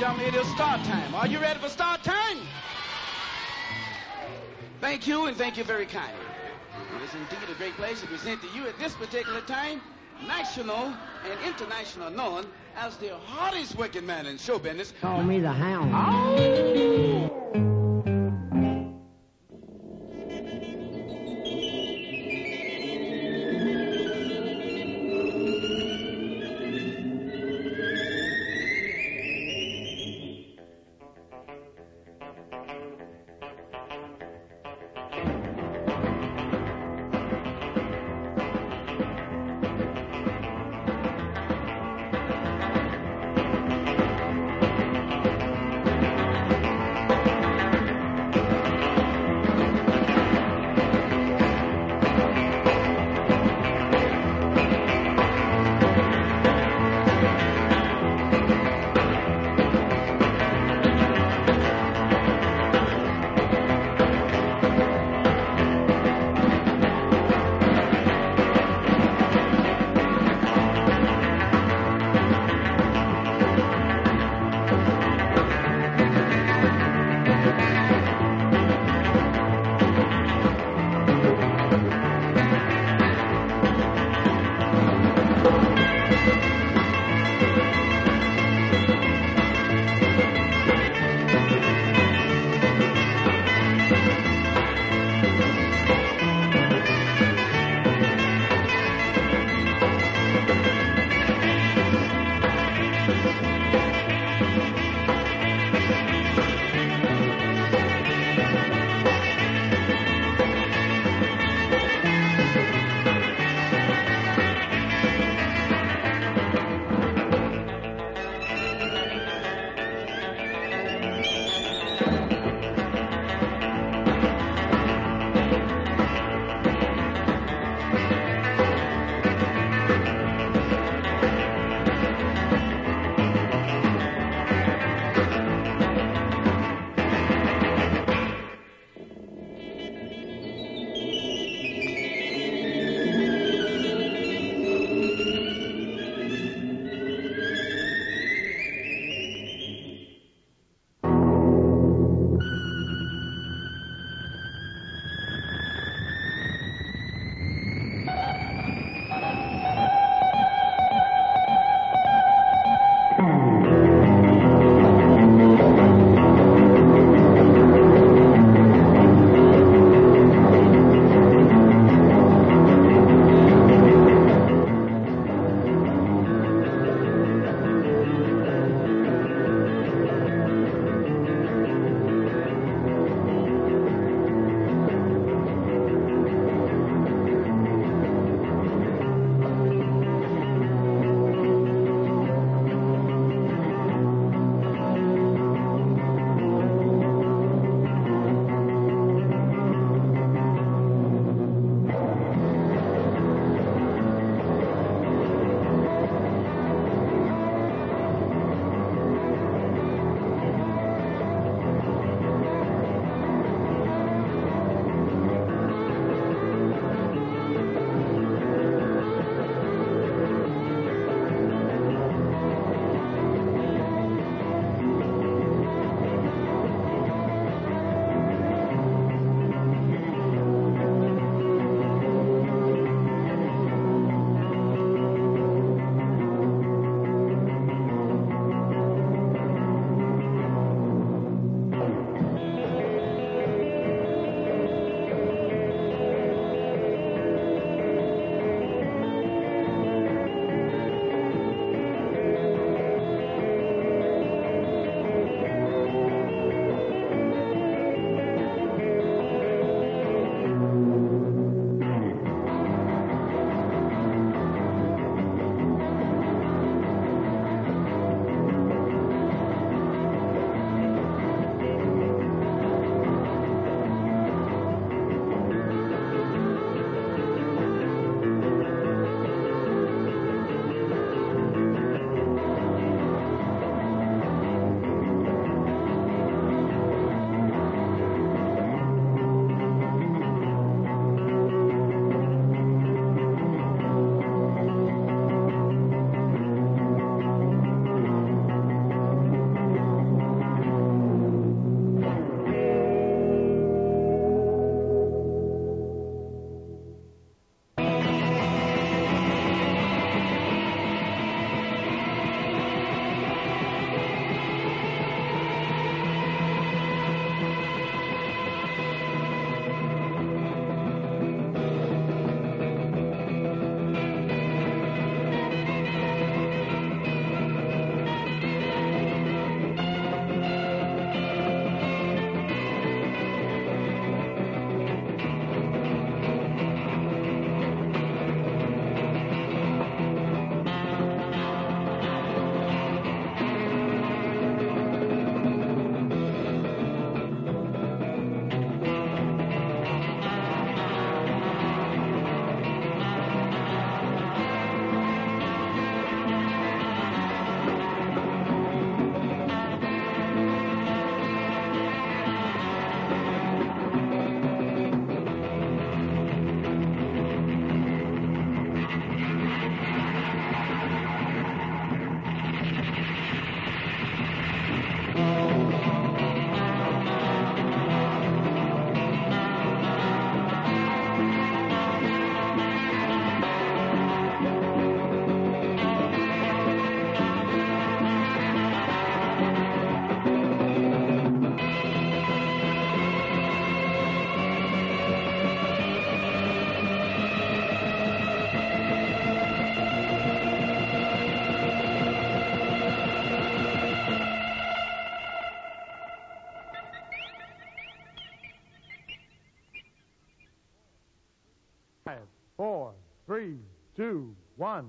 gentlemen, it is start time. Are you ready for start time? Thank you, and thank you very kindly. It is indeed a great pleasure to present to you at this particular time national and international known as the hardest working man in show business. Call me the Hound. 5, 4, 3, 2, 1.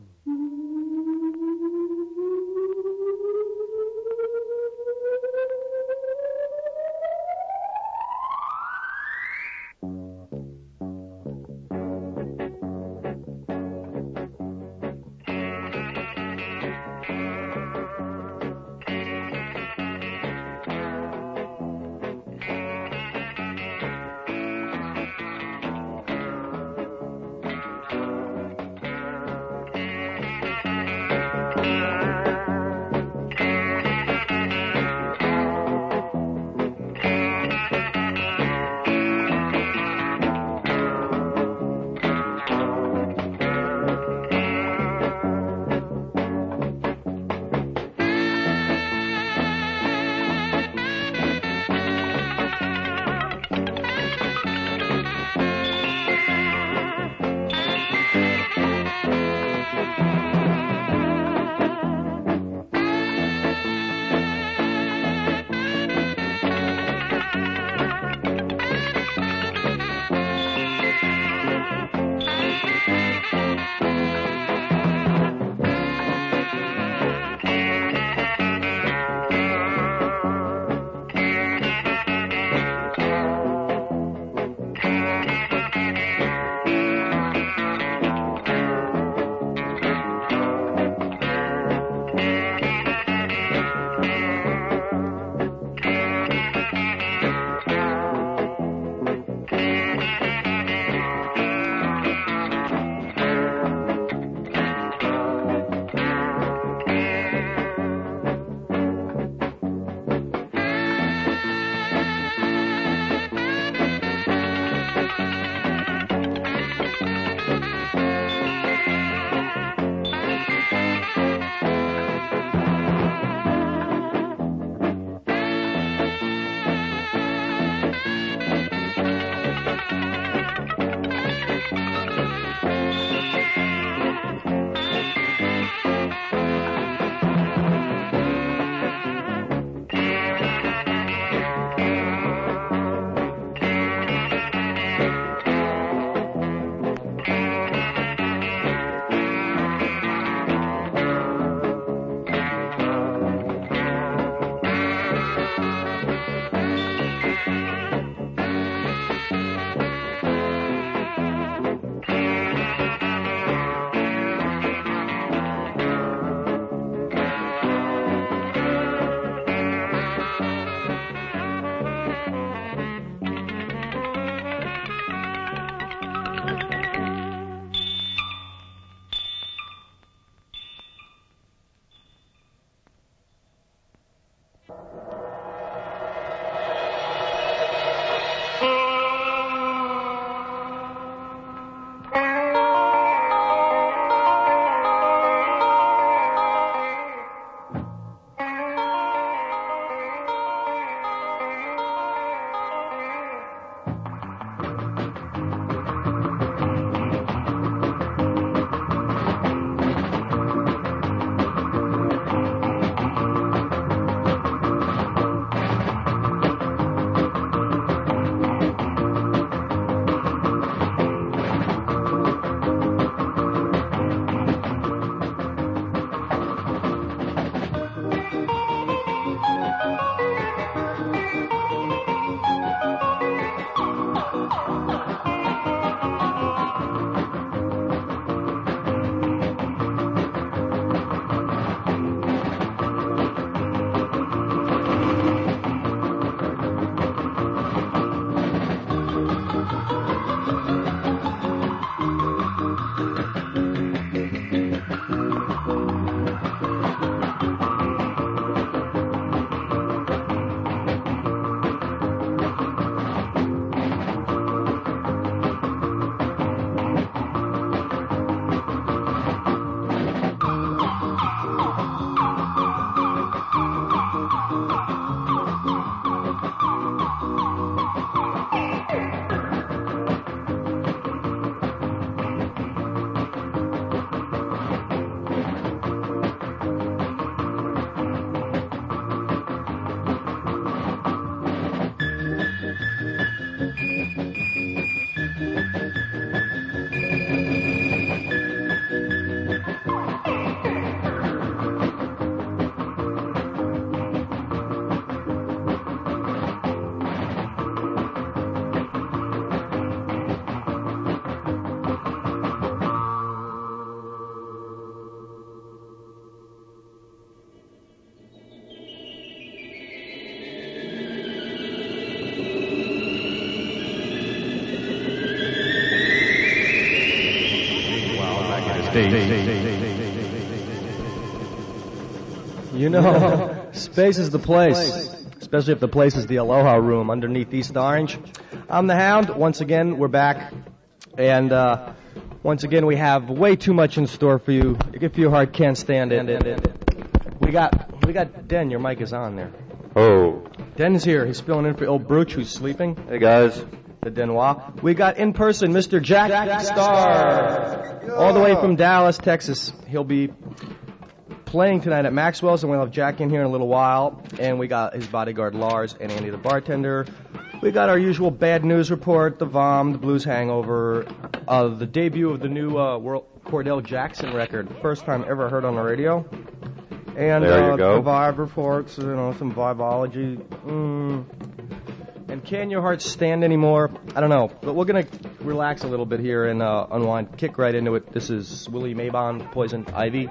You know, space is the place, especially if the place is the Aloha Room underneath East Orange. I'm the Hound. Once again, we're back. And once again, we have way too much in store for you. If your heart can't stand it. We got Den. Your mic is on there. Oh. Den's here. He's filling in for old Brooch, who's sleeping. Hey, guys. The Denois. We got in person Mr. Jack Starr. All the way from Dallas, Texas. He'll be playing tonight at Maxwell's, and we'll have Jack in here in a little while. And we got his bodyguard Lars and Andy the bartender. We got our usual bad news report, the VOM, the Blues Hangover, the debut of the new Cordell Jackson record, first time ever heard on the radio. And there you go. The vibe reports, some vibology. And can your heart stand anymore? I don't know, but we're gonna relax a little bit here and unwind, kick right into it. This is Willie Mabon, Poison Ivy.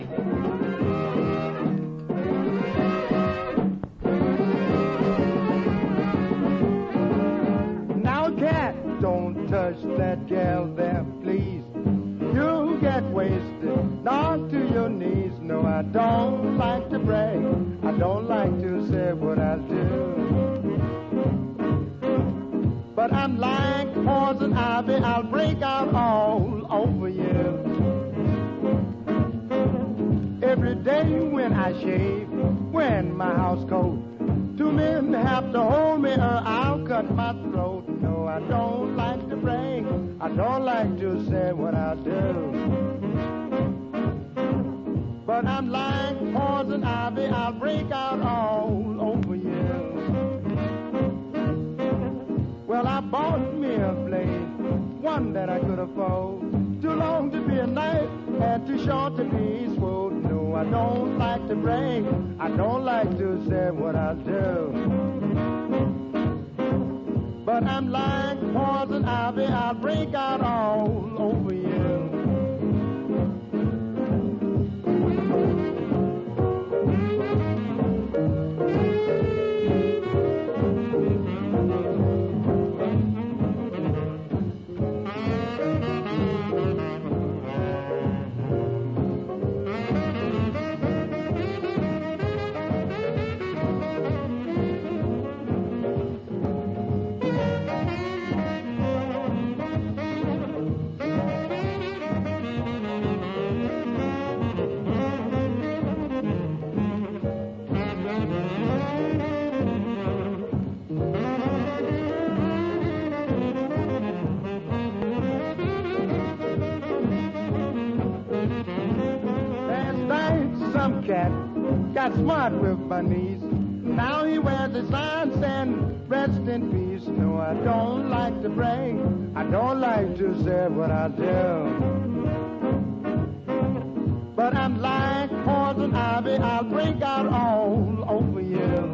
Now, cat, don't touch that gal there, please. You'll get wasted, knocked to your knees. No, I don't like to brag. I don't like to say what I do. But I'm like poison ivy, I'll break out all over you. Every day when I shave, when my house coat, 2 men have to hold me or I'll cut my throat. No, I don't like to brag, I don't like to say what I do. But I'm like poison ivy, I'll break out all over you. Well, I bought me a blade, one that I could afford. Too long to be a knife, and too short to be swole. No, I don't like to brag, I don't like to say what I do. But I'm like poison ivy, I'll break out all over you. Got smart with my niece. Now he wears a sign saying, rest in peace. No, I don't like to brag, I don't like to say what I do. But I'm like poison ivy, I'll break out all over you.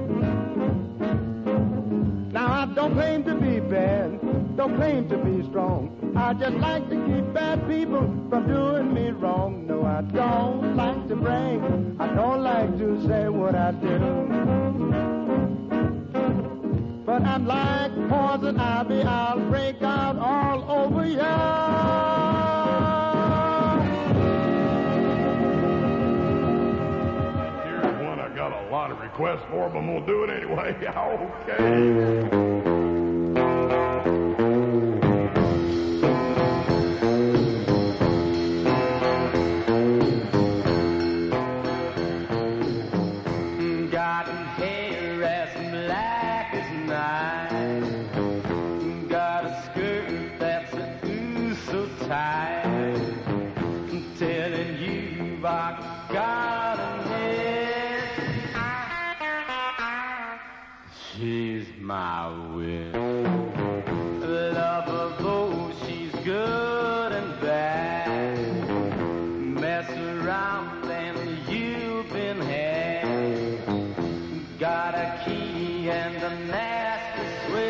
Now I don't claim to be bad, don't claim to be strong. I just like to keep bad people from doing me wrong. No, I don't like to brag, I don't like to say what I do. But I'm like poison ivy, I'll break out all over ya. Here's one I got a lot of requests for, but I'm going to do it anyway. Okay. My wish, lover, though she's good and bad, mess around and you've been had. Got a key and a nasty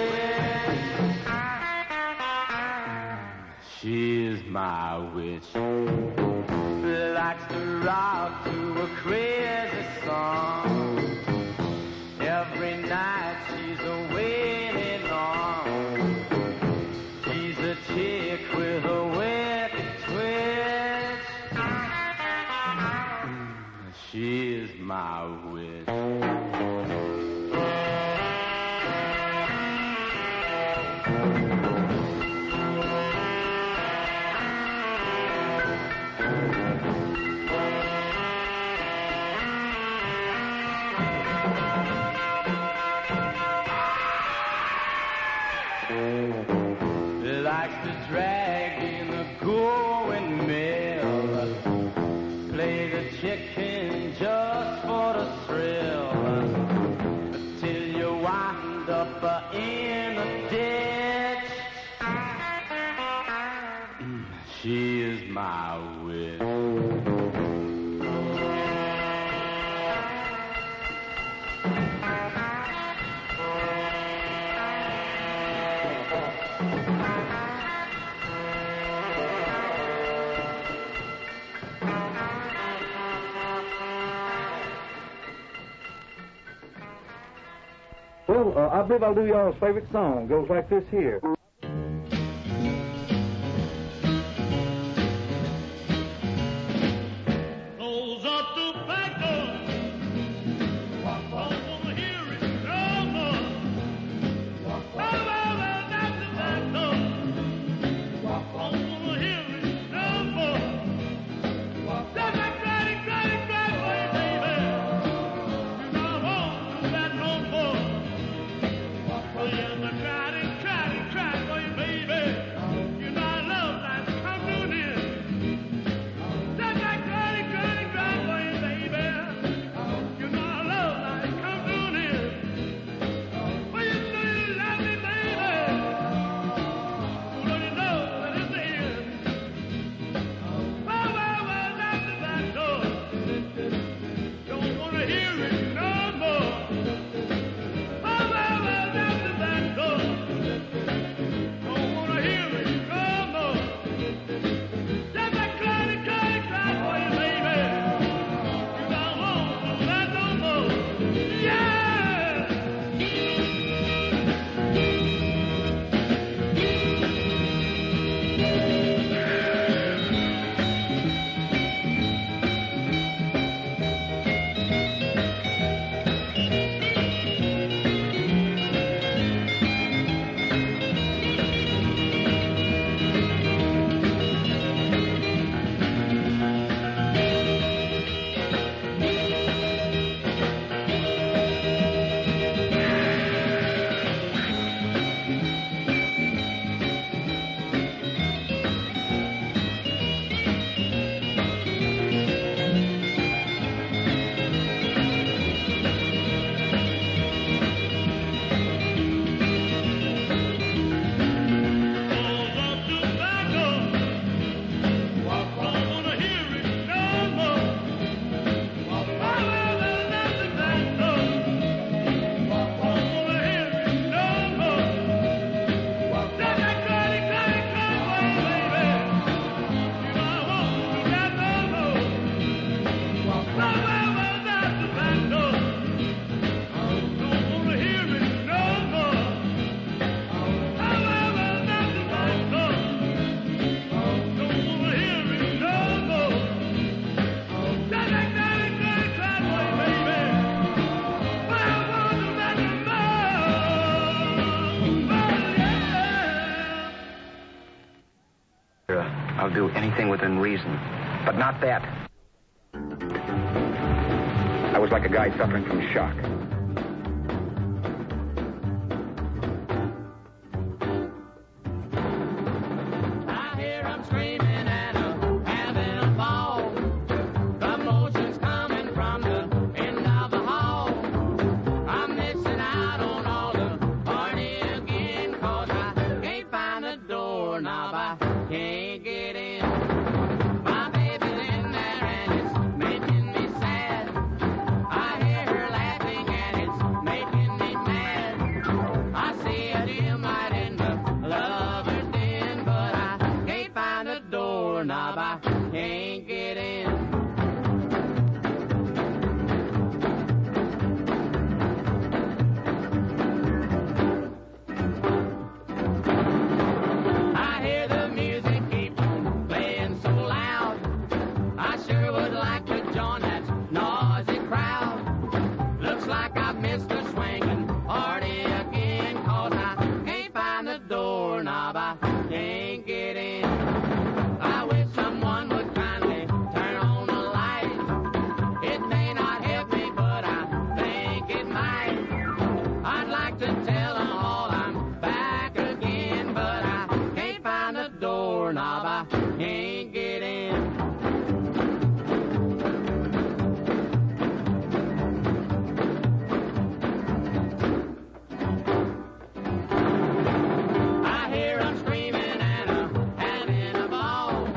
switch. She's my witch, likes to rock to a crazy song. Every night she's waiting on. She's a chick with a wicked twist. She is my witch. Well, I believe I'll do y'all's favorite song. Goes like this here. I'll do anything within reason, but not that. I was like a guy suffering from shock. I hear 'em screaming and having a ball.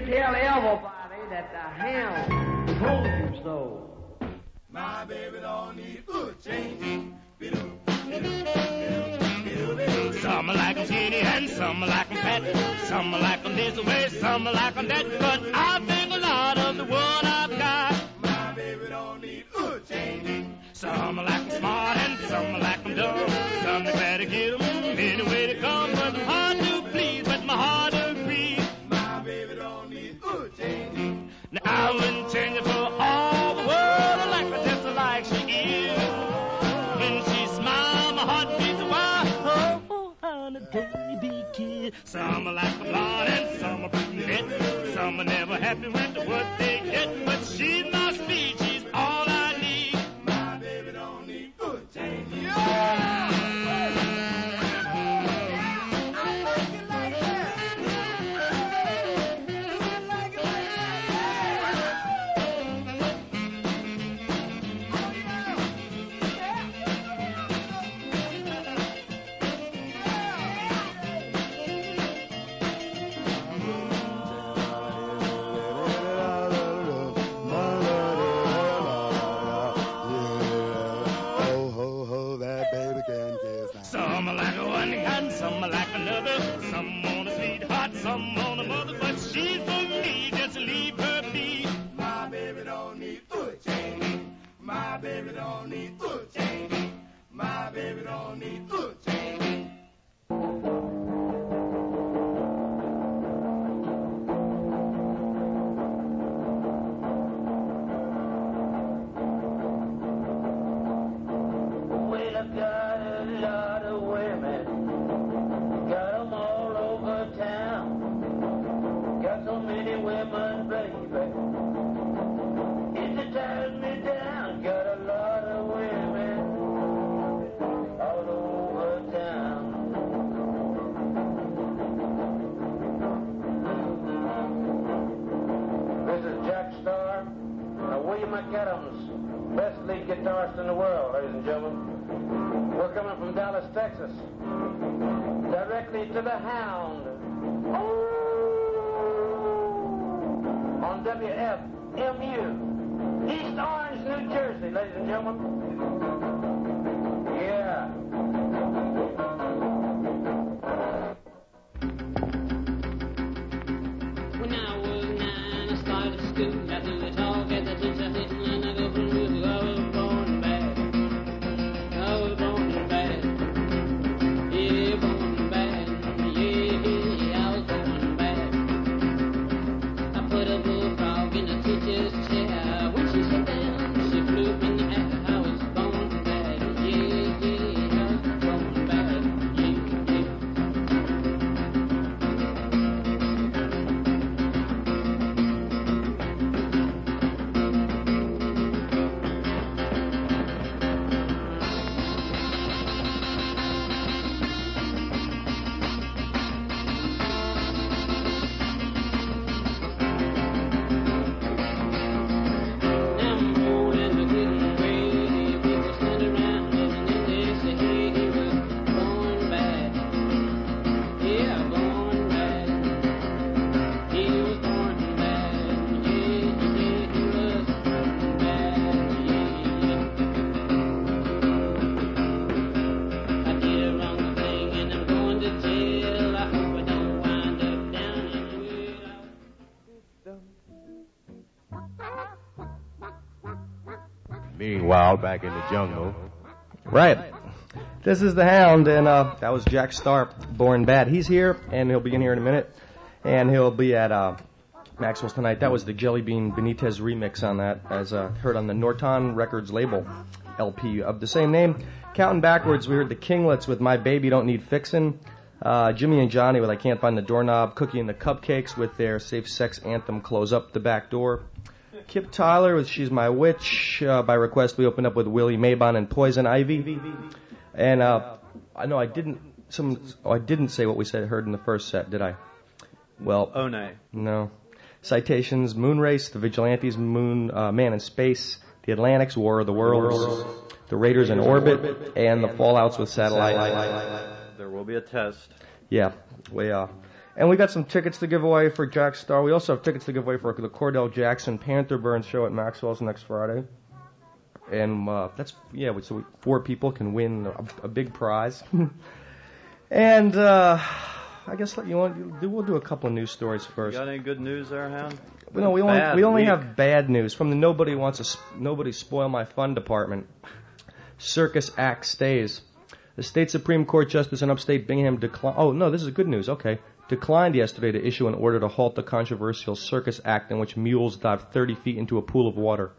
tell everybody that the hound told you so. My baby don't need change. Some like 'em skinny and some like 'em fat. Some like 'em this way, some like 'em that. But I think a lot of the one I've got. My baby don't need change. Some like 'em smart and some like 'em dumb. Some they better get 'em any way they come. But I'm hard to please, but my heart agrees. My baby don't need change. Now I wouldn't change it for all the world. I like her just like she is. When she smiles, my heart beats wild. Oh, how the baby kid. Some are like a blonde and some are brunette. Some are never happy with what they get. But she's my speed, she's all I need. My baby don't need change. Some are like one kind, some are like another. Some want a sweetheart, some want a mother. But she's for me, just leave her be. My baby don't need change. My baby don't need change. My baby don't need change. Well, I've got a lot of women, got 'em all over town. Got so many women, baby, it tears me down. Got a lot of women all over town. This is Jack Starr, William McAdams, best lead guitarist in the world, ladies and gentlemen. We're coming from Dallas, Texas, directly to the Hound. On WFMU, East Orange, New Jersey, ladies and gentlemen. Yeah. When I was 9, I started school. I do it all, get the teacher, and I go from school. I was born bad. I was born bad. Yeah, born bad. Yeah, I was born bad. I put a bullfrog in a teacher's chair. When she sat down, she flew up in the air. I was born bad. Yeah, I was born bad. Meanwhile, back in the jungle. Right. This is the Hound, and that was Jack Starr, Born Bad. He's here, and he'll be in here in a minute, and he'll be at Maxwell's tonight. That was the Jelly Bean Benitez remix on that, as heard on the Norton Records label LP of the same name. Counting backwards, we heard the Kinglets with My Baby Don't Need Fixin', Jimmy and Johnny with I Can't Find the Doorknob, Cookie and the Cupcakes with their safe sex anthem Close Up the Back Door, Kip Tyler with She's My Witch. By request, we opened up with Willie Mabon and Poison Ivy. And I know I didn't say what we heard in the first set, did I? Well, oh no. No. Citations: Moonrace, The Vigilantes, Man in Space, The Atlantics, War of the Worlds, The Raiders in Orbit, and The Fallouts with Satellite. There will be a test. Yeah, And we got some tickets to give away for Jack Star. We also have tickets to give away for the Cordell Jackson Panther Burn show at Maxwell's next Friday. And so 4 people can win a big prize. And I guess we'll do a couple of news stories first. You got any good news there, Hound? No, we only have bad news from the Nobody Spoil My Fun department. Circus Act stays. The state Supreme Court Justice in upstate Bingham declined. Oh no, this is good news. Okay, declined yesterday to issue an order to halt the controversial Circus Act in which mules dive 30 feet into a pool of water.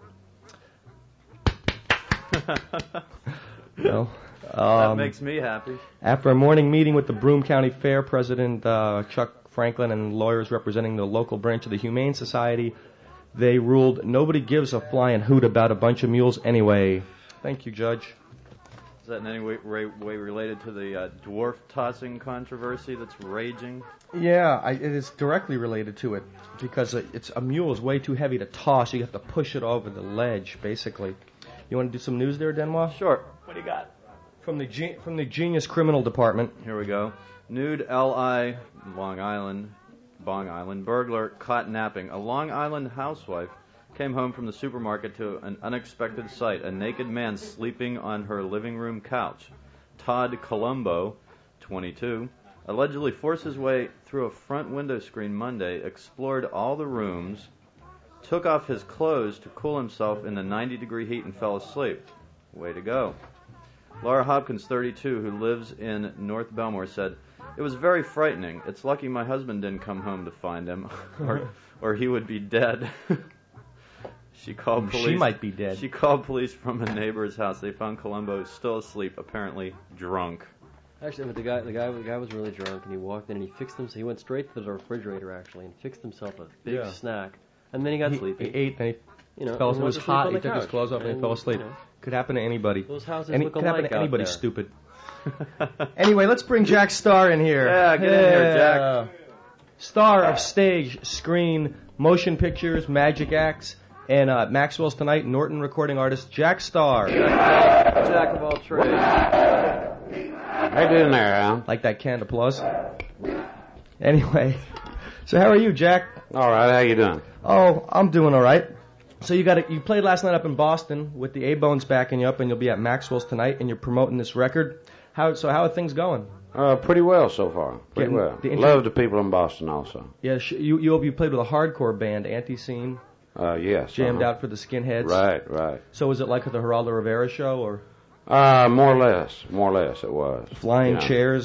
That makes me happy. After a morning meeting with the Broome County Fair, President Chuck Franklin and lawyers representing the local branch of the Humane Society, they ruled nobody gives a flying hoot about a bunch of mules anyway. Thank you, Judge. Is that in any way related to the dwarf tossing controversy that's raging? Yeah, it is directly related to it because a mule is way too heavy to toss. You have to push it over the ledge, basically. You want to do some news there, Denwa? Sure. What do you got? From the Genius Criminal Department. Here we go. Nude L.I. Long Island burglar caught napping. A Long Island housewife came home from the supermarket to an unexpected sight, a naked man sleeping on her living room couch. Todd Colombo, 22, allegedly forced his way through a front window screen Monday, explored all the rooms, took off his clothes to cool himself in the 90-degree heat and fell asleep. Way to go. Laura Hopkins, 32, who lives in North Belmore, said, "It was very frightening. It's lucky my husband didn't come home to find him, or he would be dead." She called police. She might be dead. She called police from a neighbor's house. They found Colombo still asleep, apparently drunk. Actually, but the guy was really drunk, and he walked in and he fixed himself. He went straight to the refrigerator actually and fixed himself a big snack, and then he got sleepy. He ate and he fell asleep. It was hot. He took his clothes off and he fell asleep. Could happen to anybody. Those houses look could alike happen to anybody out there. stupid. Anyway, let's bring Jack Starr in here. Yeah, get in here, Jack. Star of stage, screen, motion pictures, magic acts, and Maxwell's Tonight, Norton recording artist Jack Starr. Jack of all trades. How you doing there, Al? Like that canned applause. Anyway, so how are you, Jack? All right, how you doing? Oh, I'm doing all right. So you played last night up in Boston with the A-Bones backing you up, and you'll be at Maxwell's tonight, and you're promoting this record. How are things going? Pretty well so far. Pretty well. Love the people in Boston also. Yeah, you played with a hardcore band, Anti-Scene. Yes. Jammed out for the Skinheads. Right. So was it like the Geraldo Rivera show, or? More or less it was. Flying chairs.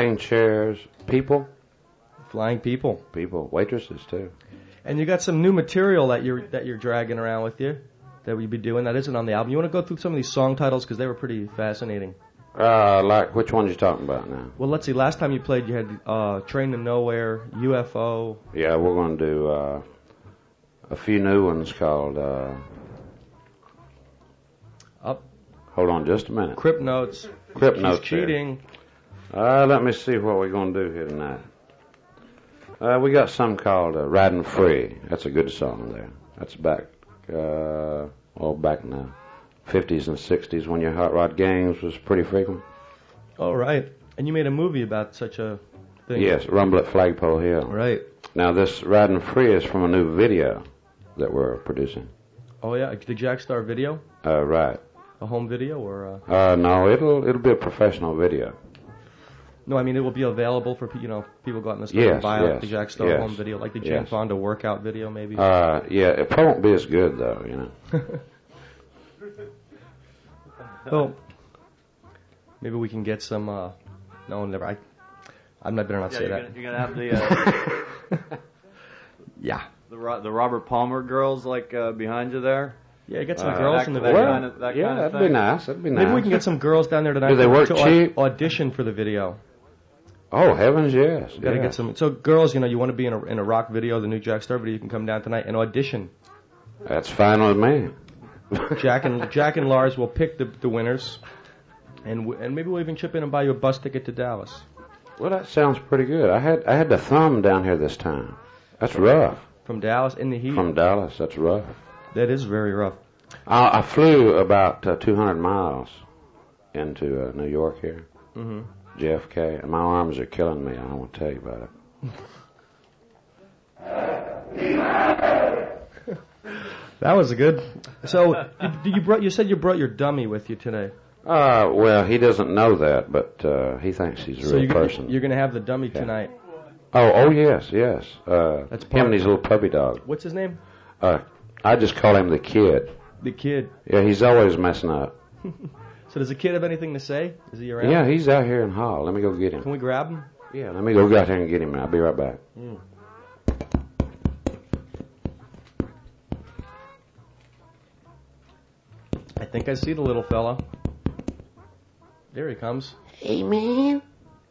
People. Flying people. Waitresses too. And you got some new material that you're dragging around with you that we'll be doing that isn't on the album. You want to go through some of these song titles because they were pretty fascinating. Like which ones you talking about now? Well, let's see. Last time you played, you had Train to Nowhere, UFO. Yeah, we're going to do a few new ones called. Hold on just a minute. Crip Notes. Crip Notes. Cheating. Let me see what we're going to do here tonight. We got some called Riding Free. That's a good song there. That's back in the 50s and 60s when your hot rod gangs was pretty frequent. All right. And you made a movie about such a thing. Yes, Rumble at Flagpole Hill. Right. Now this Riding Free is from a new video that we're producing. Oh yeah, the Jack Starr video? Right. A home video or? No, it'll be a professional video. No, I mean it will be available for people go out in the store and buy the Jack Starr home video, like the Jane Fonda workout video, maybe. Yeah, it probably won't be as good though, Well, maybe we can get some. No, never. I'm not better not say that. You're gonna have the. Yeah. The Robert Palmer girls behind you there. Yeah, get some girls in the video. That'd be nice. Maybe we can get some girls down there tonight. Do they work cheap? Audition for the video. Oh heavens, yes. Got to get some. So girls, you want to be in a rock video, the new Jack Starr video. You can come down tonight and audition. That's fine with me. Jack and Lars will pick the winners, and maybe we'll even chip in and buy you a bus ticket to Dallas. Well, that sounds pretty good. I had the thumb down here this time. That's rough. From Dallas in the heat. From Dallas, that's rough. That is very rough. I flew about 200 miles into New York here. Mm-hmm. JFK. And my arms are killing me. I don't want to tell you about it. That was good. So, you said you brought your dummy with you today. Well, he doesn't know that, but he thinks he's a real person. You're going to have the dummy tonight. Oh, yes. That's him and his little puppy dog. What's his name? I just call him the kid. The kid. Yeah, he's always messing up. So does the kid have anything to say? Is he around? Yeah, he's out here in Hall. Let me go get him. Can we grab him? Yeah, let me go out there and get him. I'll be right back. I think I see the little fella. There he comes. Hey, man.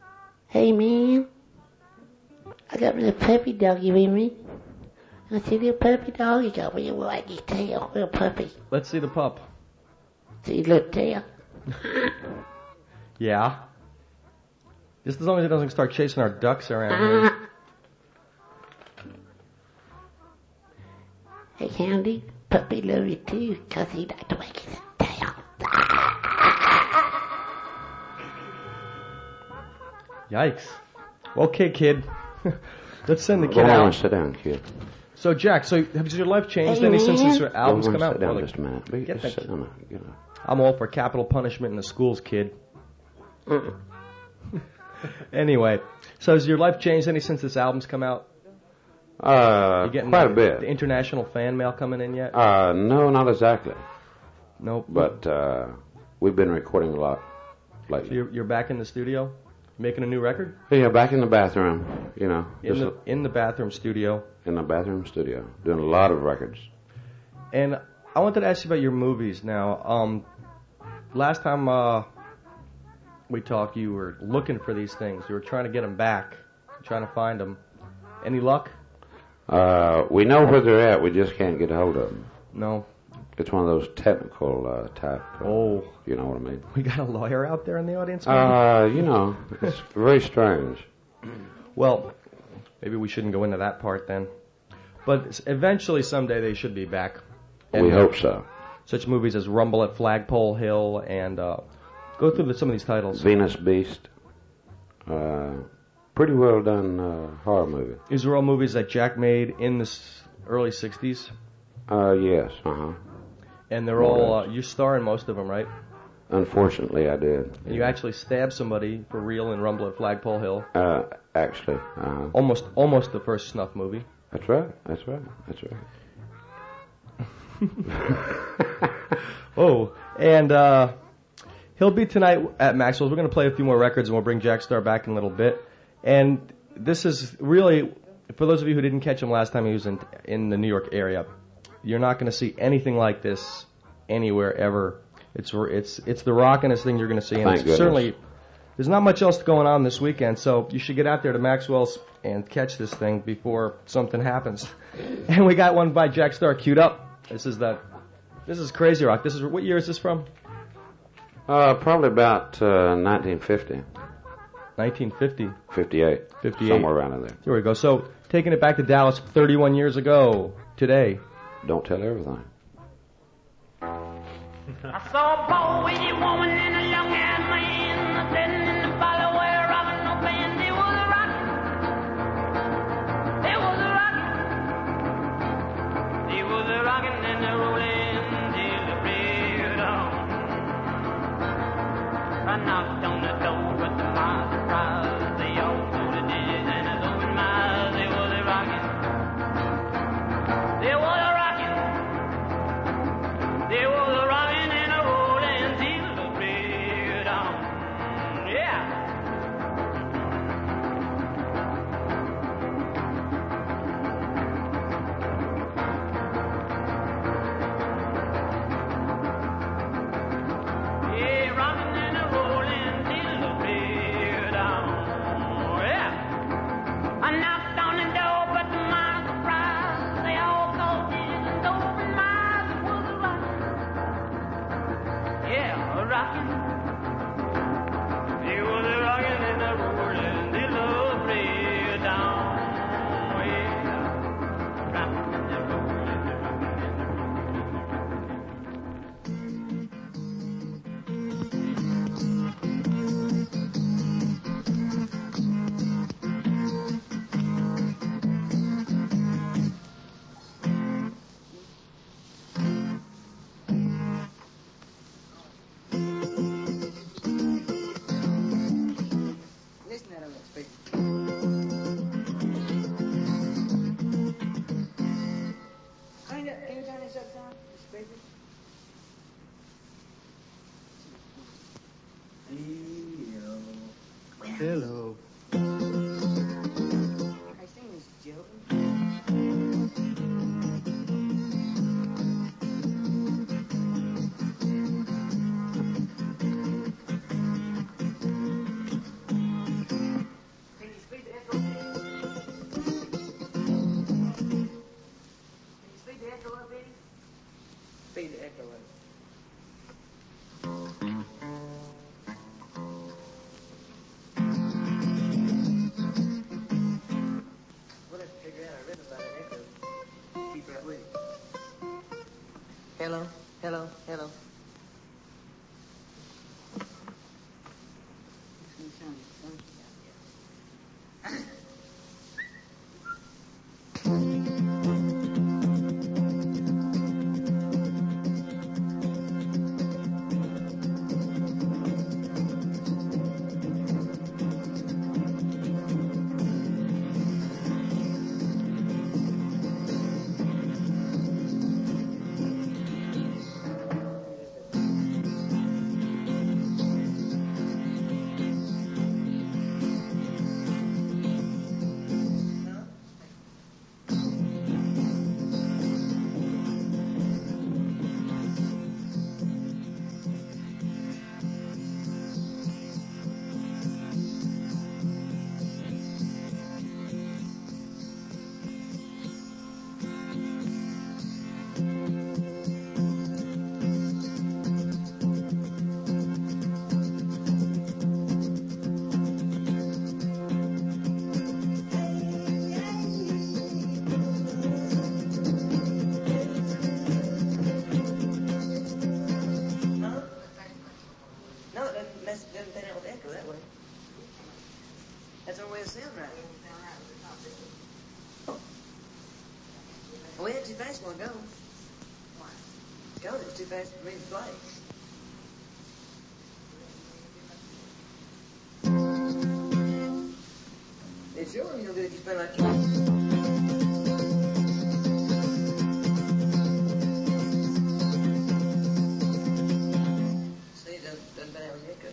I got my little puppy doggy with me. I see the puppy dog. He got real waggy tail. Real puppy. Let's see the pup. See his little tail? Yeah. Just as long as it doesn't start chasing our ducks around here. Hey, Candy. Puppy love you too, 'cause he like to wag his tail. Yikes. Okay, kid. Let's send the kid Go on out. and sit down, kid. So, Jack, has your life changed Hey, any since man. this album's Go on come and out? sit down Well, just a minute. get Just that- sit down. Get up. I'm all for capital punishment in the schools, kid. Anyway, so has your life changed any since this album's come out? You getting Quite a bit. The international fan mail coming in yet? No, not exactly. Nope. But we've been recording a lot So lately. you're back in the studio, making a new record? Yeah, back in the bathroom, you know. In the bathroom studio. In the bathroom studio, doing a lot of records. And I wanted to ask you about your movies now. Last time we talked, you were looking for these things. You were trying to get them back, trying to find them. Any luck? We know where they're at, we just can't get a hold of them. No. It's one of those technical type. You know what I mean? We got a lawyer out there in the audience? You know, it's very strange. Well, maybe we shouldn't go into that part then. But eventually, someday, they should be back. And we hope so. Such movies as Rumble at Flagpole Hill and go through some of these titles. Venus Beast. Pretty well done horror movie. These are all movies that Jack made in the early 60s? Yes, And they're all, you star in most of them, right? Unfortunately, I did. And you actually stabbed somebody for real in Rumble at Flagpole Hill? Actually, Almost the first snuff movie. That's right. Oh, and he'll be tonight at Maxwell's. We're going to play a few more records, and we'll bring Jack Starr back in a little bit. And this is really, for those of you who didn't catch him last time he was in the New York area, you're not going to see anything like this anywhere ever. It's the rockinest thing you're going to see. And Thank goodness. Certainly, there's not much else going on this weekend, so you should get out there to Maxwell's and catch this thing before something happens. And we got one by Jack Starr queued up. This is Crazy Rock. What year is this from? Probably about 1950. 1950. 58. Somewhere around in there. Here we go. So, taking it back to Dallas 31 years ago today. Don't tell everything. I saw a poor woman and a young-haired man sitting in the parlor where rockin' no band. They was a rockin'. They was a rockin'. They was a rockin' and a rollin' till the break of dawn. I knocked on the door, but to my surprise, they all threw the dishes and I opened my eyes. They was a rockin'. They was a rockin'. They was a rockin' and a rollin' till the break of dawn. Yeah. Yeah, rockin' and a rollin' till the break of dawn. Yeah. I knocked on the door, but to my surprise, they all closed in and opened my eyes. It was a rockin'. Yeah, a rockin'. It was a rockin' and a rollin' till the break of dawn. Yeah. Rockin' and a rollin', a rockin' and a Spanish that time? You speak it? Hello. I think it's joking. Can you speak the echo? Can you speak the echo up, Eddie? Speak the echo up. We'll have to figure out a rhythm by that echo. Keep right with it. Hello, hello, hello. Makes me sound funky out there. No, it doesn't pan out with echo that way. That's the only way it sounds right. We had too fast one go. Because it was too fast for me to play. It's sure you'll do it if you spend like see, it doesn't pan out with echo.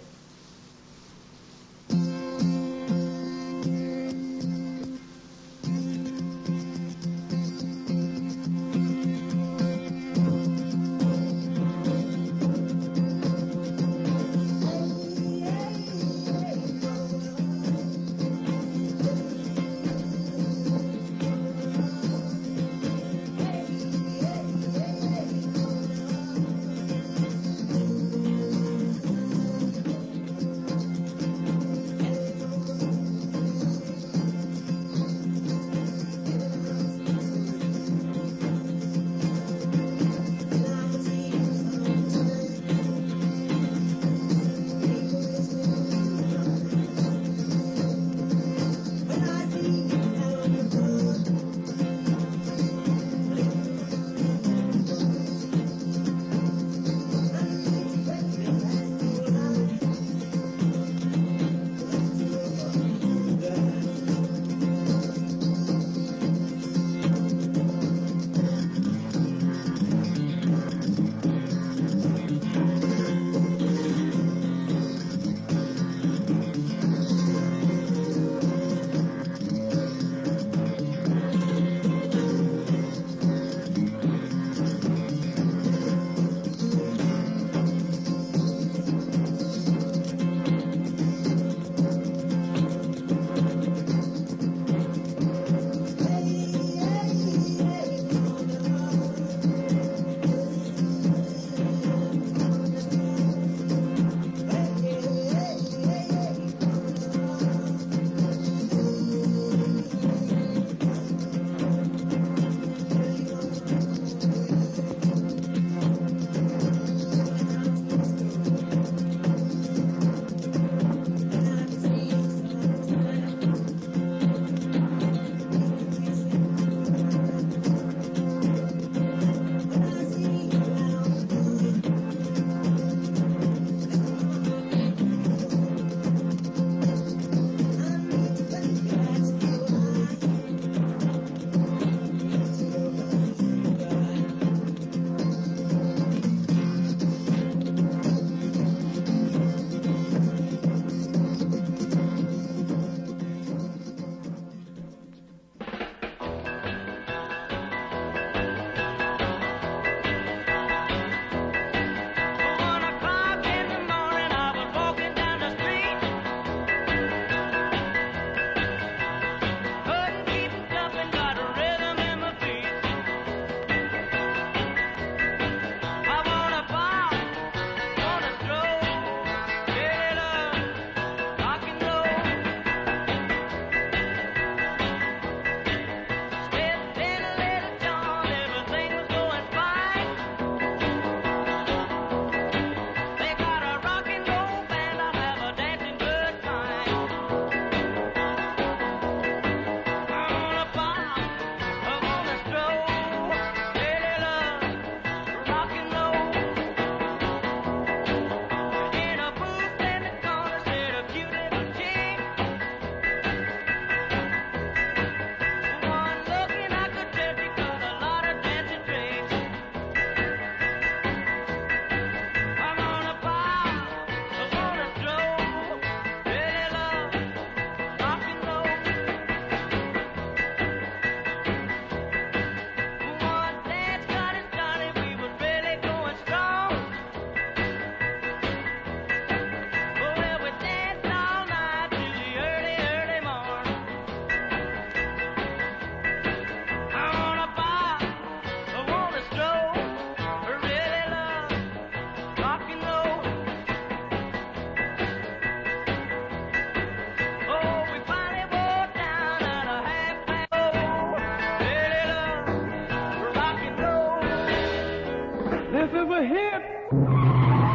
This is a hit.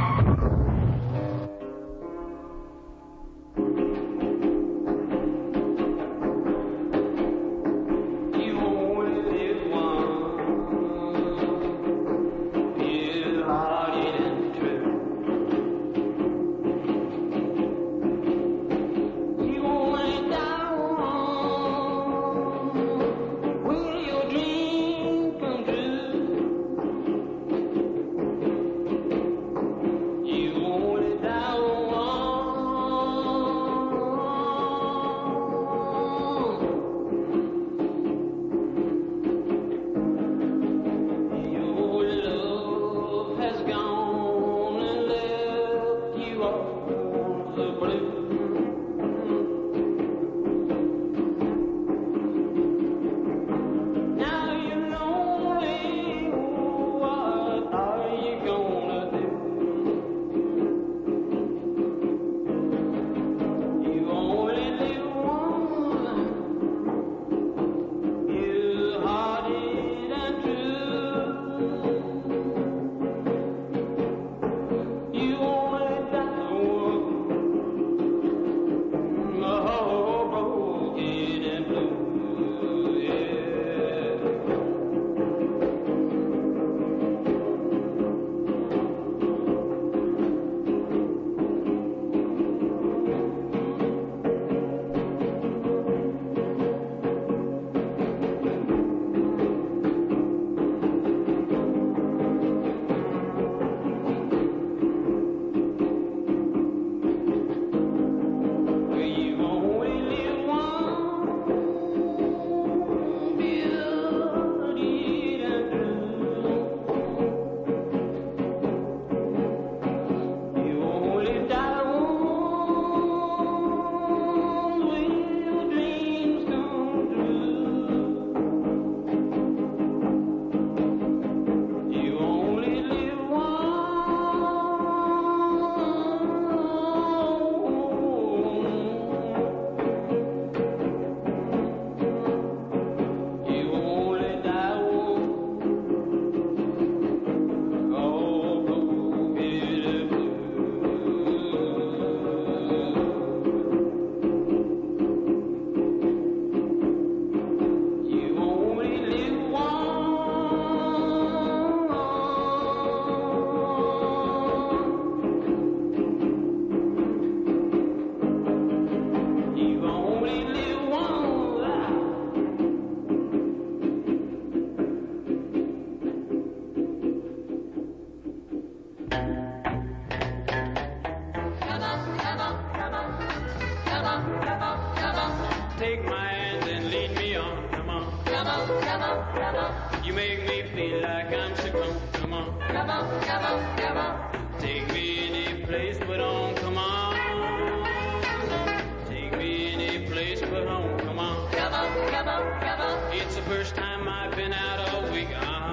Take my hand and lead me on. Come on. Come on, come on, come on. You make me feel like I'm succumb. Come on. Come on, come on, come on. Take me any place but home. Come on. Take me any place but home. Come on. Come on, come on, come on. It's the first time I've been out all week.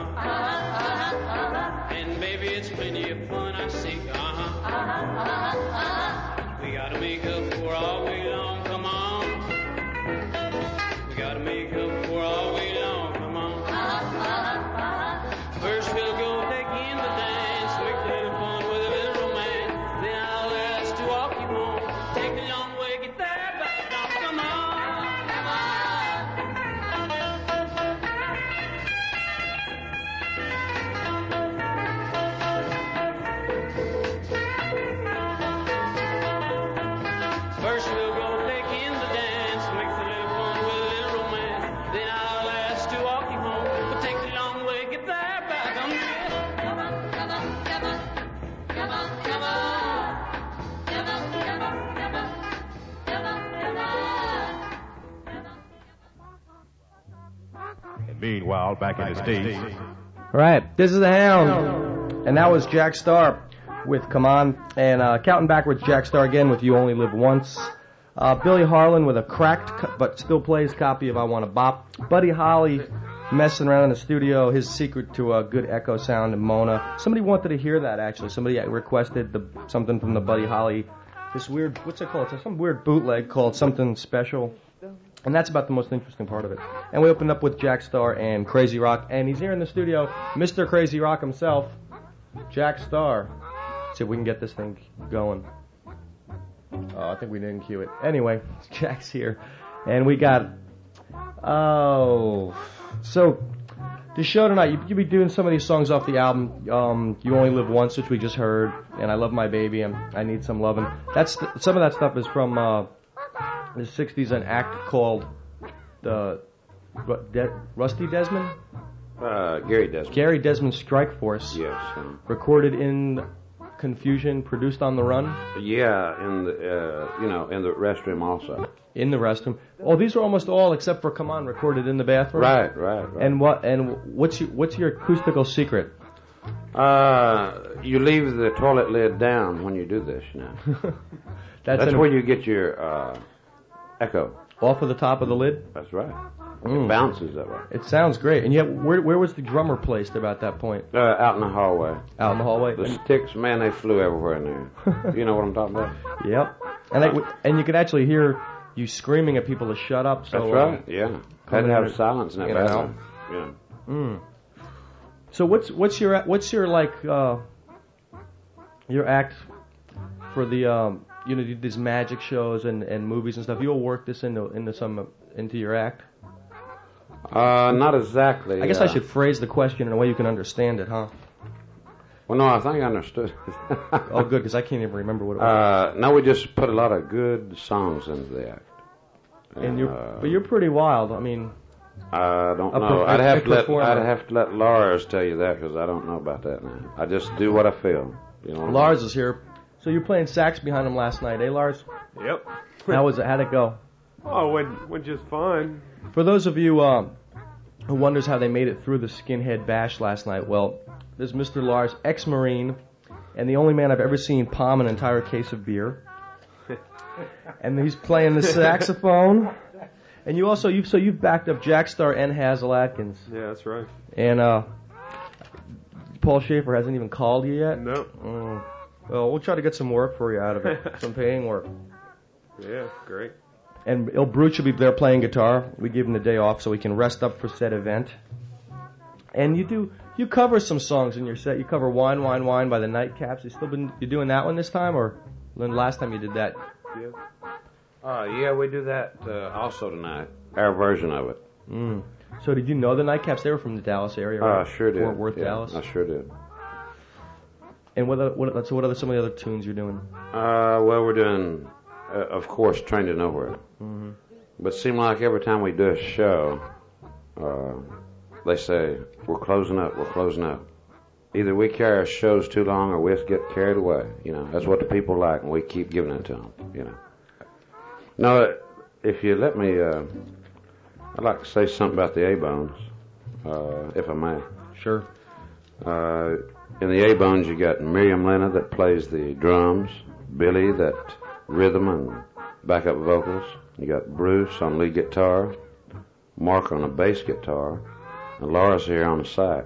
And baby, it's plenty of fun, I see. We gotta make up for all week long. Come on. We gotta make up for all week long. Come on. First we'll go take in the dance, make a little fun with a little romance. Then I'll ask to walk you home. Take the long way, get there, back down. Come on. Come First we'll go take in the dance, make a little fun with a little romance. Then I'll ask to walk you home, but take the long way, get there, back on the Come on, come on, come on, come on, come on, come on, come on, come on, come on, come on. And meanwhile, back in the States. All right, this is the Hound, and that was Jack Starr with Come On, and counting backwards, Jack Starr again with You Only Live Once. Billy Harlan with a cracked but still plays copy of I Want to Bop. Buddy Holly messing around in the studio, his secret to a good echo sound in Mona. Somebody wanted to hear that, actually. Somebody requested something from the Buddy Holly, this weird, what's it called? It's some weird bootleg called Something Special. And that's about the most interesting part of it. And we opened up with Jack Starr and Crazy Rock, and he's here in the studio, Mr. Crazy Rock himself. Jack Starr. See if we can get this thing going. Oh, I think we didn't cue it. Anyway, Jack's here. And we got... So, the show tonight, you'll be doing some of these songs off the album, You Only Live Once, which we just heard, and I Love My Baby, and I Need Some Lovin'. Some of that stuff is from the 60s, an act called the Rusty Desmond? Gary Desmond. Gary Desmond Strike Force. Yes. Recorded in Confusion, produced on the run? Yeah, in the restroom also. In the restroom. Oh, these are almost all, except for Come On, recorded in the bathroom? Right. And what's your acoustical secret? You leave the toilet lid down when you do this, you know. That's where you get your echo. Off of the top of the lid? That's right. It bounces that way. It sounds great. And yet, where was the drummer placed about that point? Out in the hallway. Out in the hallway? The sticks, man, they flew everywhere in there. You know what I'm talking about? Yep. And you could actually hear you screaming at people to shut up. So, that's right, yeah. Had to have silence in that bathroom. Yeah. So what's your like your act for the these magic shows and movies and stuff? You'll work this into your act? Not exactly. I guess I should phrase the question in a way you can understand it, huh? Well, no, I think I understood. Oh, good, because I can't even remember what it was. No, we just put a lot of good songs into the act. But you're pretty wild. I mean, I don't know. I'd have to let Lars tell you that because I don't know about that now. I just do what I feel. You know. Lars is here. So you're playing sax behind him last night, eh, Lars? Yep. How was it? How'd it go? Oh, it went just fine. For those of you who wonders how they made it through the Skinhead Bash last night, well, there's Mr. Lars, ex-Marine, and the only man I've ever seen palm an entire case of beer. And he's playing the saxophone. And you've backed up Jack Starr and Hazel Atkins. Yeah, that's right. And Paul Schaefer hasn't even called you yet? No. Well, we'll try to get some work for you out of it, some paying work. Yeah, great. And Il Bruce will be there playing guitar. We give him the day off so he can rest up for said event. And you cover some songs in your set. You cover Wine, Wine, Wine by the Nightcaps. You doing that one this time, or when last time you did that? Yeah, we do that also tonight. Our version of it. So did you know the Nightcaps? They were from the Dallas area, right? Sure did. Fort Worth, yeah, Dallas. I sure did. And what are some of the other tunes you're doing? Well, we're doing, of course, Train to Nowhere. Mm-hmm. But it seems like every time we do a show, they say, we're closing up. Either we carry our shows too long or we just get carried away. You know, that's what the people like, and we keep giving it to them, you know. Now, if you let me, I'd like to say something about the A-Bones, if I may. Sure. In the A-Bones, you got Miriam Lena that plays the drums, Billy that rhythm and backup vocals. You got Bruce on lead guitar, Mark on the bass guitar, and Lars here on the sax.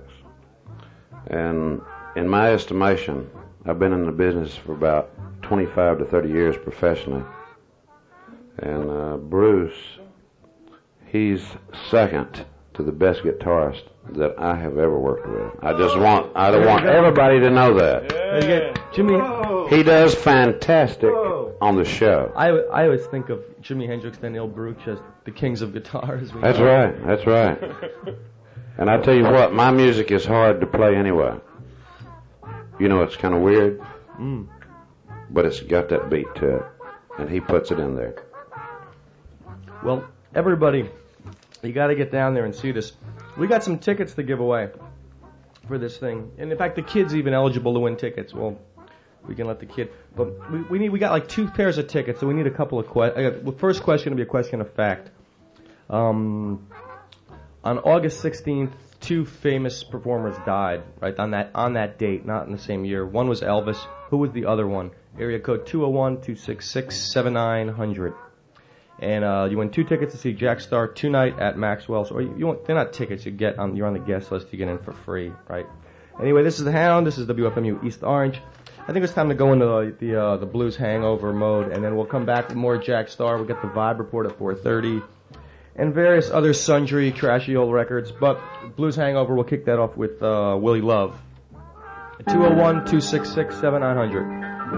And in my estimation, I've been in the business for about 25 to 30 years professionally. And Bruce, he's second to the best guitarist that I have ever worked with. I want everybody to know that. Yeah. Jimmy, he does fantastic on the show. I always think of Jimi Hendrix and Il Bruce as the kings of guitars. That's right. And I tell you what, my music is hard to play anyway. You know, it's kind of weird, but it's got that beat to it, and he puts it in there. Well, everybody, you got to get down there and see this. We got some tickets to give away for this thing, and in fact, the kid's even eligible to win tickets. Well, we can let the kid, but we got like 2 pairs of tickets, so we need a couple of questions. The first question will be a question of fact. On August 16th, 2 famous performers died, right, on that date, not in the same year. One was Elvis. Who was the other one? Area code 201-266-7900. And you win 2 tickets to see Jack Starr tonight at Maxwell's. Or they're not tickets. You're on the guest list. You get in for free, right? Anyway, this is the Hound. This is WFMU East Orange. I think it's time to go into the blues hangover mode, and then we'll come back with more Jack Starr. We'll get the Vibe Report at 4:30. And various other sundry trashy old records. But Blues Hangover, we'll kick that off with Willie Love. 201-266-7900.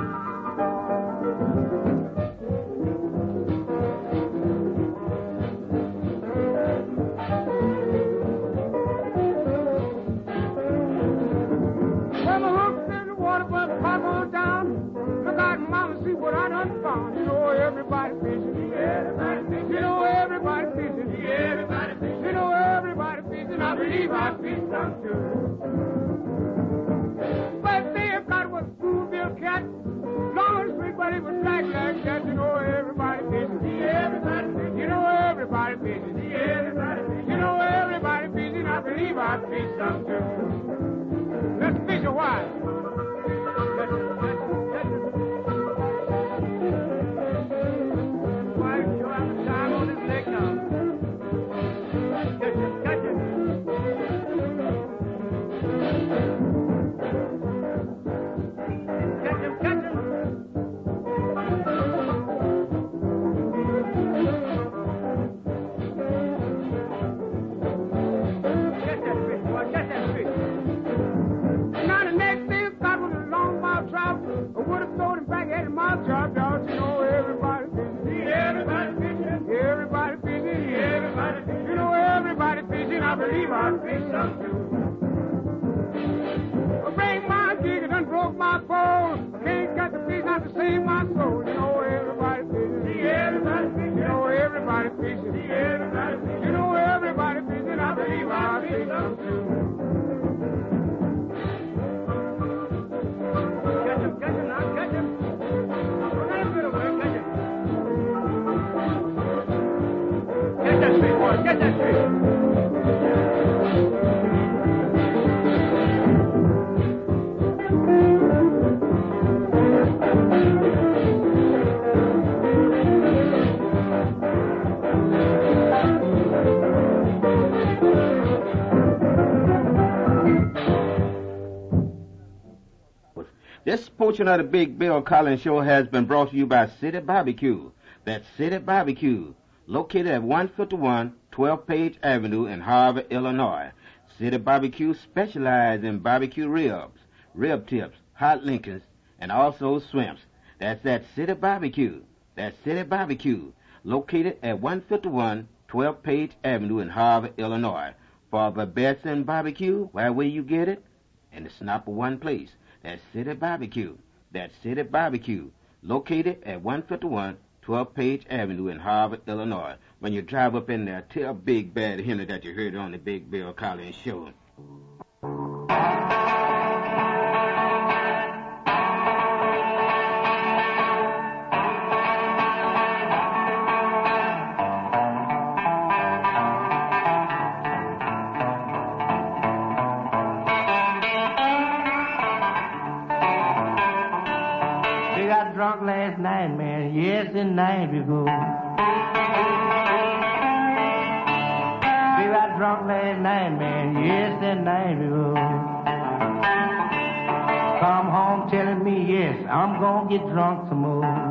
Well, my hook's in the water, but the pipe on down. Look out, mama, see what I done found. You know everybody fishing. Everybody fishing. You know everybody fishing. Everybody fishing. You know everybody fishing. I believe I fish some too. But they got was a schoolbill cat. Long and sweet, but it was black like that. You know everybody fishing. Everybody fishing. You know everybody fishing. Everybody fishing. You know everybody fishing. I believe I fish some too. Let's fish a while. Why you have a time on his leg now? Catch it, catch it. Catch him, catch him. Catch that fish, boy, catch that fish. Now the next thing got was a long mouth trout. I would have thrown him back at the mouth trout, dog. You know everybody fishing. Everybody fishing. Everybody fishing. Everybody fishing. You know everybody fishing. I believe I fish some too. I break my jig and done broke my pole. I can't catch the fish not to save my soul. You know everybody fishing. Everybody fishing. You know everybody fishing. Everybody fishing. You know everybody fishing. I believe I fish some too. Catch him, now, catch him. We're gonna get away, catch him. Catch that fish, boy, catch that fish. This portion of the Big Bill Collins Show has been brought to you by City Barbecue. That's City Barbecue, located at 151 12th Page Avenue in Harvard, Illinois. City Barbecue specializes in barbecue ribs, rib tips, hot Lincolns, and also shrimps. That's at City Barbecue. That's City Barbecue, located at 151 12th Page Avenue in Harvard, Illinois. For the best in barbecue, where will you get it? In the snap of one place. That's City Barbecue. That's City Barbecue, located at 151 12th Page Avenue in Harvard, Illinois. When you drive up in there, tell Big Bad Henry that you heard it on the Big Bill Collins Show. Drunk last night, man. Yes, the night before. We got drunk last night, man. Yes, the night before. Come home telling me, yes, I'm gonna get drunk some more.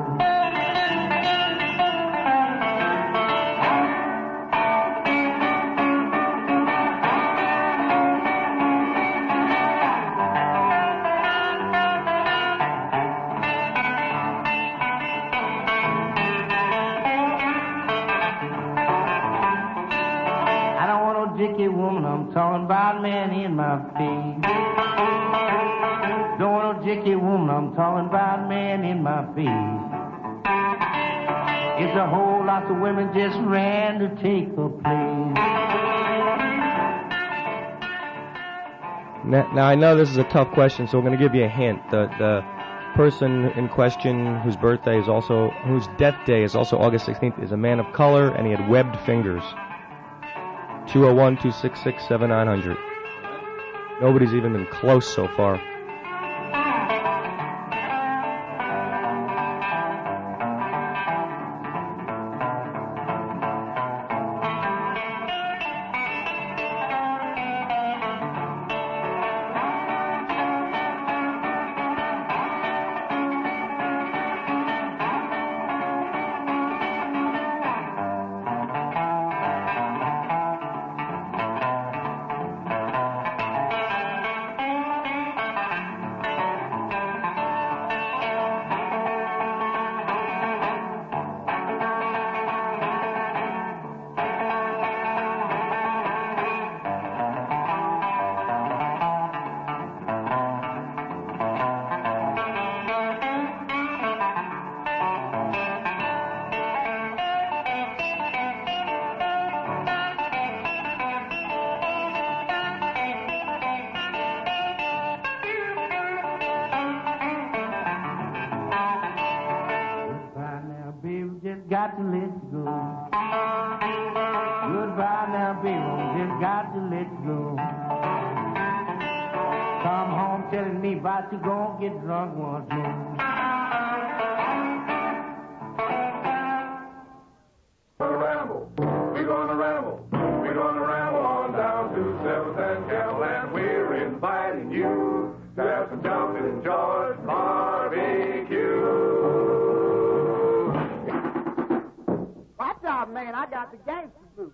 Woman, I'm talking about man in my feet. Don't want no jicky woman, I'm talking about man in my feet. It's a whole lot of women just ran to take her place. Now I know this is a tough question, so I'm going to give you a hint. The person in question whose death day is also August 16th is a man of color, and he had webbed fingers. 201-266-7900. Nobody's even been close so far. just got to let you go. Goodbye now, baby, just got to let you go. Come home telling me about you gonna get drunk once more. We're gonna ramble. We're gonna ramble on down to 7th and Campbell, and we're inviting you to have some Johnson and George barbecue. Watch out, man, I got the gangster blues.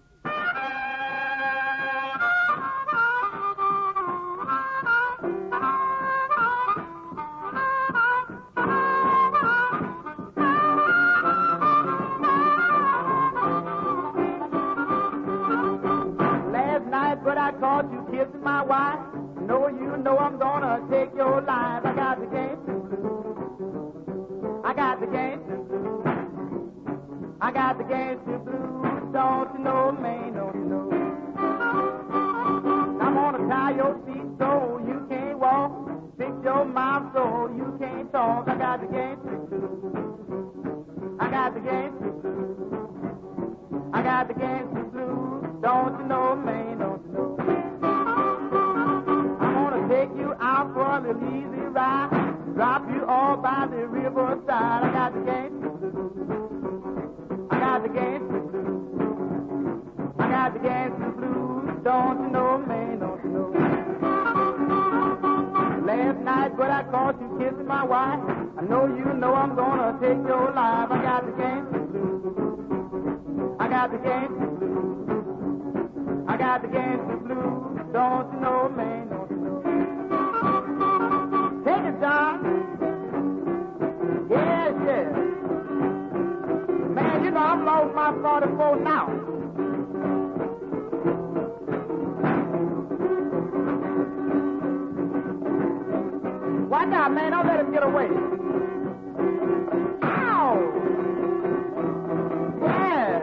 But I caught you kissing my wife. You know I'm gonna take your life. I got the gangster blues. I got the gangster blues. I got the gangster blues. Don't you know, man, don't you know? I'm gonna tie your feet so you can't walk. Fix your mouth so you can't talk. I got the gangster blues. I got the gangster blues. I got the gangster blues. Don't you know, man, don't you know? I'm gonna take you out for a little easy ride. Drop you all by the riverside. I got the gangster blues. I got the gangster blues. I got the gangster blues. Don't you know, man, don't you know? Last night, but I caught you kissing my wife. I know you know I'm gonna take your life. I got the gangster blues. I got the gangster blues. I got the gangster blues, don't you know, man, don't you know? Take it, John. Yes, yes. Man, you know I'm lost my 44 now. Watch out, man, don't let him get away. Ow! Yeah.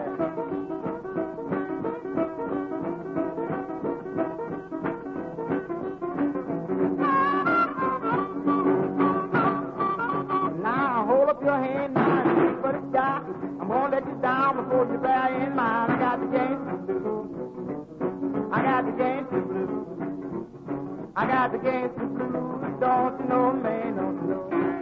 Your hand now and reach for the sky. I'm gonna let you down before you bear in mind. I got the gangster blues. I got the gangster blues. I got the gangster blues. Don't you know, man, don't you know?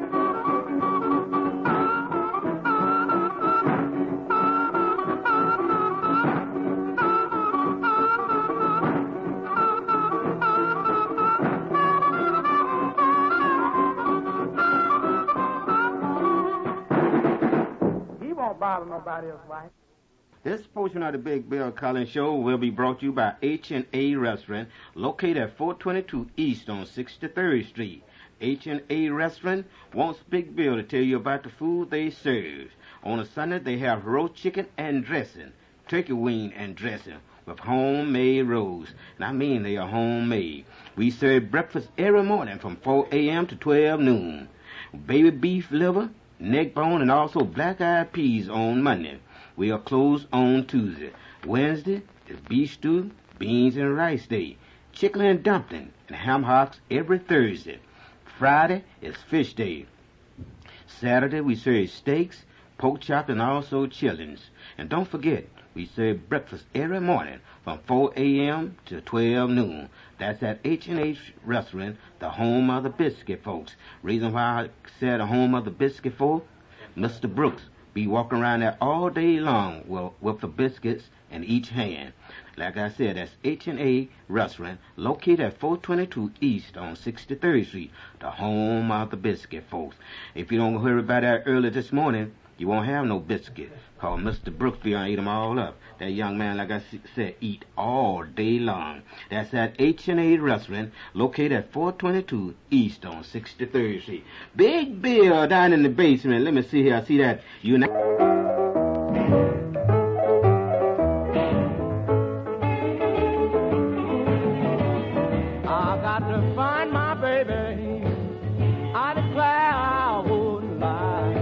Bother nobody else, right? This portion of the Big Bill Collins Show will be brought to you by H&A Restaurant, located at 422 East on 63rd Street. H&A Restaurant wants Big Bill to tell you about the food they serve. On a Sunday, they have roast chicken and dressing, turkey wing and dressing, with homemade rolls. And I mean they are homemade. We serve breakfast every morning from 4 a.m. to 12 noon. Baby beef liver, neck bone, and also black-eyed peas on Monday. We are closed on Tuesday. Wednesday is beef stew, beans and rice day. Chicken and dumpling and ham hocks every Thursday. Friday is fish day. Saturday we serve steaks, pork chop, and also chillings. And don't forget, we serve breakfast every morning from 4 a.m. to 12 noon. That's at H&H Restaurant, the home of the biscuit folks. Reason why I said the home of the biscuit folks, Mr. Brooks be walking around there all day long with the biscuits in each hand. Like I said, that's H&A Restaurant, located at 422 East on 63rd Street, the home of the biscuit folks. If you don't hear about that early this morning, you won't have no biscuit, cause Mr. Brooks be gonna eat them all up. That young man, like I said, eat all day long. That's at H&A Restaurant, located at 422 East on 63rd Street. Big Bill down in the basement. Let me see here. I see that. I got to find my baby. I declare I wouldn't lie.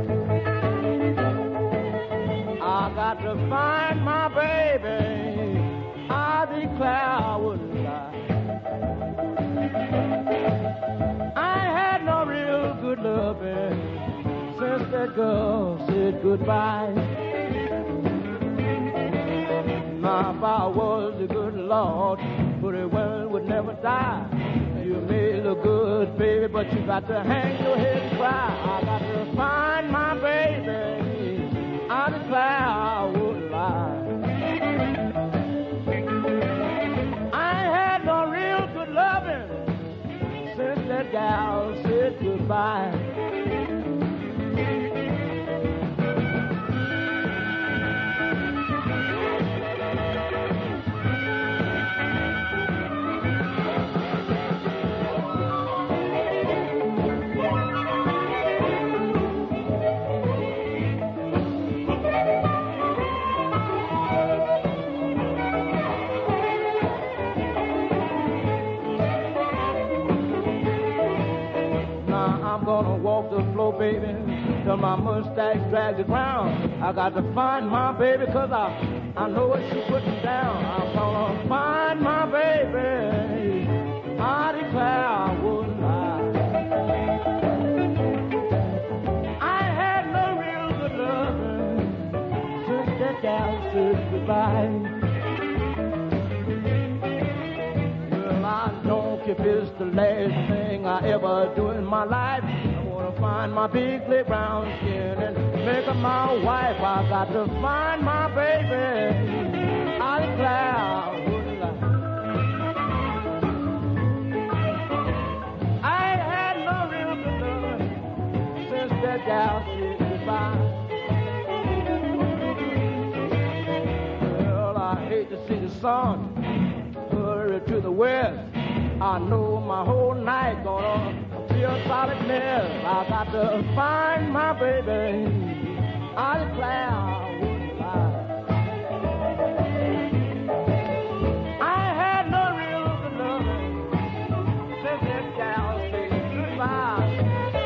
I got to find my baby. I declare I wouldn't lie. I ain't had no real good loving since that girl said goodbye. Now, if I was a good Lord, pretty well would never die. You may look good, baby, but you got to hang your head and cry. I got to find my baby. I declare I wouldn't lie. I ain't had no real good loving since that gal said goodbye. Baby, till my mustache drags it round. I got to find my baby, cause I know what she's putting down. I'm gonna find my baby. I declare I wouldn't lie. I ain't had no real good loving since that gal said goodbye. Well, I know if it's the last thing I ever do in my life, find my big lip brown skin and make her my wife. I got to find my baby. I declare I wouldn't lie. I ain't had no real good love since that gal said goodbye. Well, I hate to see the sun hurry to the west. I know my whole night gonna a solid mess. I got to find my baby. I declare I wouldn't lie. I ain't had no real good loving since that gal said goodbye.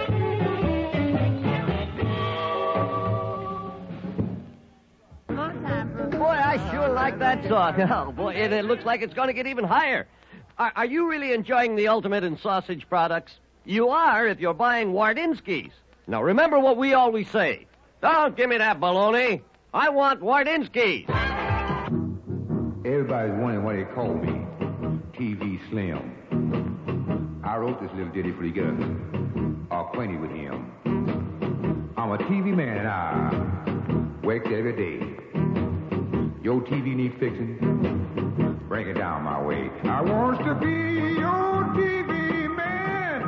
Boy, I sure like that song. Oh, boy, and it looks like it's going to get even higher. Are you really enjoying the ultimate in sausage products? You are if you're buying Wardinsky's. Now, remember what we always say. Don't give me that baloney. I want Wardinsky's. Everybody's wondering what they call me. TV Slim. I wrote this little ditty for you to get acquainted with him. I'm a TV man and I work every day. Your TV need fixing, bring it down my way. I want to be your TV man.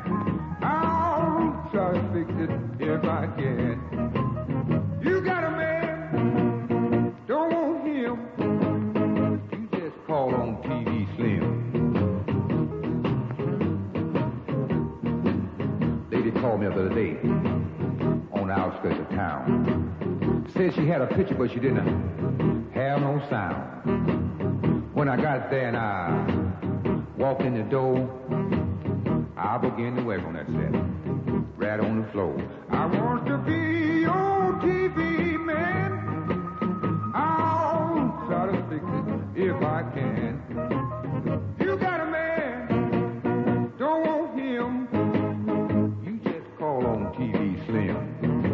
I'll try to fix it if I can. You got a man, don't want him. You just call on TV Slim. Lady called me the other day on the outskirts of town. Said she had a picture, but she didn't have no sound. When I got there and I walked in the door, I began to work on that set, right on the floor. I want to be your TV man. I'll try to fix it if I can. You got a man, don't want him. You just call on TV Slim.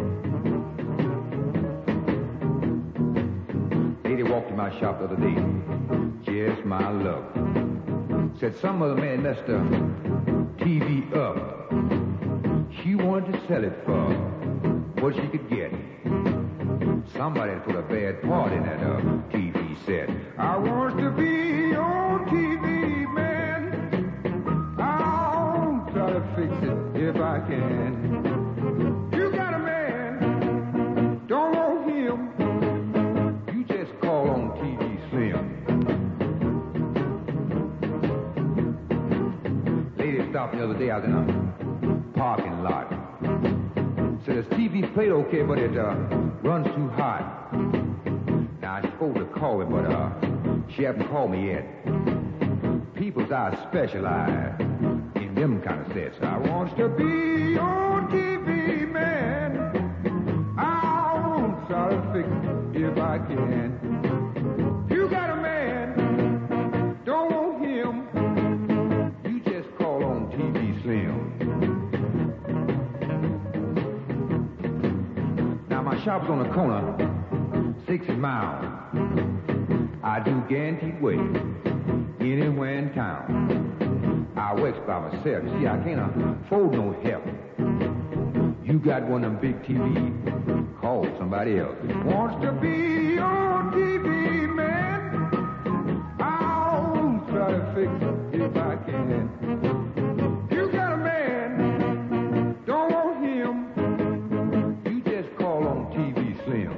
Lady walked in my shop the other day, just my luck. Said some other man messed the TV up. She wanted to sell it for what she could get. Somebody had put a bad part in that TV set. I want to be your TV man. I'll try to fix it if I can. You got a man, don't want him. You just call on TV Slim. Lady stopped the other day. I was in a parking lot. Said his TV played okay, but it runs too hot. Now, she's supposed to call me, but she hasn't called me yet. People's eyes specialize in them kind of sets. I want to be your TV man. I'll try to fix it if I can. You got a man, don't want him. You just call on TV Slim. Now, my shop's on the corner, 60 miles. I do guaranteed work anywhere in town. I works by myself. You see, I can't afford no help. You got one of them big TV, call somebody else. Wants to be on TV, man. I'll try to fix it if I can. You got a man, don't want him. You just call on TV Slim.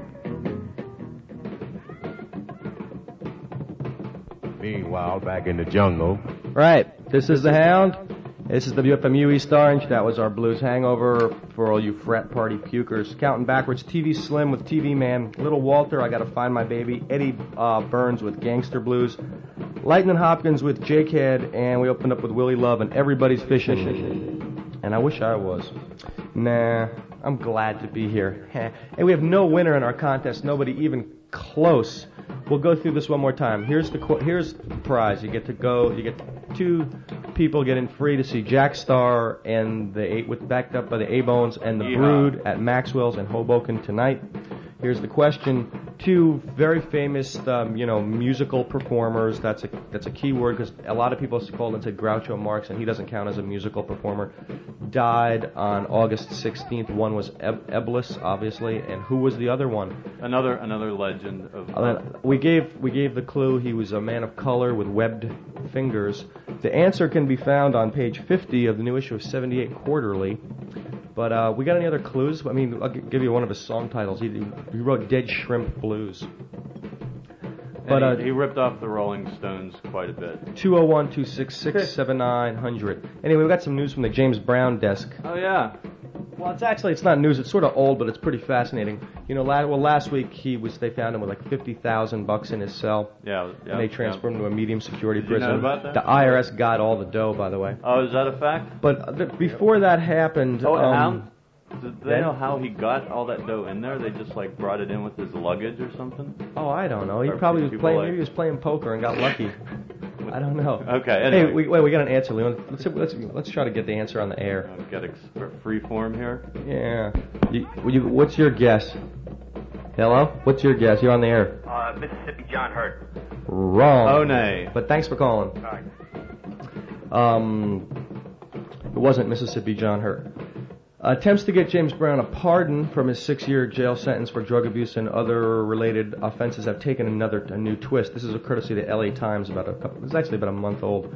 Meanwhile, back in the jungle. Right, this is the Hound. This is WFMU East Orange. That was our blues hangover for all you frat party pukers. Counting backwards, TV Slim with TV Man, Little Walter, I Gotta Find My Baby, Eddie Burns with Gangster Blues, Lightning Hopkins with Jake-Head, and we opened up with Willie Love and Everybody's Fishing. And I wish I was. Nah, I'm glad to be here. And we have no winner in our contest, nobody even close. We'll go through this one more time. Here's the prize. You get to go. You get 2 people getting free to see Jack Starr and backed up by the A-Bones and the Brood at Maxwell's in Hoboken tonight. Here's the question. 2 very famous, musical performers. That's a key word because a lot of people called and said Groucho Marx, and he doesn't count as a musical performer. Died on August 16th. One was Eblis, obviously, and who was the other one? Another legend of. We gave the clue. He was a man of color with webbed fingers. The answer can be found on page 50 of the new issue of 78 Quarterly. But we got any other clues? I mean, I'll give you one of his song titles. He wrote Dead Shrimp Blues. But he ripped off the Rolling Stones quite a bit. 201-266-7900. Anyway, we got some news from the James Brown desk. Oh, yeah. Well, it's not news. It's sort of old, but it's pretty fascinating. Last week they found him with like $50,000 in his cell. Yeah. And they transferred him to a medium security Did prison. You know about that? The IRS got all the dough, by the way. Oh, is that a fact? But before that happened, did they know how he got all that dough in there? They just brought it in with his luggage or something? Oh, I don't know. He probably was playing. Maybe he was playing poker and got lucky. I don't know. Okay. Anyway. Hey, we got an answer, Leon. Let's try to get the answer on the air. Get a free form here. Yeah. What's your guess? Hello. What's your guess? You're on the air. Mississippi John Hurt. Wrong. Oh, nay. But thanks for calling. All right. It wasn't Mississippi John Hurt. Attempts to get James Brown a pardon from his 6-year jail sentence for drug abuse and other related offenses have taken a new twist. This is a courtesy of the LA Times. It's actually about a month old.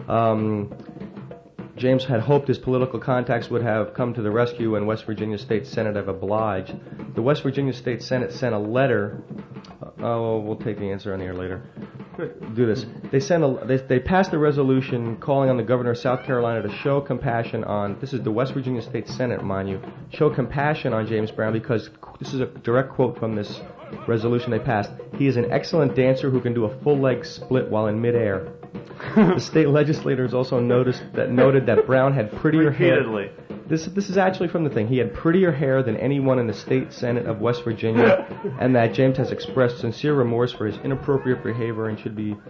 James had hoped his political contacts would have come to the rescue, and West Virginia State Senate have obliged. The West Virginia State Senate sent a letter. We'll take the answer on the air later. Do this. They passed a resolution calling on the governor of South Carolina to show compassion on. This is the West Virginia State Senate, mind you. Show compassion on James Brown because this is a direct quote from this resolution they passed. He is an excellent dancer who can do a full leg split while in midair. The state legislators also noted that Brown had prettier hair. This is actually from the thing. He had prettier hair than anyone in the state senate of West Virginia, and that James has expressed sincere remorse for his inappropriate behavior and should be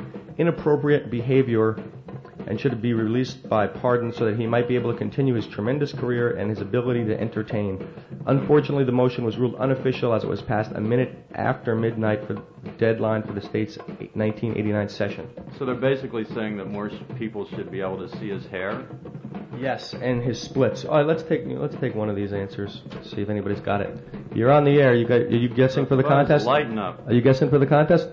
released by pardon so that he might be able to continue his tremendous career and his ability to entertain. Unfortunately, the motion was ruled unofficial as it was passed a minute after midnight for the deadline for the state's 1989 session. So they're basically saying that more people should be able to see his hair? Yes, and his splits. All right, let's take one of these answers. See if anybody's got it. You're on the air. Are you guessing for the contest? Lighten up. Are you guessing for the contest?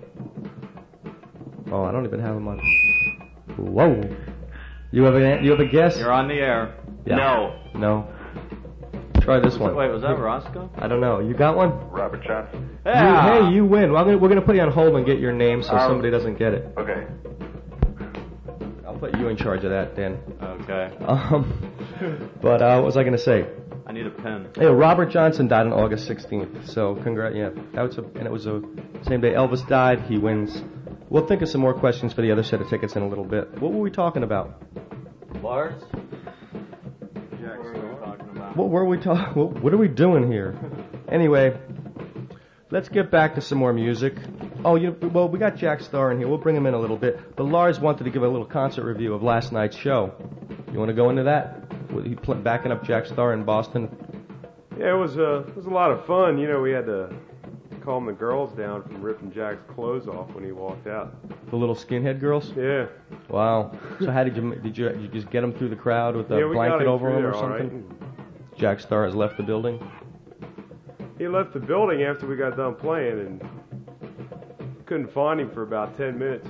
Oh, I don't even have them on. Whoa. You have a guess? You're on the air. Yeah. No. Try this one. Wait, was that Roscoe? I don't know. You got one? Robert Johnson. Yeah. You win. Well, we're going to put you on hold and get your name so somebody doesn't get it. Okay. I'll put you in charge of that, Dan. Okay. But what was I going to say? I need a pen. Hey, Robert Johnson died on August 16th. So it was the same day Elvis died. He wins. We'll think of some more questions for the other set of tickets in a little bit. What were we talking about? Lars? Jack, what were we talking about? What were we talking? What are we doing here? Anyway, let's get back to some more music. Well, we got Jack Starr in here. We'll bring him in a little bit. But Lars wanted to give a little concert review of last night's show. You want to go into that? He backing up Jack Starr in Boston. Yeah, it was a lot of fun. We had a calm the girls down from ripping Jack's clothes off when he walked out. The little skinhead girls? Yeah. Wow. So how did you just get them through the crowd with a we blanket got him over through them or there, all something? right. Jack Starr has left the building. He left the building after we got done playing and couldn't find him for about 10 minutes.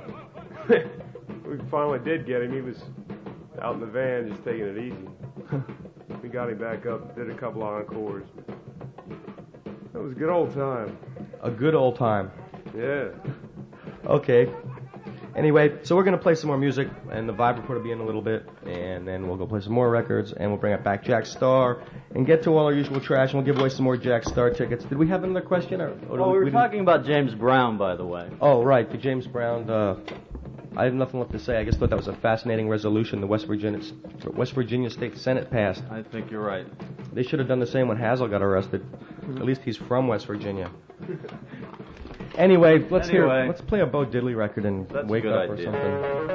We finally did get him. He was out in the van just taking it easy. We got him back up, did a couple of encores. That was a good old time. A good old time. Yeah. Okay. Anyway, so we're going to play some more music, and the Vibe Report will be in a little bit, and then we'll go play some more records, and we'll bring it back Jack Starr, and get to all our usual trash, and we'll give away some more Jack Starr tickets. Did we have another question? Or we were talking about James Brown, by the way. Oh, right, the James Brown. I have nothing left to say. I just thought that was a fascinating resolution the West Virginia State Senate passed. I think you're right. They should have done the same when Hazel got arrested. At least he's from West Virginia. Anyway, let's play a Bo Diddley record and wake up or something.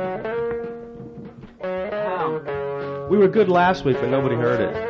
We were good last week, but nobody heard it.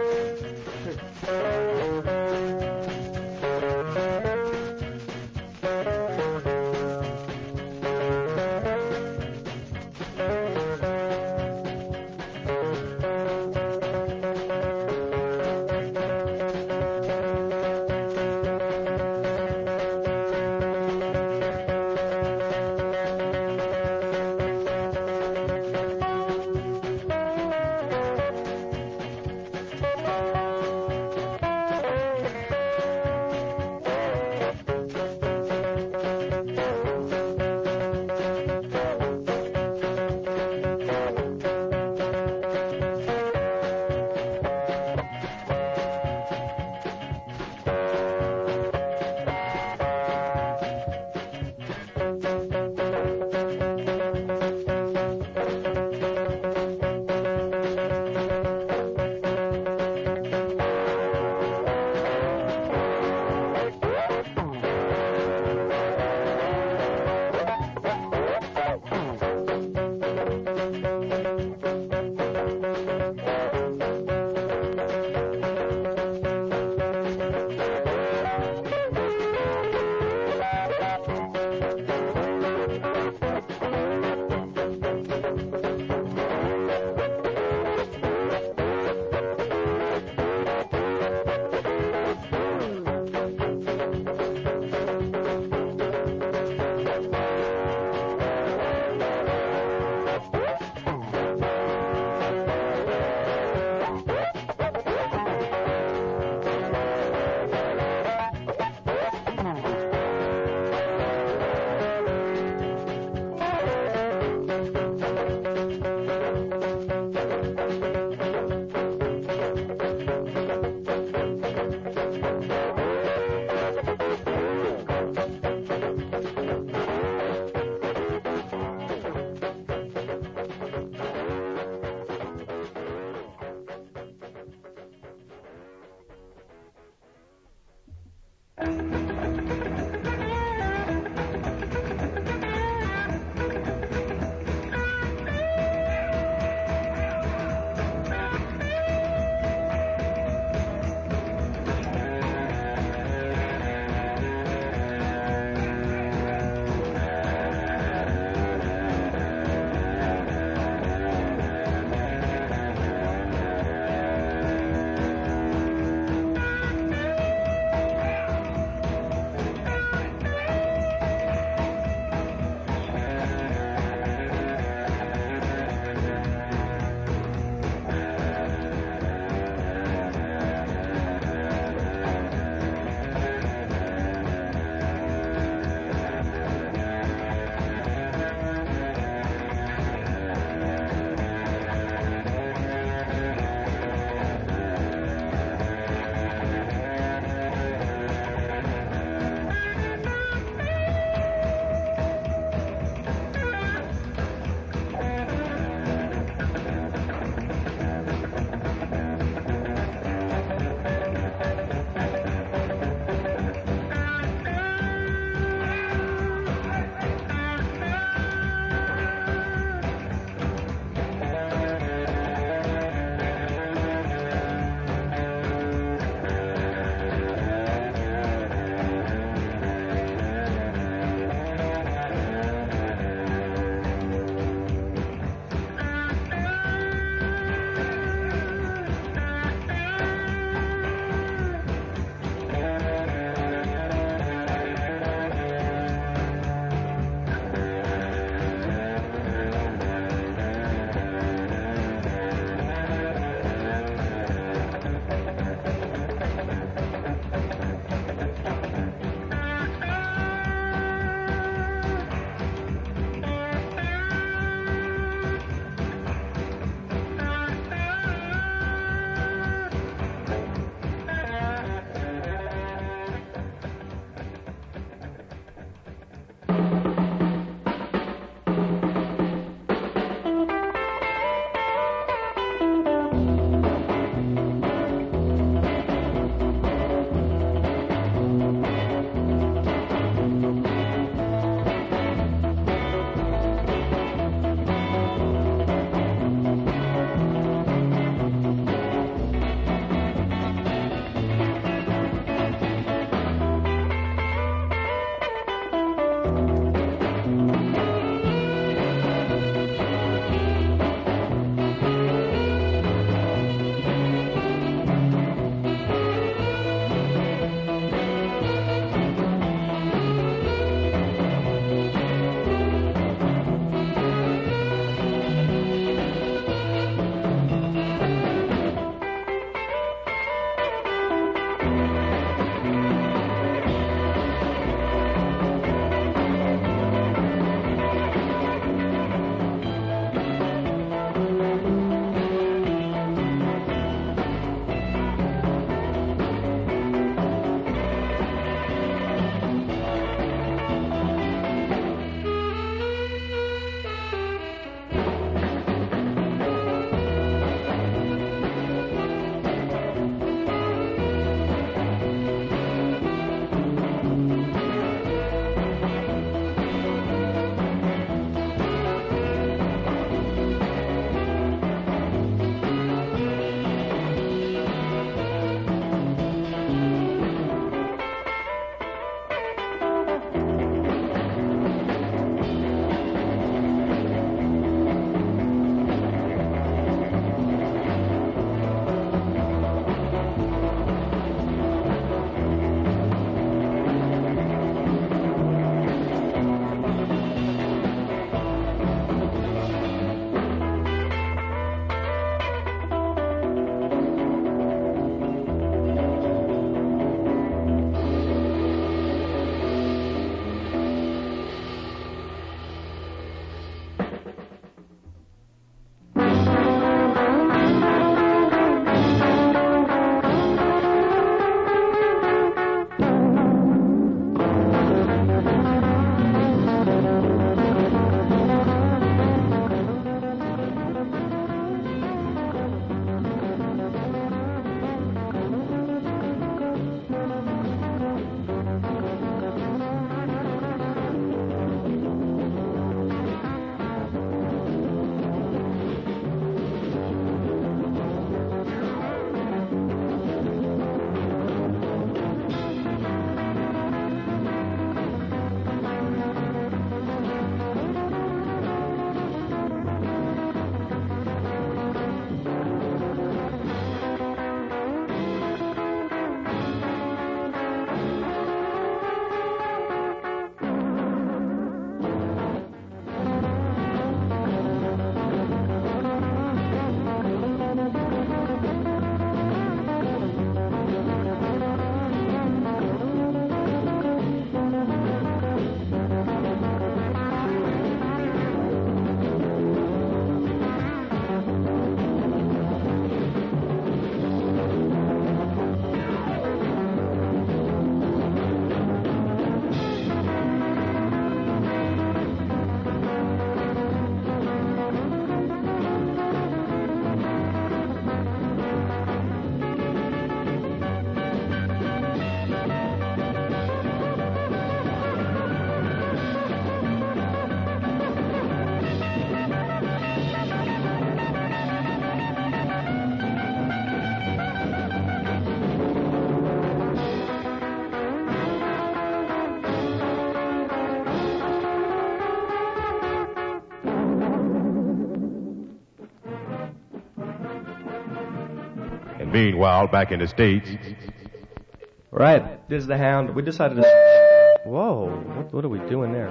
meanwhile, back in the States. Right, this is the Hound. We decided to... Whoa, what are we doing there?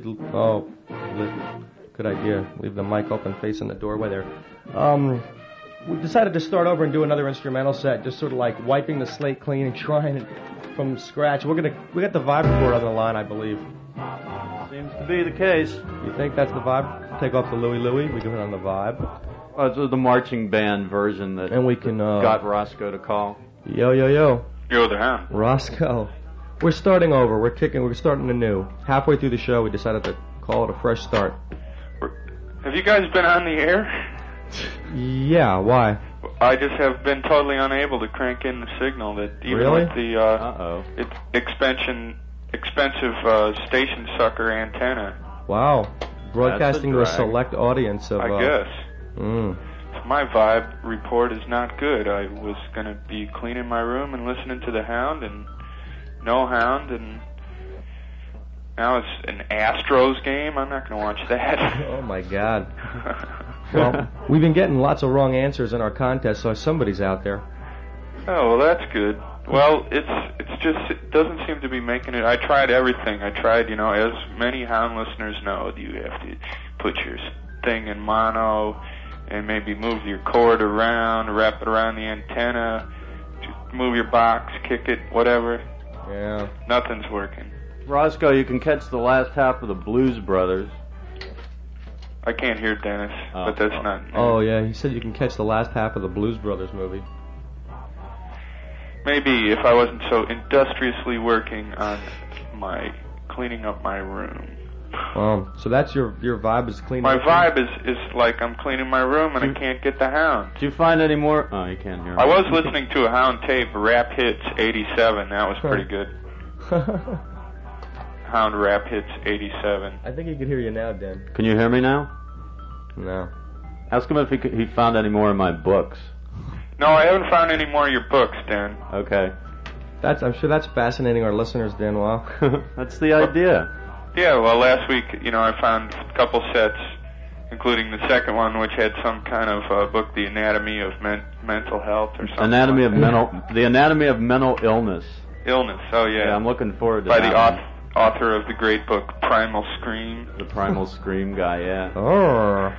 Good idea. Leave the mic open facing the doorway there. We decided to start over and do another instrumental set, just sort of like wiping the slate clean and trying it from scratch. We got the vibe recorder on the line, I believe. Seems to be the case. You think that's the vibe? Take off the Louie. We go on the vibe. It's the marching band version that and we can got Roscoe to call. Yo. Yo, the Hound. Roscoe. We're starting over. We're starting anew. Halfway through the show, we decided to call it a fresh start. Have you guys been on the air? Yeah, why? I just have been totally unable to crank in the signal. That even with the expensive station sucker antenna. Wow, broadcasting to a select audience of. I guess. My vibe report is not good. I was going to be cleaning my room and listening to the Hound, and no Hound, and now it's an Astros game. I'm not going to watch that. Oh my God. Well, we've been getting lots of wrong answers in our contest, so somebody's out there. Oh, well, that's good. Well, it doesn't seem to be making it. I tried everything. I tried, as many Hound listeners know, you have to put your thing in mono and maybe move your cord around, wrap it around the antenna, move your box, kick it, whatever. Yeah. Nothing's working. Roscoe, you can catch the last half of the Blues Brothers. I can't hear Dennis, but that's not... Oh, yeah, he said you can catch the last half of the Blues Brothers movie. Maybe if I wasn't so industriously working on cleaning up my room. So that's your vibe is cleaning my up? My vibe is like I'm cleaning my room and I can't get the Hound. Did you find any more? Oh, you can't hear me. I was listening to a Hound tape, Rap Hits 87. That was pretty good. Hound Rap Hits 87. I think he could hear you now, Dan. Can you hear me now? No. Ask him if he found any more of my books. No, I haven't found any more of your books, Dan. Okay. I'm sure that's fascinating our listeners, Dan. Wow. That's the idea. Yeah, well, last week, I found a couple sets, including the second one, which had some kind of book, The Anatomy of Mental Health or something. The Anatomy of Mental Illness. Illness, oh yeah. Yeah, I'm looking forward to that. By the author of the great book, Primal Scream. The Primal Scream guy, yeah. Oh.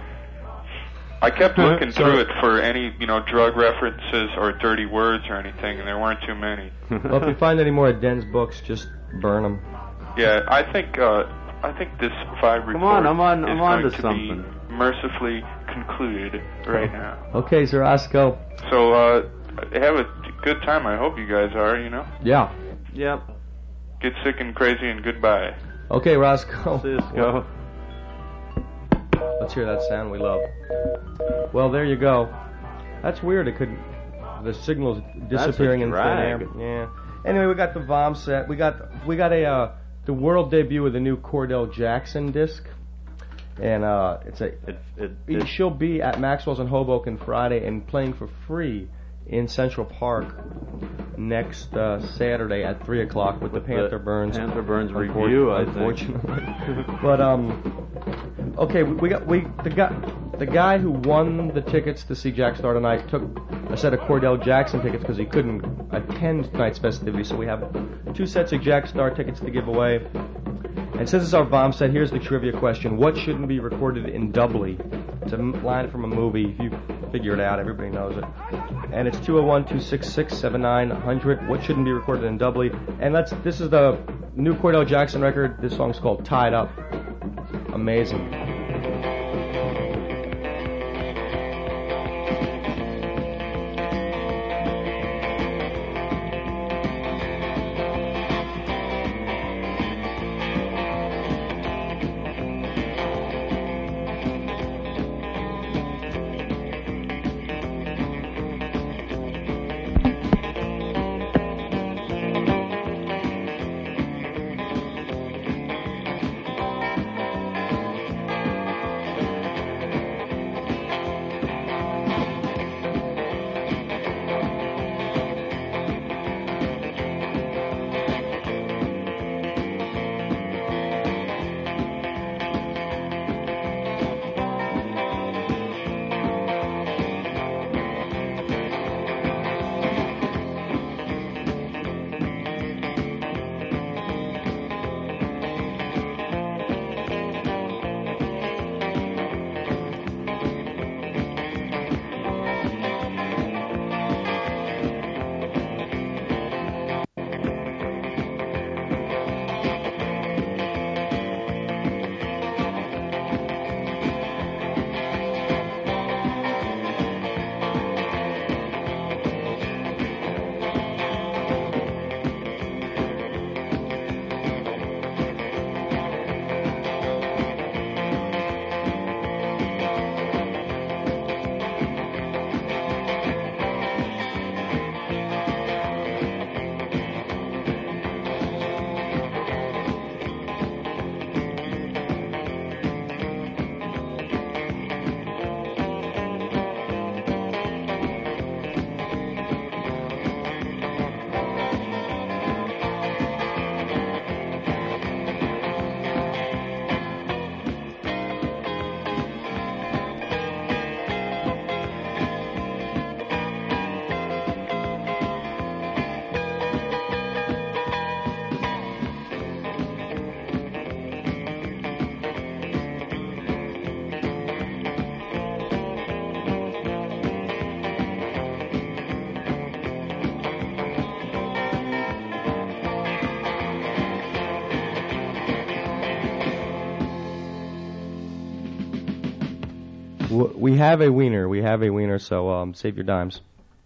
I kept looking through it for any, drug references or dirty words or anything, and there weren't too many. Well, if you find any more of Den's books, just burn them. Yeah, I think this vibe report I'm on to to something. Be mercifully concluded right now. Okay, Sir Roscoe. So, have a good time. I hope you guys are, Yeah. Yep. Get sick and crazy and goodbye. Okay, Roscoe. Cisco. Let's hear that sound we love. Well, there you go. That's weird. The signal's disappearing in thin air. Yeah. Anyway, we got the VOM set. We got the world debut of the new Cordell Jackson disc, and she'll be at Maxwell's in Hoboken Friday and playing for free in Central Park next Saturday at 3 o'clock with the Panther Burns review. Unfortunately, but okay, the guy who won the tickets to see Jack Star tonight took a set of Cordell Jackson tickets because he couldn't attend tonight's festivities. So we have 2 sets of Jack Star tickets to give away. And since it's our bomb set, here's the trivia question: what shouldn't be recorded in doubly? It's a line from a movie. If you figure it out, everybody knows it. And it's 201-266-7900. What shouldn't be recorded in doubly? And this is the new Cordell Jackson record. This song's called Tied Up. Amazing. We have a wiener. We have a wiener. So save your dimes.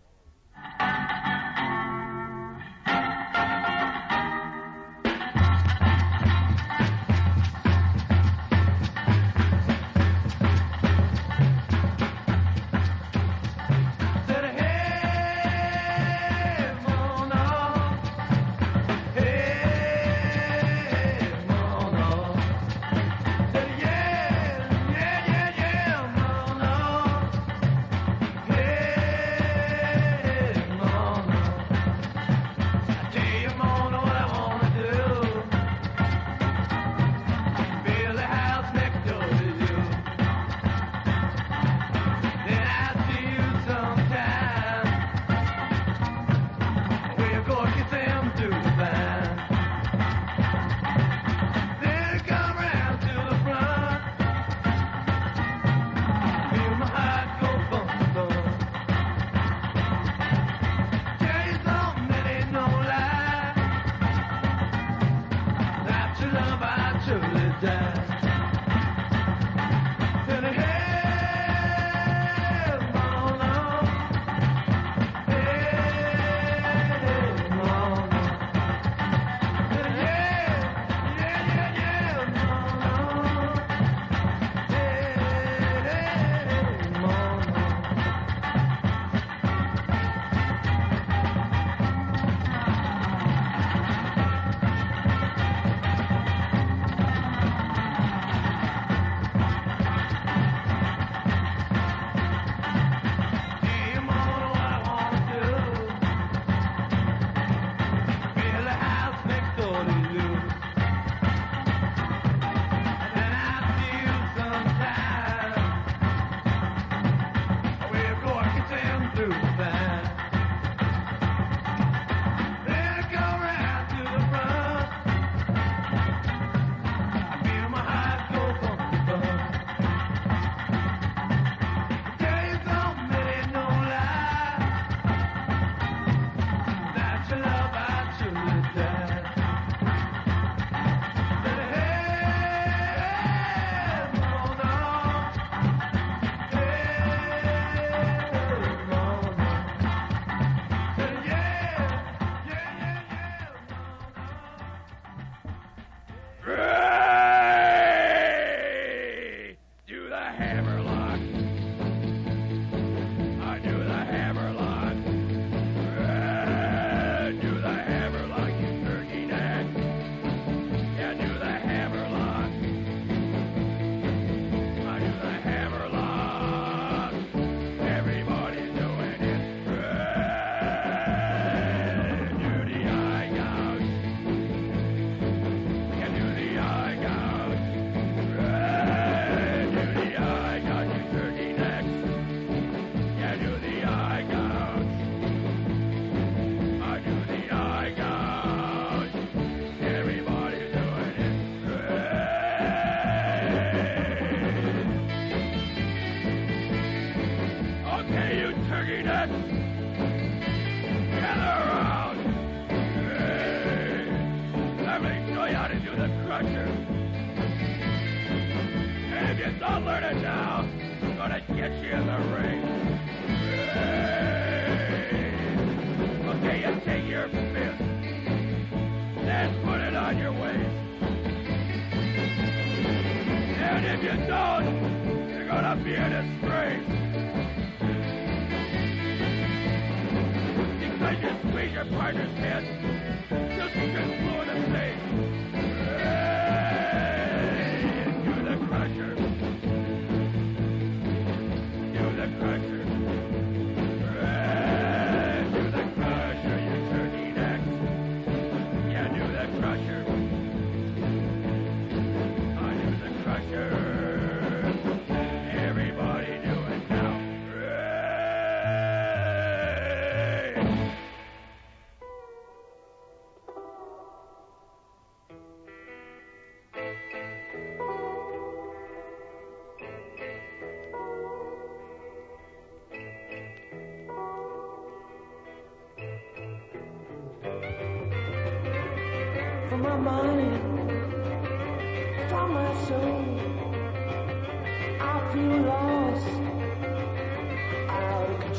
From my mind, from my soul, I feel lost.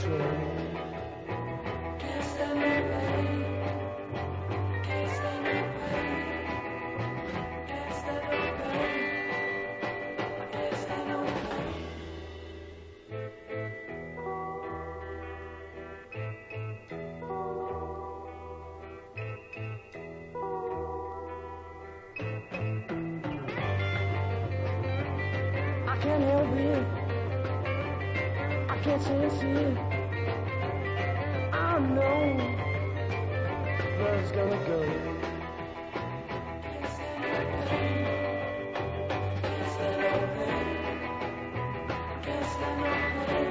slow. Can't stand no pain. Can't stand no pain. Can't stand no pain. I can't stand no pain. I can't help it. I can't sense it. I know where it's gonna go. Can't stand no pain. Can't stand no pain. Can't stand no pain.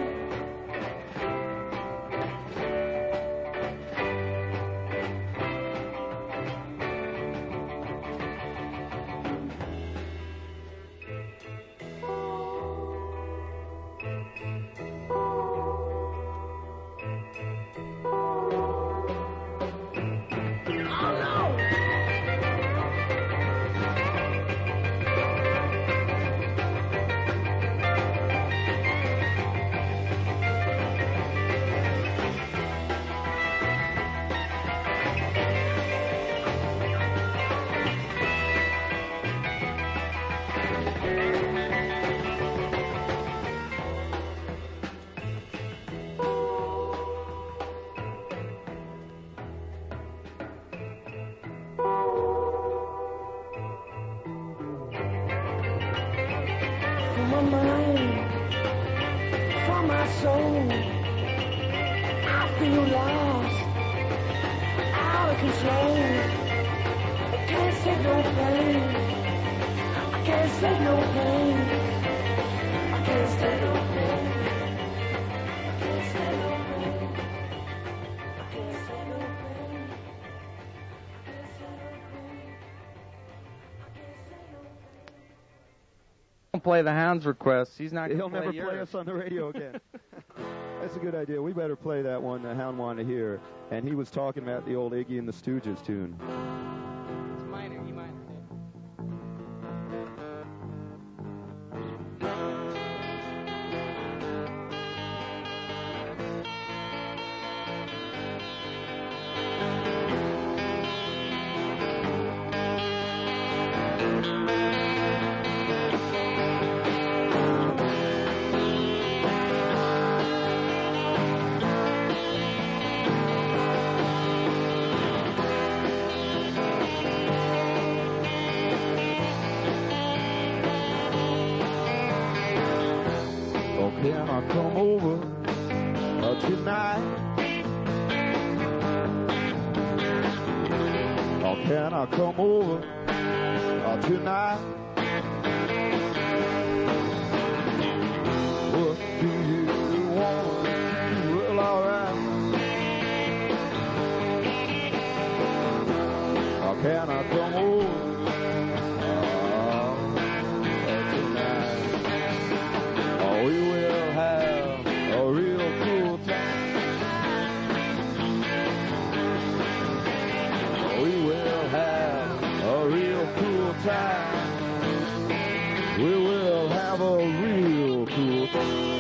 For my mind, for my soul, I feel lost, out of control. I can't take no pain. I can't take no pain. I can't take no pain. I can't take no pain. I can't take no pain. I can't take no pain. Don't play the Hound's request. He's not. He'll gonna never play play yours. us on the radio again. That's a good idea. We better play that one the Hound wanted to hear. And he was talking about the old Iggy and the Stooges tune. It's minor. E minor. Oh, can I come over tonight? Oh, can I come over tonight? What do you want? Well, alright. Oh, can I come over tonight? Oh, we will have a real cool time. Oh, we will have a real cool time. We will have a real cool time.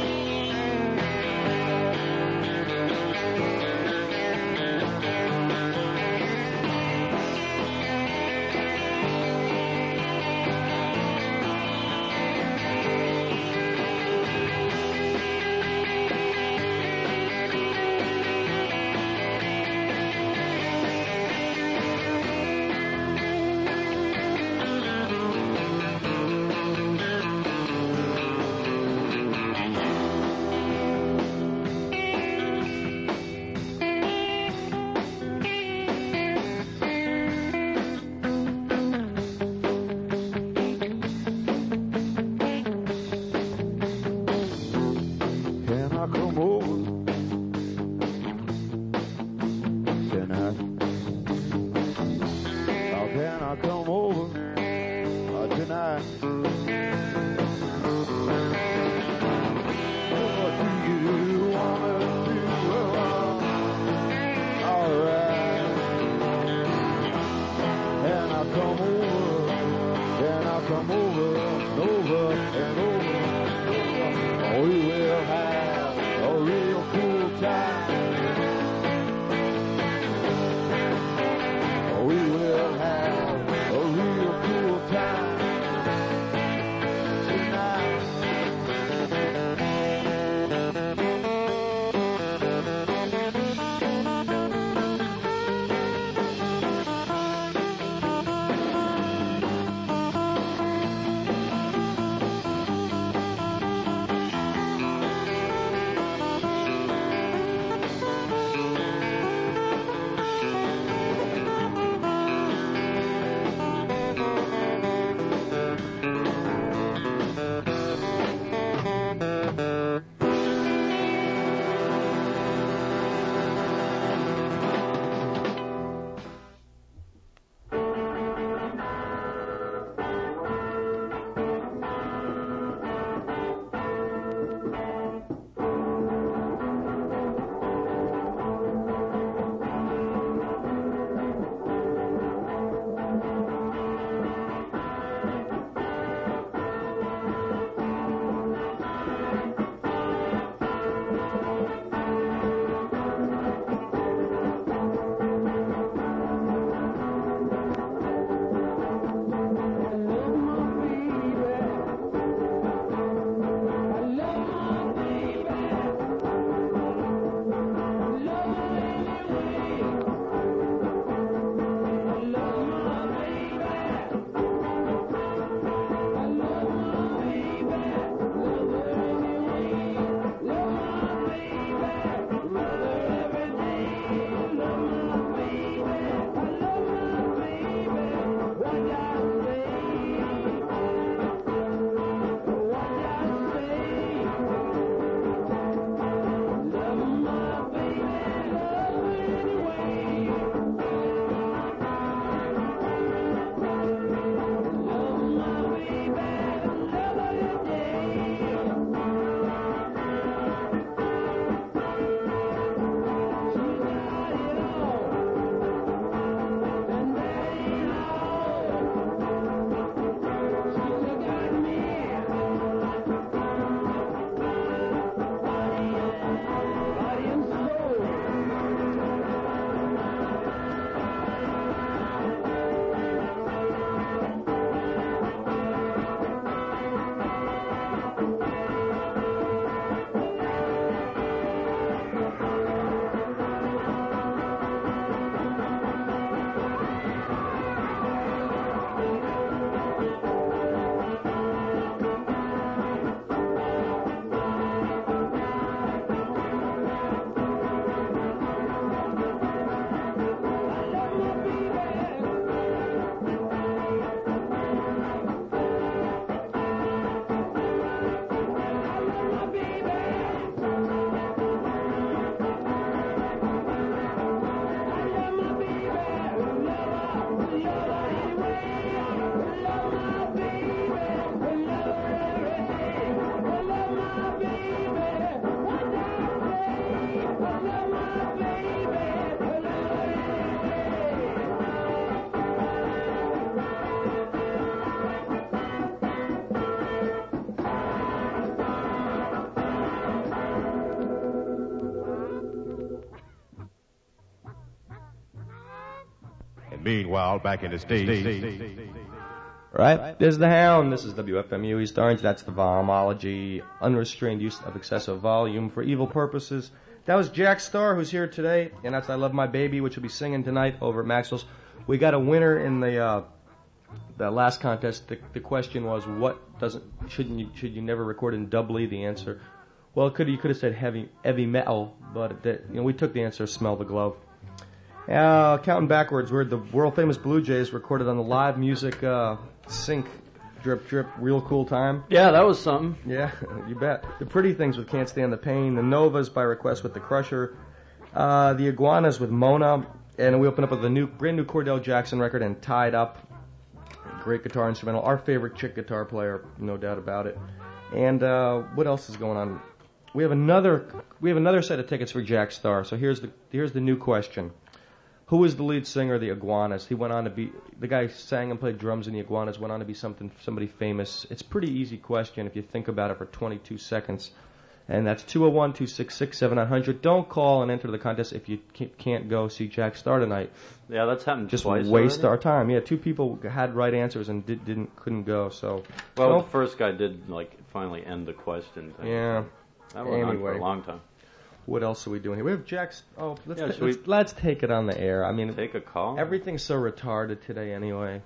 Meanwhile, back in the States. Right? There's the Hound. This is WFMU East Orange. That's the Vomology, unrestrained use of excessive volume for evil purposes. That was Jack Starr, who's here today, and that's I Love My Baby, which will be singing tonight over at Maxwell's. We got a winner in the last contest. The question was, should you never record in doubly? The answer, well, you could have said heavy metal, but we took the answer, Smell the Glove. Counting backwards, we're the world famous Blue Jays recorded on the live music sync, drip drip, real cool time. Yeah, that was something. Yeah, you bet. The Pretty Things with Can't Stand the Pain, the Novas by request with the Crusher, the Iguanas with Mona, and we open up with a brand new Cordell Jackson record and Tied Up. Great guitar instrumental. Our favorite chick guitar player, no doubt about it. And what else is going on? We have another set of tickets for Jack Starr. So here's the new question. Who is the lead singer of the Iguanas? He went on to be, the guy sang and played drums in the Iguanas, went on to be somebody famous. It's a pretty easy question if you think about it for 22 seconds. And that's 201-266-7900. Don't call and enter the contest if you can't go see Jack Starr tonight. Yeah, that's happened just twice waste already? our time. Yeah, 2 people had right answers and couldn't go. So well, the first guy did finally end the question thing. Yeah. That went on for a long time. What else are we doing here? We have Jack's. Oh, let's take it on the air. I mean, take a call. Everything's so retarded today, anyway.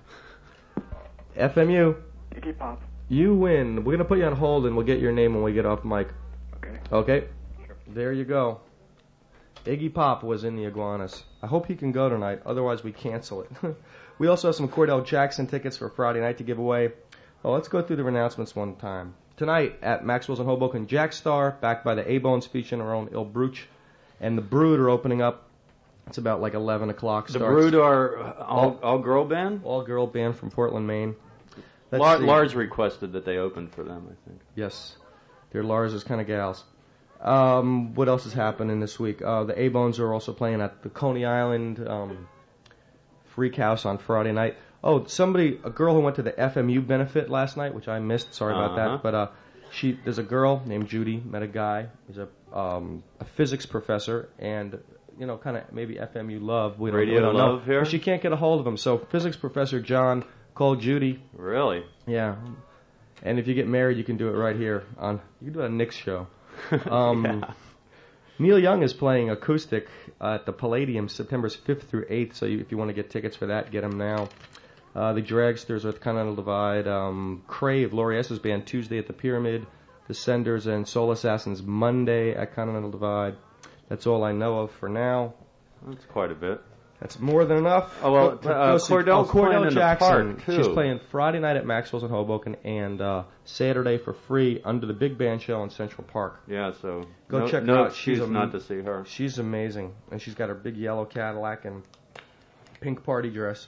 FMU. Iggy Pop. You win. We're gonna put you on hold, and we'll get your name when we get off mic. Okay. Okay. Sure. There you go. Iggy Pop was in the Iguanas. I hope he can go tonight. Otherwise, we cancel it. We also have some Cordell Jackson tickets for Friday night to give away. Oh, let's go through the announcements one time. Tonight at Maxwell's in Hoboken, Jack Starr, backed by the A-Bones featuring our own Il Bruch, and the Brood are opening up. It's about 11 o'clock. The Brood are all-girl band? All-girl band from Portland, Maine. Lars requested that they open for them, I think. Yes. They're Lars's kind of gals. What else is happening this week? The A-Bones are also playing at the Coney Island Freak House on Friday night. Oh, a girl who went to the FMU benefit last night, which I missed. Sorry about that. But there's a girl named Judy. Met a guy. He's a physics professor, and kind of maybe FMU love. We don't know. Here. But she can't get a hold of him. So physics professor John called Judy. Really? Yeah. And if you get married, you can do it right here you can do it on Nick's show. Yeah. Neil Young is playing acoustic at the Palladium September 5th through 8th. So if you want to get tickets for that, get them now. The Dragsters are at the Continental Divide. Crave, Laurie S.'s band, Tuesday at the Pyramid. The Senders and Soul Assassins Monday at Continental Divide. That's all I know of for now. That's quite a bit. That's more than enough. Oh, well, Cordell Jackson. Park, too. She's playing Friday night at Maxwell's in Hoboken and Saturday for free under the Big Band Show in Central Park. Yeah, so go check her no out. Excuse not to see her. She's amazing, and she's got her big yellow Cadillac and pink party dress.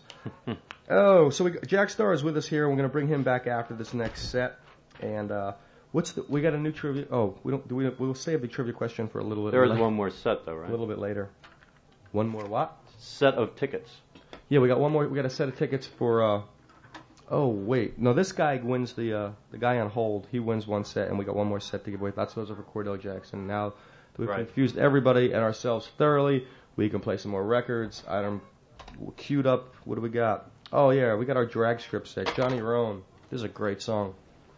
So Jack Starr is with us here. We're going to bring him back after this next set. And we got a new trivia. Oh, we'll save the trivia question for a little bit. There is one more set though, right? A little bit later. One more what? Set of tickets. Yeah, we got one more. We got a set of tickets for. Oh wait, no. This guy wins the guy on hold. He wins one set, and we got one more set to give away. Those are for Cordell Jackson. Now that we've confused everybody and ourselves thoroughly, we can play some more records. Queued up. What do we got? Oh yeah, we got our drag strip set. Johnny Roan. This is a great song.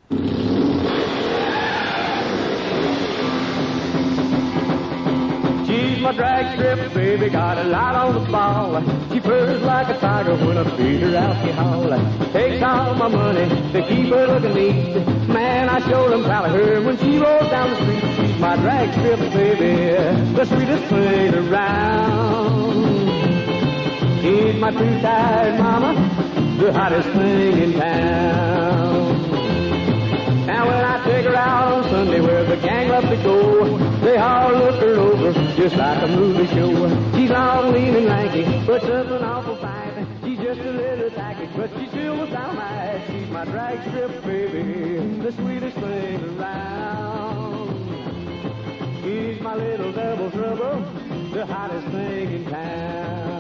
She's my drag strip, baby, got a lot on the ball. She purrs like a tiger when I feed her alcohol. Takes all my money to keep her looking neat. Man, I sure am proud of her when she rolls down the street. She's my drag strip, baby, the sweetest thing around. She's my two-tired mama, the hottest thing in town. Now when I take her out on Sunday where the gang love to go, they all look her over just like a movie show. She's long, lean, and lanky, but something awful fine. She's just a little tacky, but she's filled with dynamite. She's my drag strip, baby, the sweetest thing around. She's my little double trouble, the hottest thing in town.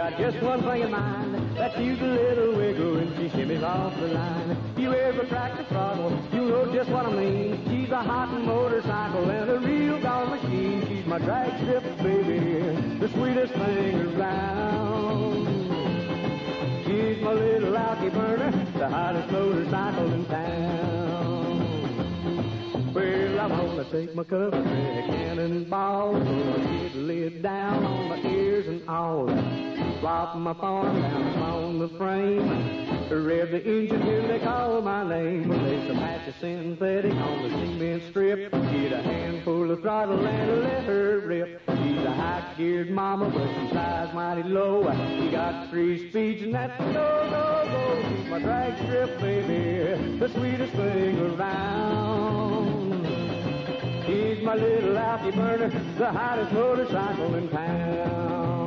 got just one thing in mind. That cute little wiggle when she shimmies off the line. You ever crack the throttle, you know just what I mean. She's a hot motorcycle and a real doll machine. She's my drag strip baby, the sweetest thing around. She's my little alky burner, the hottest motorcycle in town. Well, I wanna take my cover and a cannonball, get laid down on my ears and all. Flop my farm down on the frame. Rev the engine till they call my name. Lay some patchy synthetic on the cement strip. Get a handful of throttle and let her rip. She's a high-geared mama, but she flies mighty low. She got 3 speeds and that's go. She's my drag strip baby, the sweetest thing around. She's my little alky burner, the hottest motorcycle in town.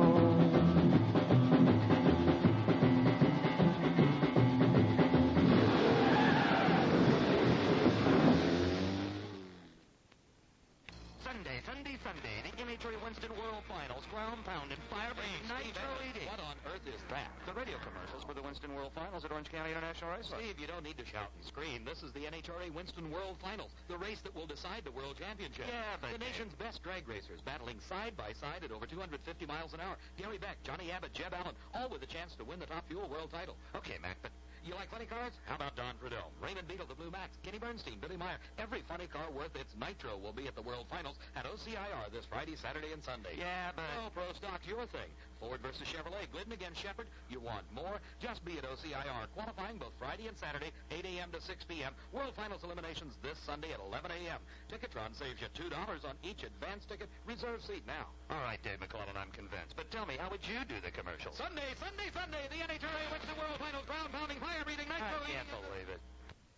Sunday, the NHRA Winston World Finals, ground pounding, fire breathing, nitro eating. What on earth is that? The radio commercials for the Winston World Finals at Orange County International Raceway. Steve, you don't need to shout and scream. This is the NHRA Winston World Finals, the race that will decide the World Championship. Yeah, but the nation's best drag racers battling side by side at over 250 miles an hour. Gary Beck, Johnny Abbott, Jeb Allen, all with a chance to win the Top Fuel World title. Okay, Mac, but you like funny cars? How about Don Prudhomme, Raymond Beetle, the Blue Max, Kenny Bernstein, Billy Meyer? Every funny car worth its nitro will be at the World Finals at OCIR this Friday, Saturday, and Sunday. Yeah, but... Oh, Pro Stock, your thing. Ford versus Chevrolet, Glidden against Shepard. You want more? Just be at OCIR, qualifying both Friday and Saturday, 8 a.m. to 6 p.m. World Finals eliminations this Sunday at 11 a.m. Ticketron saves you $2 on each advance ticket. Reserve seat now. All right, Dave McClellan, I'm convinced. But tell me, how would you do the commercial? Sunday, the NHRA Winston World Finals, ground-pounding, fire-breathing, nitro. I can't believe it.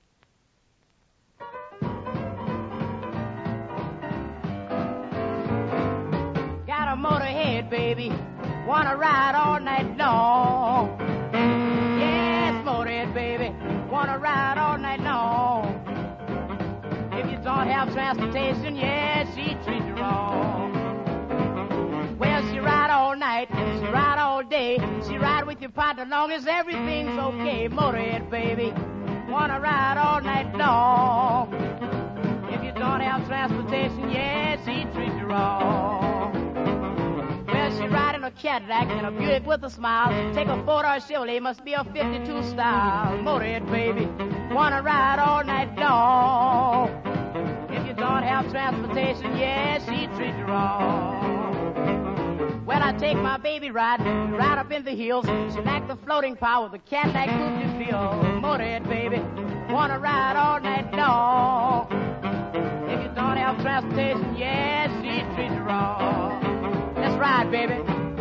Got a motorhead, baby, wanna ride all night long. Yes, motorhead, baby, wanna ride all night long. If you don't have transportation, yes, she treats you wrong. Well, she ride all night, she ride all day, she ride with your partner long as everything's okay. Motorhead, baby, wanna ride all night long. If you don't have transportation, yes, she treats you wrong. She riding a Cadillac and a Buick with a smile. Take a 4-door Chevrolet, must be a 52 style. Motorhead, baby, wanna ride all night long. If you don't have transportation, yes, she treats you wrong. Well, I take my baby right up in the hills. She like the floating power of the Cadillac coupe you feel. Motorhead, baby, wanna ride all night long. If you don't have transportation, yes, she treats you wrong. Let's ride, baby.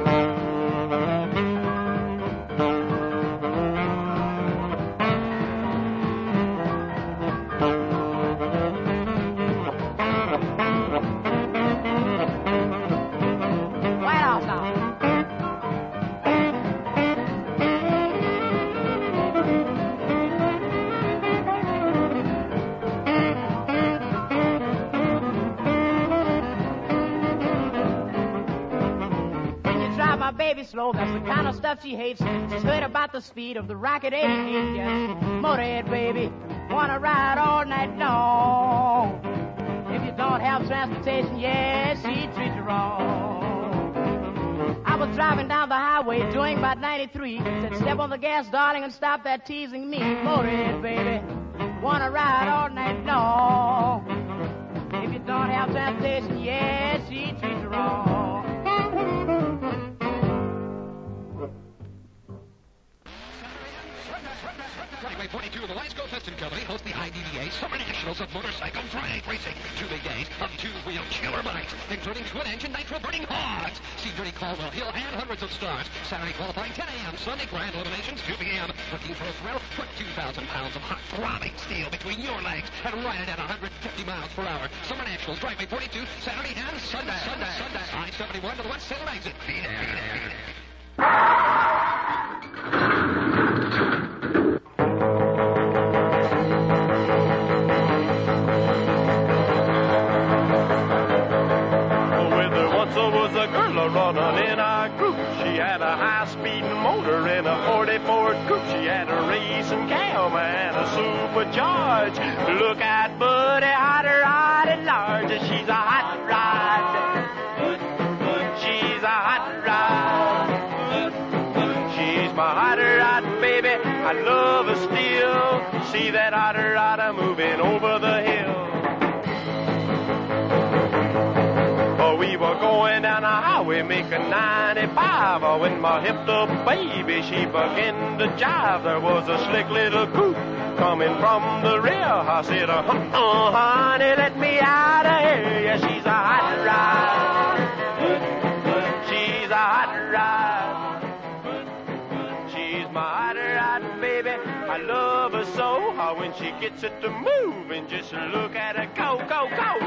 White House now. My baby slow, that's the kind of stuff she hates. She's heard about the speed of the Rocket 88. Yes, motorhead, baby, wanna ride all night long. If you don't have transportation, yes, she treats you wrong. I was driving down the highway doing about 93. Said, step on the gas, darling, and stop that teasing me. Motorhead, baby, wanna ride all night long. If you don't have transportation, yes, she treats you wrong. Driveway 42 of the Wisco Piston Company hosts the IDDA Summer Nationals of Motorcycle Drag Racing. 2 big days of 2-wheel killer bikes, including twin-engine nitro-burning hogs. See Dirty Caldwell Hill and hundreds of stars. Saturday qualifying 10 a.m. Sunday grand eliminations 2 p.m. Looking for a thrill? Put 2,000 pounds of hot throbbing steel between your legs and ride it at 150 miles per hour. Summer Nationals Driveway 42 Saturday and Sunday. I-71 to the West Salem exit. Be there. Was a girl a running in our group. She had a high high-speed motor and a 40 Ford coupe. She had a racing cowman and a supercharged. Look at Buddy, hot rod at large. She's a hot rod. She's a hot rod. She's my hot rod, baby. I love her still. See that hot rod moving over the hill. We were going down the highway making 95 when my hipped-up baby, she began to jive. There was a slick little coupe coming from the rear. I said, honey, let me out of here. Yeah, she's a hot rod. She's a hot rod. She's my hot rod, baby. I love her so. When she gets it to move and just look at her go, go, go.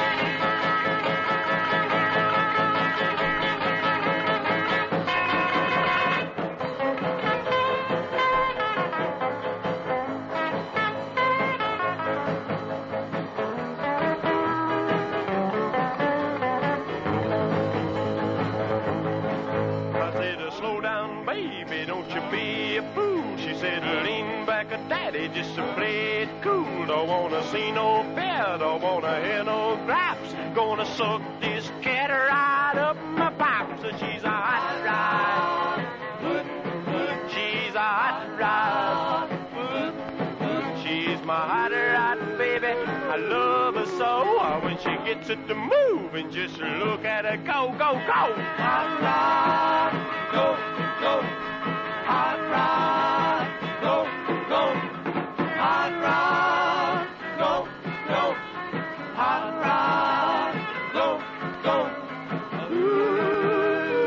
Baby, don't you be a fool. She said, lean back, daddy, just to play it cool. Don't wanna see no fear, don't wanna hear no gripes. Gonna suck this cat right up my pipe. So she's a hot rod. She's a hot rod. She's my hot rod, baby. I love her so. When she gets it to move and just look at her go, go, go. Hot rod, go. Go, hot rod, go, go, hot rod, go, go, hot rod, go, go, ooh,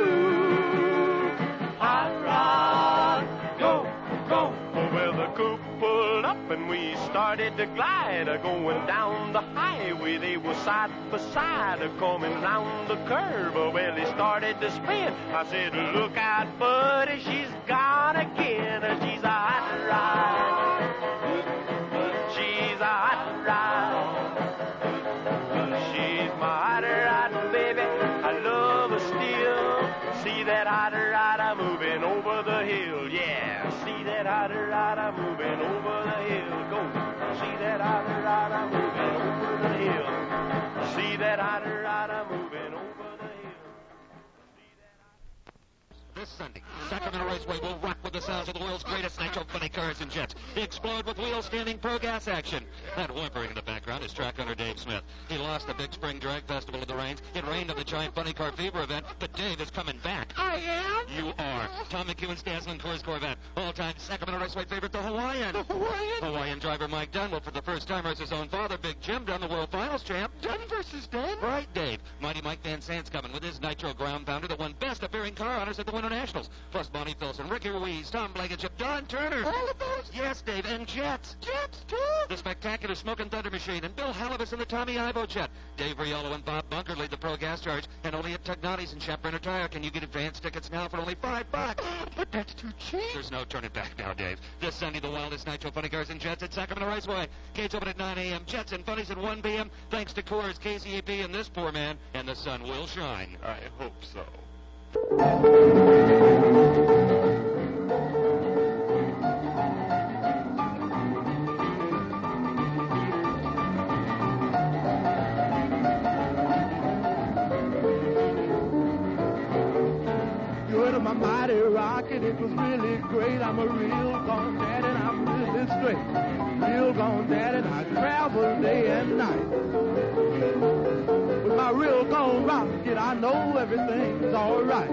hot rod, go, go. Well, the coupe pulled up and we started to glide, going down the highway. They were side by side, coming round the curve. Well, they started to spin. I said, look out, buddy, she's gone again. She's a hot rod. She's a hot rod. She's my hot rod, baby. I love her still. See that hot rod moving over the hill. Yeah, see that hot rod moving over the hill. Go. See that hot rod moving over the hill. See that hot rod moving over the hill. This Sunday, Sacramento Raceway will rock with the sounds of the world's greatest nitro funny cars and jets. Explode with wheel-standing pro-gas action. That whimpering in the background is track hunter Dave Smith. He lost the Big Spring Drag Festival of the Rains. It rained on the giant Funny Car Fever event, but Dave is coming back. I am? You are. Tom McEwen's dazzling Coors Corvette. All-time Sacramento Raceway favorite, the Hawaiian. The Hawaiian? Hawaiian driver Mike Dunn will, for the first time, race his own father, Big Jim Dunn, the World Finals champ. Dunn versus Dunn? Right, Dave. Mighty Mike Van Sant's coming with his nitro ground pounder that won Best Appearing Car Honors at the Winter Nationals. Plus Bonnie Filson, Ricky Ruiz, Tom Blankenship, Don Turner. All of those? Yes, Dave, and Jets. Jets, too? The spectacular Smokin' Thunder Machine and Bill Halibus in the Tommy Ivo jet. Dave Riolo and Bob Bunker lead the pro gas charge, and only at Tugnotti's and Chaparral Tire can you get advance tickets now for only $5. But that's too cheap. There's no turning back now, Dave. This Sunday, the wildest nitro funny cars and jets at Sacramento Raceway. Gates open at 9 a.m. Jets and funnies at 1 p.m. Thanks to Coors, KCEP, and this poor man, and the sun will shine. I hope so. My mighty rocket, it was really great. I'm a real gone daddy, and I'm really straight. Real gone daddy, and I travel day and night. With my real gone rocket, I know everything's alright.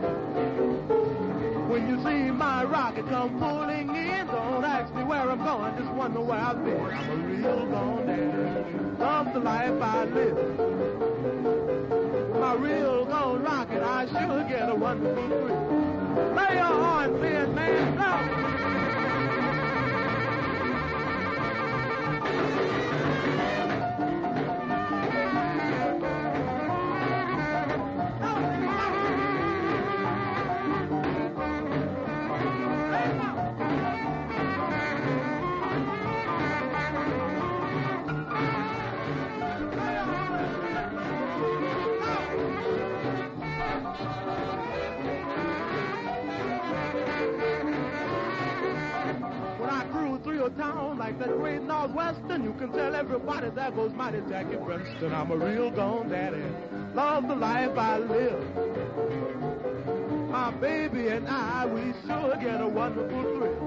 When you see my rocket come pulling in, don't ask me where I'm going, just wonder where I've been. I'm a real gone daddy, love the life I live. My real gone rocket, I sure get a wonderful thrill. Lay your horns in, man, stop. that great Northwestern, you can tell everybody there goes mighty Jackie Preston. I'm a real gone daddy, love the life I live. My baby and I, we sure get a wonderful thrill.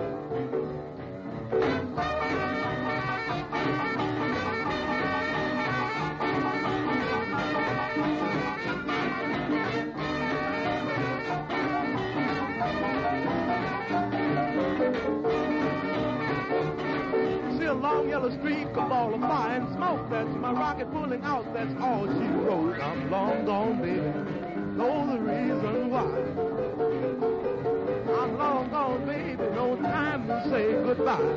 See a long yellow streak, a ball of fire and smoke. That's my rocket pulling out, that's all she wrote. I'm long gone, baby. Know the reason why. I'm long gone, baby. No time to say goodbye.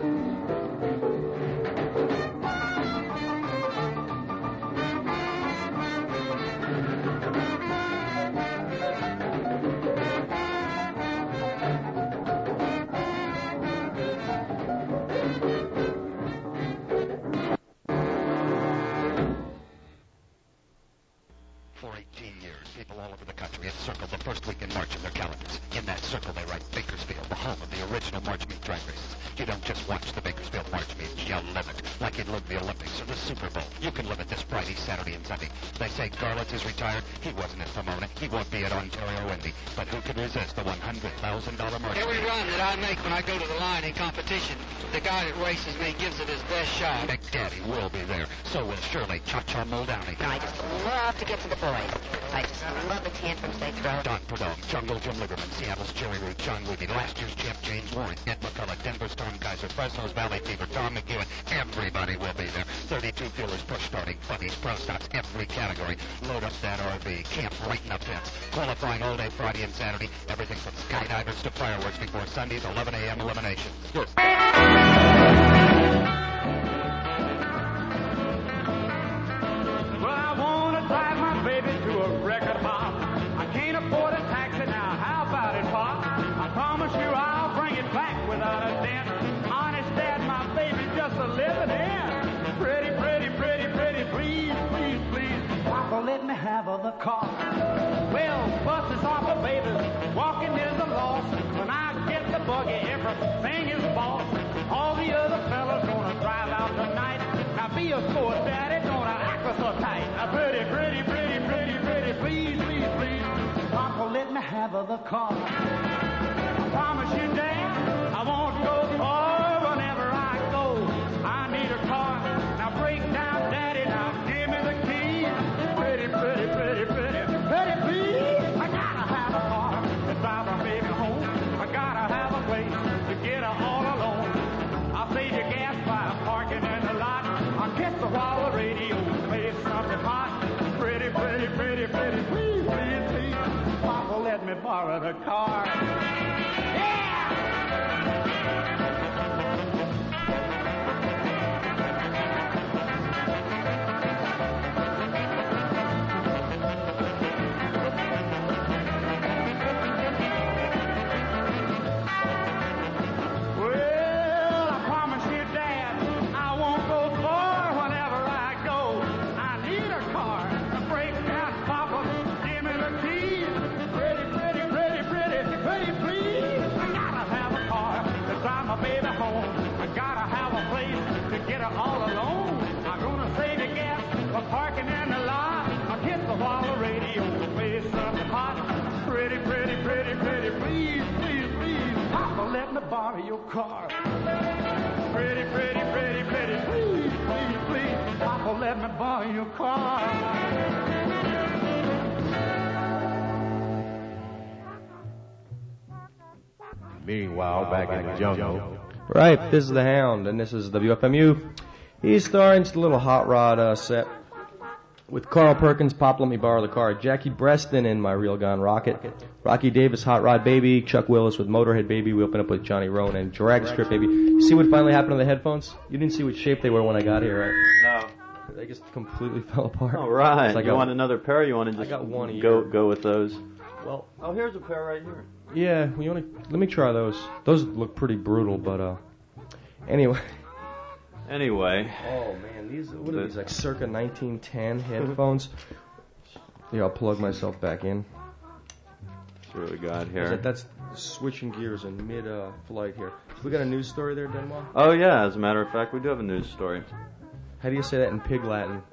For 18 years, people all over the country have circled the first week in March in their calendars. In that circle, they write Bakersfield, the home of the original March Meat drag races. You don't just watch the Bakersfield March Meats, you live it, like you'd live the Olympics or the Super Bowl. You can live it this Friday, Saturday, and Sunday. They say Garlitz is retired. He wasn't at Pomona. He won't be at Ontario Indy. But who can resist the $100,000 March Every Meat? run that I make when I go to the line in competition, the guy that races me gives it his best shot. Big Daddy will be there. So will Shirley Cha-Cha Muldowney. I just love to get to the boys. I just love the tantrums they throw. Don Perdome, Jungle Jim Lieberman, Seattle's Jerry Root, John Ruby, last year's champ James Warren, Ed McCullough, Denver Storm Kaiser, Fresno's Valley Fever, Tom McEwen. Everybody will be there. 32 dealers, push starting, funnies, pro stocks, every category. Load up that RV, camp right in the fence. Qualifying all day Friday and Saturday. Everything from skydivers to fireworks before Sunday's 11 a.m. elimination. Well, I want to drive my baby to a record hop. I can't afford a taxi now. How about it, Pop? I promise you I'll bring it back without a dent. Honest, Dad, my baby's just a living in. Pretty, pretty, pretty, pretty, please, please, please, Papa, let me have the car. Well, buses are for babies. Walking is a loss. When I get the buggy, everything is boss. All the other fellas gonna drive out tonight. Now be a sport, Daddy, don't act so tight. Pretty, pretty, pretty, pretty, pretty, please, please, please, Papa, let me have the car. I promise you, Dad, I won't go far whenever I go. I need a car. Now break down, Daddy, now give me the key. Pretty, pretty, pretty, pretty, pretty, please. I gotta have a car to drive my baby home. I gotta have a place to get her all alone. I'll save you gas by parking in the lot. I'll kiss her while the radio plays something hot. Pretty, pretty, pretty, pretty, please, please, please, Papa, let me borrow the car. Well, I promise you, Dad, I won't go far whenever I go. I need a car to break down, Papa. Give me the keys. Pretty, pretty, pretty, pretty, pretty, please. I gotta have a car to drive my baby home. I gotta have a place to get her all alone. I'm gonna save the gas for parking in the lot. I'll hit the while the radio plays something hot. Pretty, pretty, pretty, pretty, please, please, please, Papa, let me borrow your car. Pretty, pretty, pretty, pretty, please, please, please, Papa, let me borrow your car. Meanwhile, back in the jungle. Right, this is the Hound, and this is WFMU. He's starring just a little hot rod set with Carl Perkins, Pop, Let Me Borrow the Car, Jackie Breston in My Real Gone Rocket, Rocky Davis, Hot Rod Baby, Chuck Willis with Motorhead Baby. We open up with Johnny Rowan and Drag Strip Baby. You see what finally happened to the headphones? You didn't see what shape they were when I got here, right? No. They just completely fell apart. All right. So You want another pair? Or you want to just I got one a go with those? Well, oh, here's a pair right here. Yeah, let me try those. Those look pretty brutal, but anyway. Anyway. Oh man, what are these, like circa 1910 headphones? Yeah, I'll plug myself back in. see what we got here. That's switching gears in mid-flight here. We got a news story there, Denmark? Oh, yeah, as a matter of fact, we do have a news story. How do you say that in Pig Latin?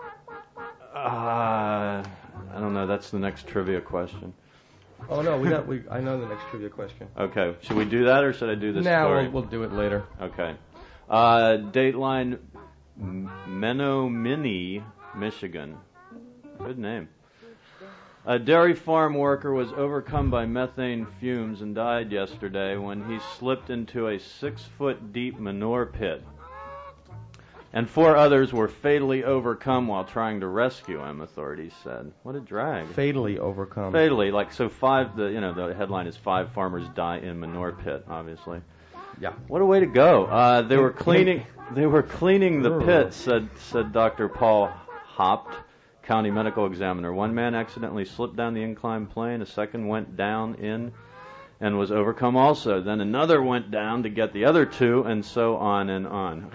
I don't know. That's the next trivia question. Oh, no, I know the next trivia question. Okay. Should we do that, or should I do this No, story? we'll do it later. Okay. Dateline Menominee, Michigan. Good name. A dairy farm worker was overcome by methane fumes and died yesterday when he slipped into a 6-foot deep manure pit. And 4 others were fatally overcome while trying to rescue him, authorities said. What a drag. Fatally overcome. Fatally, the headline is 5 farmers die in manure pit, obviously. Yeah. What a way to go. They were cleaning the pit, said Dr. Paul Hopt, county medical examiner. One man accidentally slipped down the inclined plane, a second went down in and was overcome also. Then another went down to get the other 2, and so on and on.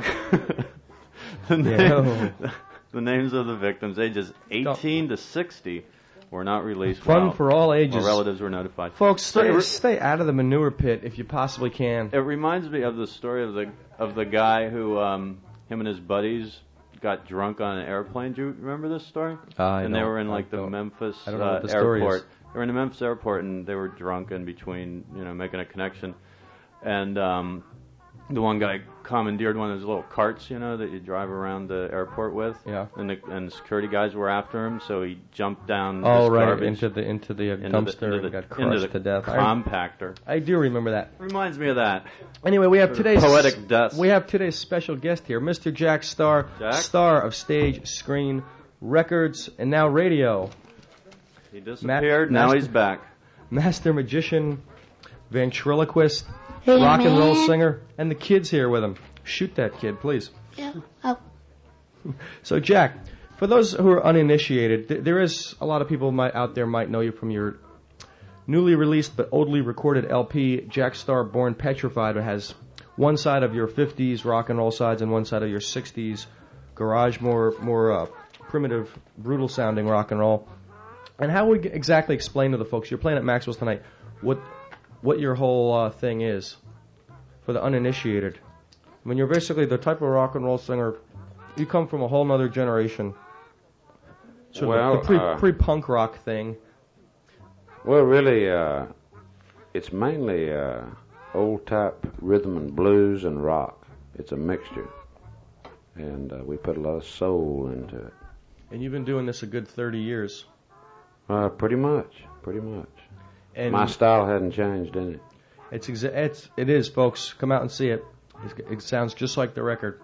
The names of the victims, ages 18 to 60, were not released. Fun for all ages. While relatives were notified. Folks, stay out of the manure pit if you possibly can. It reminds me of the story of the guy who him and his buddies got drunk on an airplane. Do you remember this story? And they were in the Memphis airport. They were in the Memphis airport and they were drunk in between, making a connection. And the one guy commandeered one of those little carts, that you drive around the airport with. Yeah. And the security guys were after him, so he jumped down garbage into the dumpster and got crushed to death. Compactor. I do remember that. Reminds me of that. Anyway, we have today's poetic death. We have today's special guest here, Mr. Jack Starr, star of stage, screen, records, and now radio. He disappeared. Now he's back. Master magician, ventriloquist, rock and roll singer, and the kid's here with him. Shoot that kid, please. Yeah. Oh. So, Jack, for those who are uninitiated, there is a lot of people out there might know you from your newly released but oldly recorded LP, Jack Starr Born Petrified. It has one side of your 50s rock and roll sides and one side of your 60s garage, more primitive, brutal sounding rock and roll. And how would you exactly explain to the folks, you're playing at Maxwell's tonight, what your whole thing is for the uninitiated? I mean, you're basically the type of rock and roll singer. You come from a whole other generation. Sort of the pre-punk rock thing. Well, really, it's mainly old type rhythm and blues and rock. It's a mixture, and we put a lot of soul into it. And you've been doing this a good 30 years. Pretty much. And my style hadn't changed in it. It is, folks. Come out and see it. It sounds just like the record.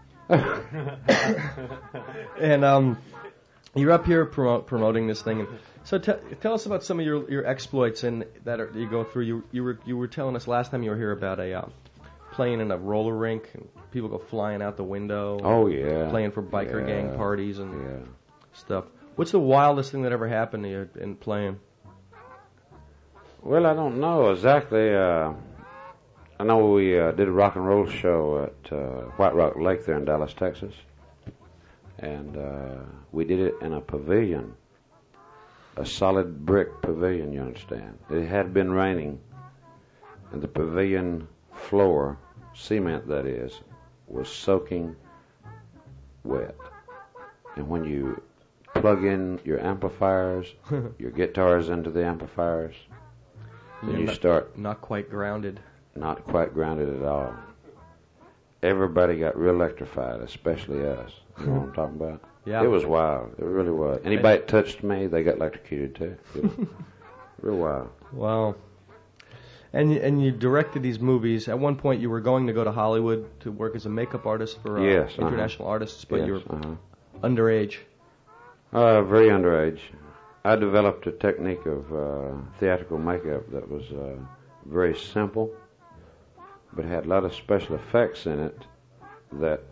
And you're up here promoting this thing. And so tell us about some of your exploits that you go through. You were telling us last time you were here about playing in a roller rink and people go flying out the window. Oh yeah. Playing for biker gang parties and stuff. What's the wildest thing that ever happened to you in playing? Well, I don't know exactly. I know we did a rock and roll show at White Rock Lake there in Dallas, Texas. And we did it in a pavilion, a solid brick pavilion, you understand. It had been raining, and the pavilion floor, cement that is, was soaking wet. And when you plug in your amplifiers, your guitars into the amplifiers, then you start... Not quite grounded. Not quite grounded at all. Everybody got real electrified, especially us. You know what I'm talking about? Yeah. It was wild. It really was. Anybody that touched me, they got electrocuted too. It was real wild. Wow. And you directed these movies. At one point, you were going to go to Hollywood to work as a makeup artist for international artists, but you were underage. Very underage. I developed a technique of theatrical makeup that was very simple, but had a lot of special effects in it that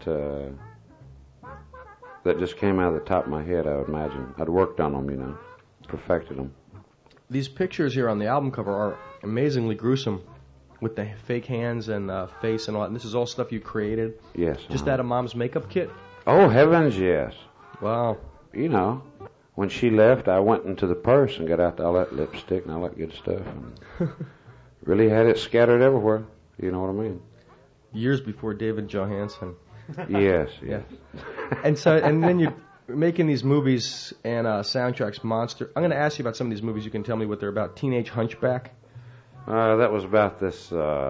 just came out of the top of my head, I would imagine. I'd worked on them, perfected them. These pictures here on the album cover are amazingly gruesome, with the fake hands and face and all that. And this is all stuff you created? Yes. Just out of Mom's makeup kit? Oh, heavens, yes. Wow. when she left, I went into the purse and got out all that lipstick and all that good stuff, and really had it scattered everywhere. You know what I mean? Years before David Johansen. Yes, yes. And then you're making these movies and soundtracks. Monster. I'm going to ask you about some of these movies. You can tell me what they're about. Teenage Hunchback. That was about this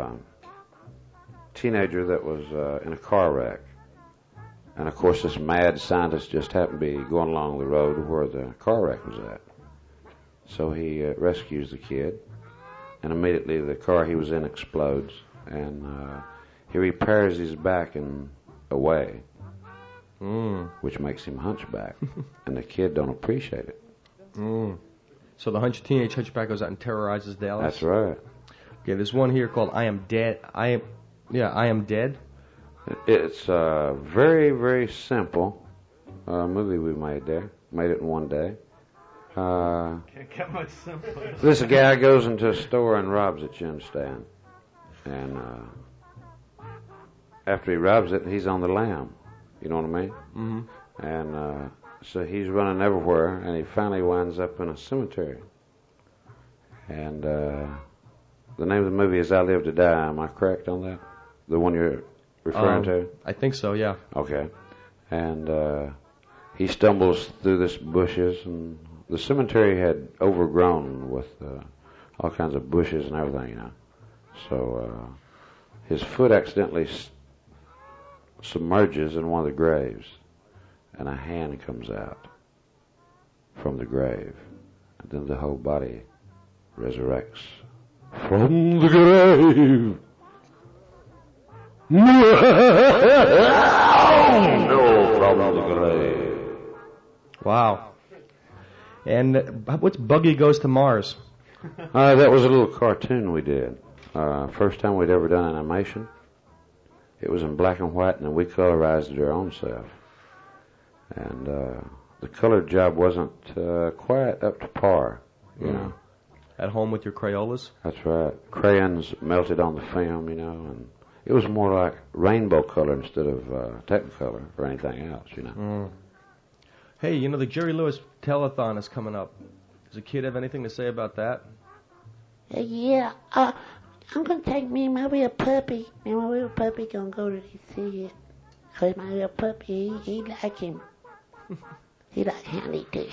teenager that was in a car wreck. And, of course, this mad scientist just happened to be going along the road where the car wreck was at. So he rescues the kid, and immediately the car he was in explodes, and he repairs his back in a way, which makes him hunchback, and the kid don't appreciate it. So the teenage hunchback goes out and terrorizes Dallas? That's right. Okay, there's one here called I Am Dead. I Am Dead. It's a very, very simple movie we made there. Made it in one day. Can't get much simpler. This guy goes into a store and robs it, you understand. And after he robs it, he's on the lam. You know what I mean? Mm-hmm. And so he's running everywhere, and he finally winds up in a cemetery. And the name of the movie is I Live to Die. Am I correct on that? The one you're referring to? I think so, yeah. Okay. And he stumbles through this bushes, and the cemetery had overgrown with all kinds of bushes and everything, you know. So his foot accidentally submerges in one of the graves, and a hand comes out from the grave, and then the whole body resurrects from the grave. From the grave. Wow. And what's Buggy Goes to Mars? That was a little cartoon we did. First time we'd ever done animation. It was in black and white, and we colorized it our own self. And the color job wasn't quite up to par, you know. At home with your Crayolas? That's right. Crayons melted on the film, you know, and it was more like rainbow color instead of Technicolor or anything else, you know. Hey, you know, the Jerry Lewis telethon is coming up. Does a kid have anything to say about that? Yeah, I'm going to take me and my little puppy. Me and my little puppy going to go to see it. Because my little puppy, he like him. He like Handy too.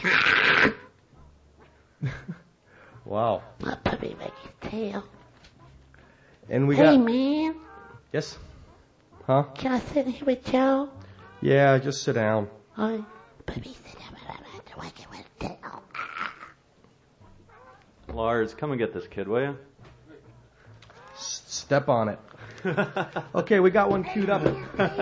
Wow. My puppy like his tail. And we hey, got... man. Yes? Huh? Can I sit here with y'all? Yeah, just sit down. All right. Puppy, sit down. I can with tail. Lars, come and get this kid, will you? Step on it. Okay, we got one queued up.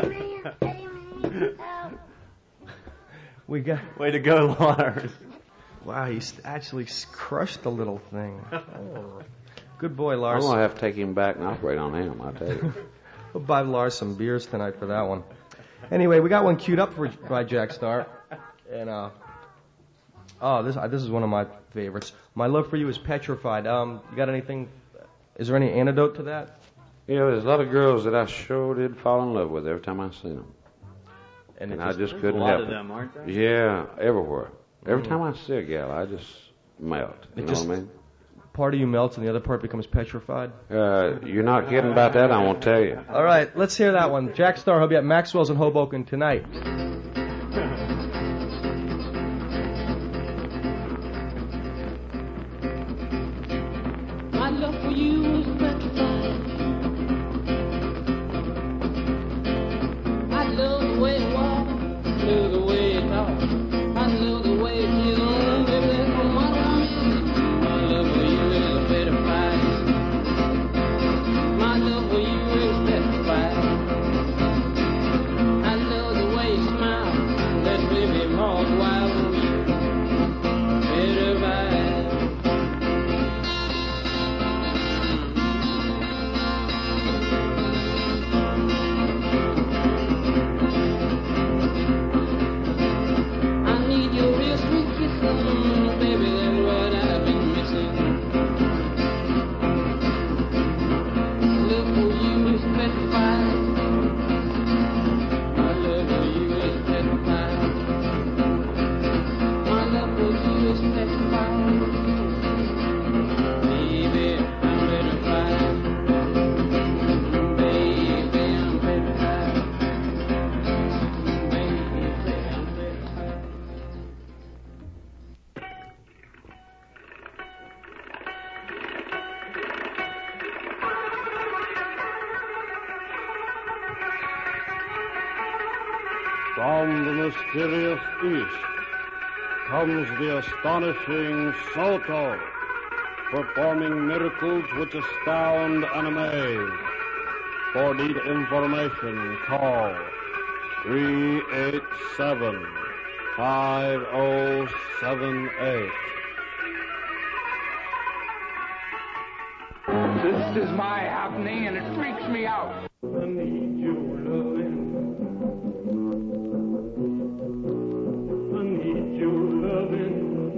We got. Way to go, Lars. Wow, he's actually crushed the little thing. Oh. Good boy, Lars. I'm going to have to take him back and operate on him, I tell you. We'll buy Lars some beers tonight for that one. Anyway, we got one queued up by Jack Starr. And, this is one of my favorites. My Love for You is Petrified. You got anything? Is there any antidote to that? You know, there's a lot of girls that I sure did fall in love with every time I seen them. And I just couldn't help it. There's a lot of them, aren't there? Yeah, everywhere. Every time I see a gal, I just melt. You know what I mean? Part of you melts and the other part becomes petrified. You're not kidding about that, I won't tell you. All right, let's hear that one. Jack Starr, he'll be at Maxwell's in Hoboken tonight. My love for you is petrified. I love the way it walks, I love the way it talks, I love the way it feels on, baby, that's no matter how many. My love for you is petrified. My love for you is petrified. I love the way you smile, that baby more wild than you. Petrified. Sirius East comes the astonishing Soto, performing miracles which astound and amaze. For need information, call 387-5078. This is my happening, and it freaks me out. I need your loving. I need your loving.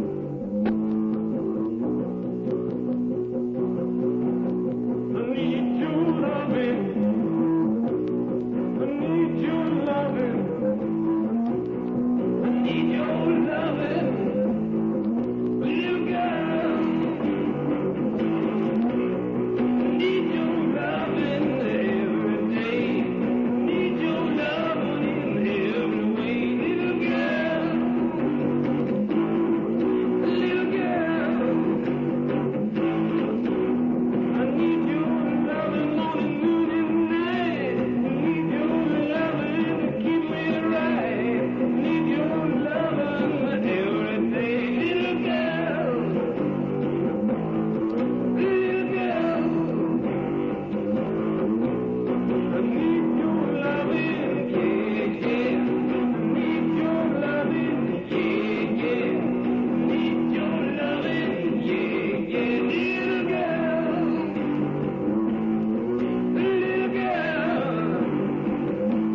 I need your loving. I need your loving. I need your loving. Little girl. I need your loving every day. Need your loving in every way. Little girl. Little girl. I need your loving morning, noon, and night. Need your loving to keep me right. Need your loving every day. Little girl. Little girl. I need your loving, yeah, yeah. Need your loving, yeah, yeah. Need your loving, yeah, yeah. Little girl. Little girl.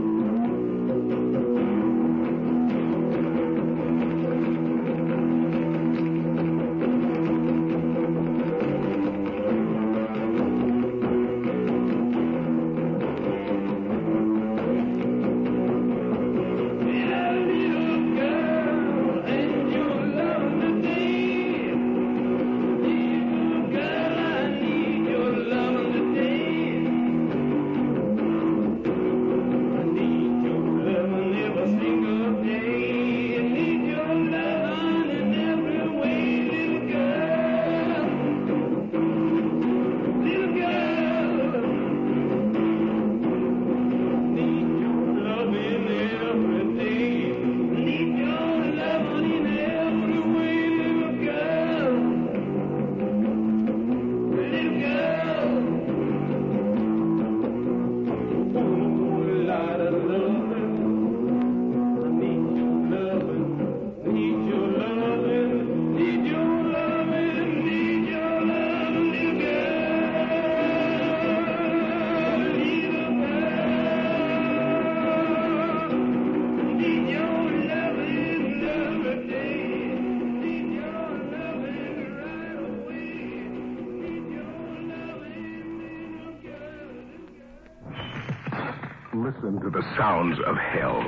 Listen to the sounds of hell.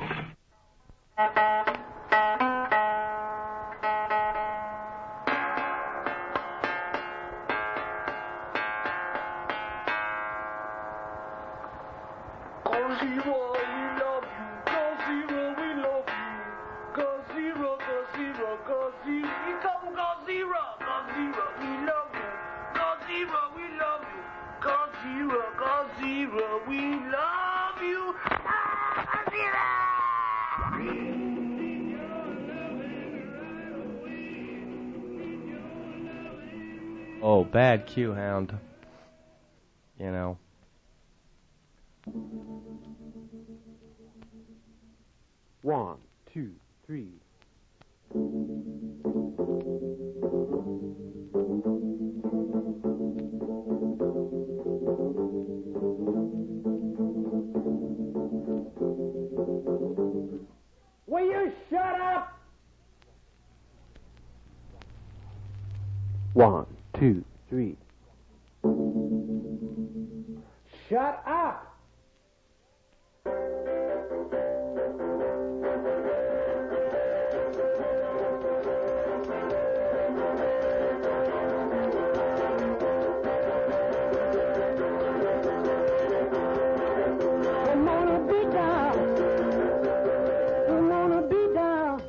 Oh, bad Q Hound. You know. One, two, three. Will you shut up? One, two, three. Shut up! I'm gonna be down. I'm gonna be down.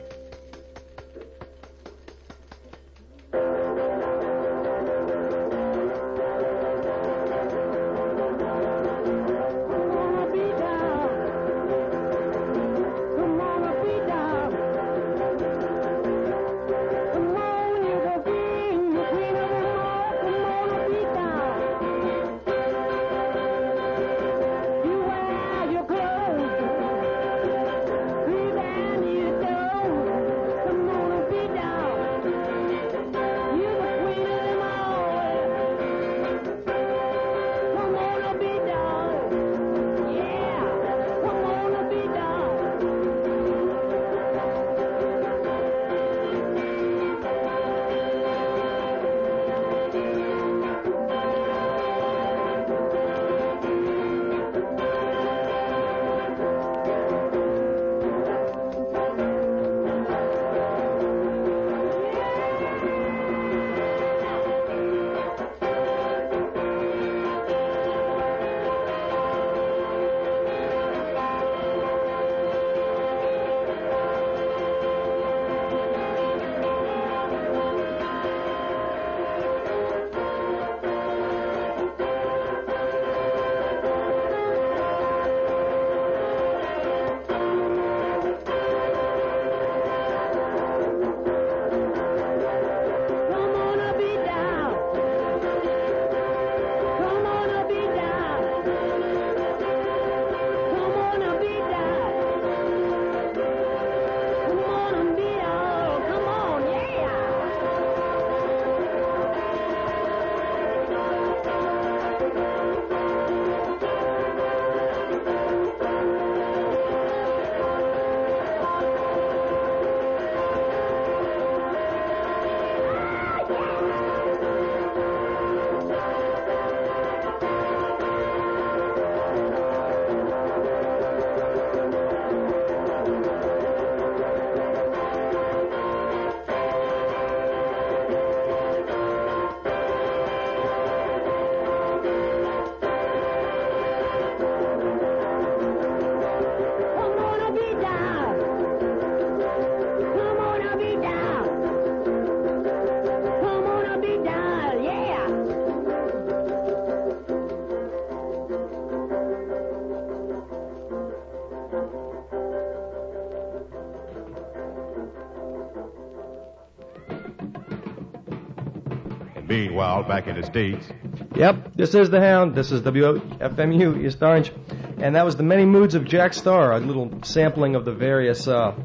Meanwhile, back in the States. Yep, this is The Hound. This is WFMU, East Orange. And that was The Many Moods of Jack Starr, a little sampling of the various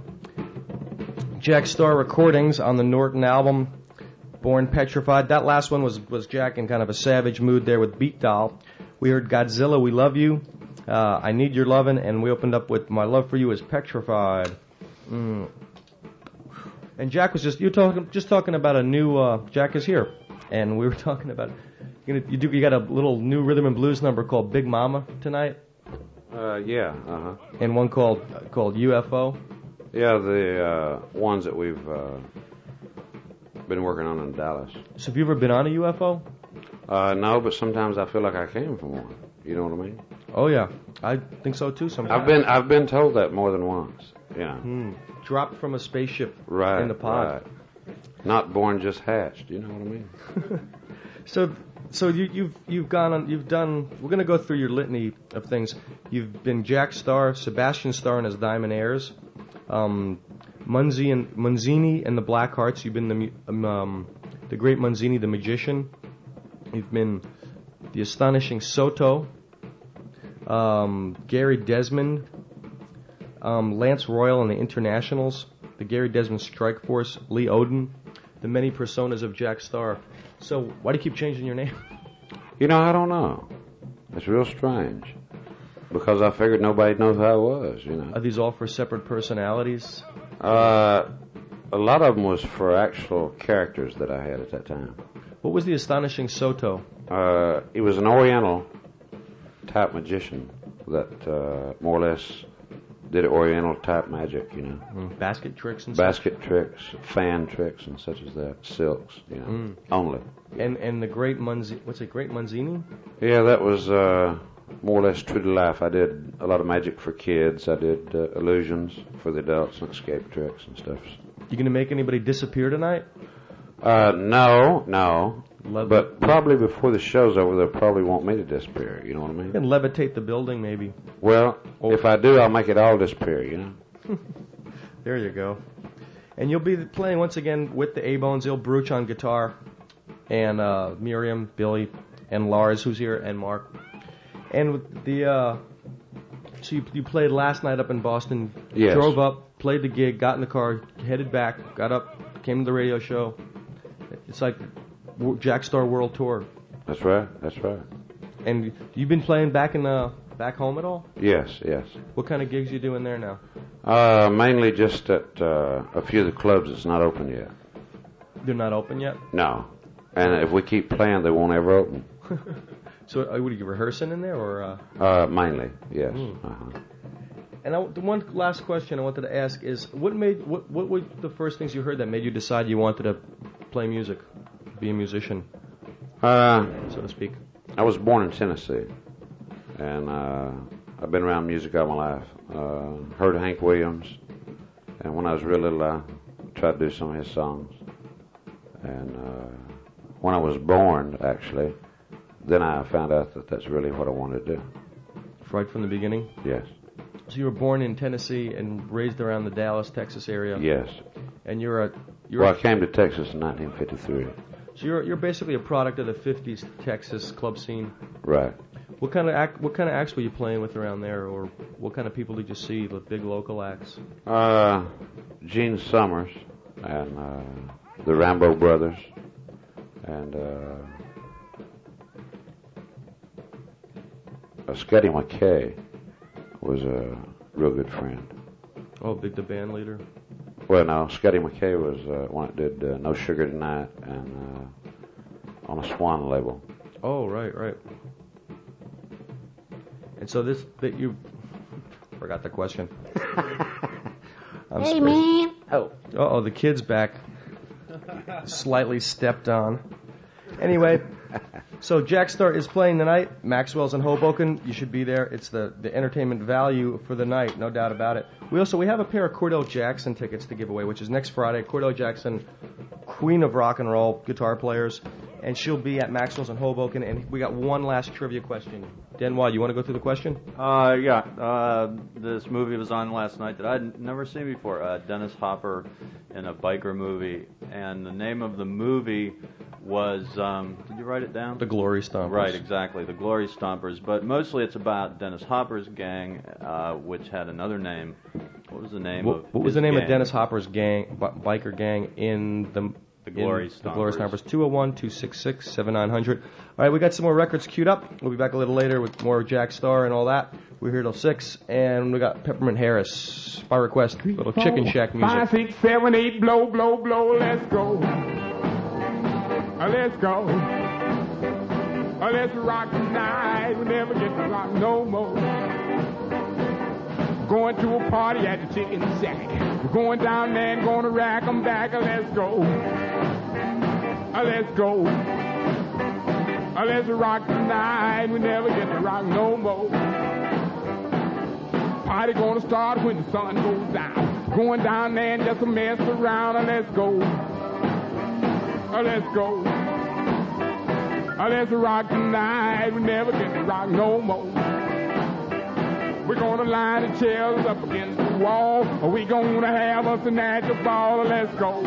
Jack Starr recordings on the Norton album, Born Petrified. That last one was Jack in kind of a savage mood there with Beat Doll. We heard Godzilla, We Love You, I Need Your Lovin', and we opened up with My Love for You is Petrified. And Jack was just talking about a new Jack is Here, and we were talking about you got a little new rhythm and blues number called Big Mama tonight. Yeah. And one called UFO. Yeah, the ones that we've been working on in Dallas. So have you ever been on a UFO? No, but sometimes I feel like I came from one. You know what I mean? Oh yeah, I think so too. Sometimes I've been told that more than once. Yeah. Dropped from a spaceship Right. in the pod. Right. Not born, just hatched. You know what I mean? So you've gone on. You've done. We're going to go through your litany of things. You've been Jack Starr, Sebastian Starr and his Diamond Heirs, Munzini and the Black Hearts. You've been the great Munzini, the magician. You've been the astonishing Soto, Gary Desmond, Lance Royal and the Internationals, the Gary Desmond Strike Force, Lee Odin, the many personas of Jack Starr. So why do you keep changing your name? You know, I don't know. It's real strange. Because I figured nobody knows who I was, you know. Are these all for separate personalities? A lot of them was for actual characters that I had at that time. What was the astonishing Soto? He was an Oriental type magician that more or less did Oriental type magic, you know. Basket tricks and Basket tricks, fan tricks and such as that. Silks, you know. Only. And the great Munzini, what's it, Great Munzini? Yeah, that was more or less true to life. I did a lot of magic for kids. I did illusions for the adults and escape tricks and stuff. You gonna make anybody disappear tonight? No. But probably before the show's over, they'll probably want me to disappear. You know what I mean? You can levitate the building, maybe. Well, if I do, I'll make it all disappear, you know? There you go. And you'll be playing once again with the A-Bones, Il Bruch on guitar, and Miriam, Billy, and Lars, who's here, and Mark. And with the so you played last night up in Boston. Yes. Drove up, played the gig, got in the car, headed back, got up, came to the radio show. It's like Jack Starr World Tour. That's right. And you've been playing back home at all? Yes. What kind of gigs you doing there now? Mainly just at a few of the clubs that's not open yet. They're not open yet? No. And if we keep playing, they won't ever open. So are you rehearsing in there, or? Mainly, yes. And the one last question I wanted to ask is, what were the first things you heard that made you decide you wanted to play music, be a musician, so to speak? I was born in Tennessee, and I've been around music all my life. Heard Hank Williams, and when I was real little, I tried to do some of his songs. And when I was born, actually, then I found out that that's really what I wanted to do. Right from the beginning? Yes. So you were born in Tennessee and raised around the Dallas, Texas area? Yes. And I came to Texas in 1953. So you're basically a product of the 50s Texas club scene? Right. What kind of acts were you playing with around there, or what kind of people did you see, the big local acts? Gene Summers and the Rambo Brothers and Scotty McKay was a real good friend. Oh, the band leader? Well, no, Scotty McKay was one that did No Sugar Tonight and on a Swan label. Oh, right. And so you forgot the question. Hey, man. Oh, the kid's back. Slightly stepped on. Anyway, so Jack Starr is playing tonight. Maxwell's in Hoboken. You should be there. It's the entertainment value for the night, no doubt about it. We have a pair of Cordell Jackson tickets to give away, which is next Friday. Cordell Jackson, queen of rock and roll guitar players, and she'll be at Maxwell's in Hoboken. And we got one last trivia question. Denwald, you want to go through the question? Yeah. This movie was on last night that I'd never seen before. Dennis Hopper in a biker movie, and the name of the movie was, did you write it down? The Glory Stompers. Right, exactly, the Glory Stompers. But mostly it's about Dennis Hopper's gang, which had another name. What was the name of What was his the name gang? of Dennis Hopper's gang, biker gang in the Glory The Glory Stompers? 201-266-7900. All right, we got some more records queued up. We'll be back a little later with more Jack Starr and all that. We're here till 6, and we got Peppermint Harris by request, little Chicken Shack music. 5, 6, 7, 8, blow, blow, blow, let's go. Let's go. Let's rock tonight. We never get to rock no more. Going to a party at the Chicken Shack. We're going down there and gonna rack 'em back. Let's go. Let's go. Let's rock tonight. We never get to rock no more. Party gonna start when the sun goes down. Going down there and just mess around. Let's go. Let's go. Let's rock tonight. We never get to rock no more. We're gonna line the chairs up against the wall. We're gonna have us a natural ball. Let's go.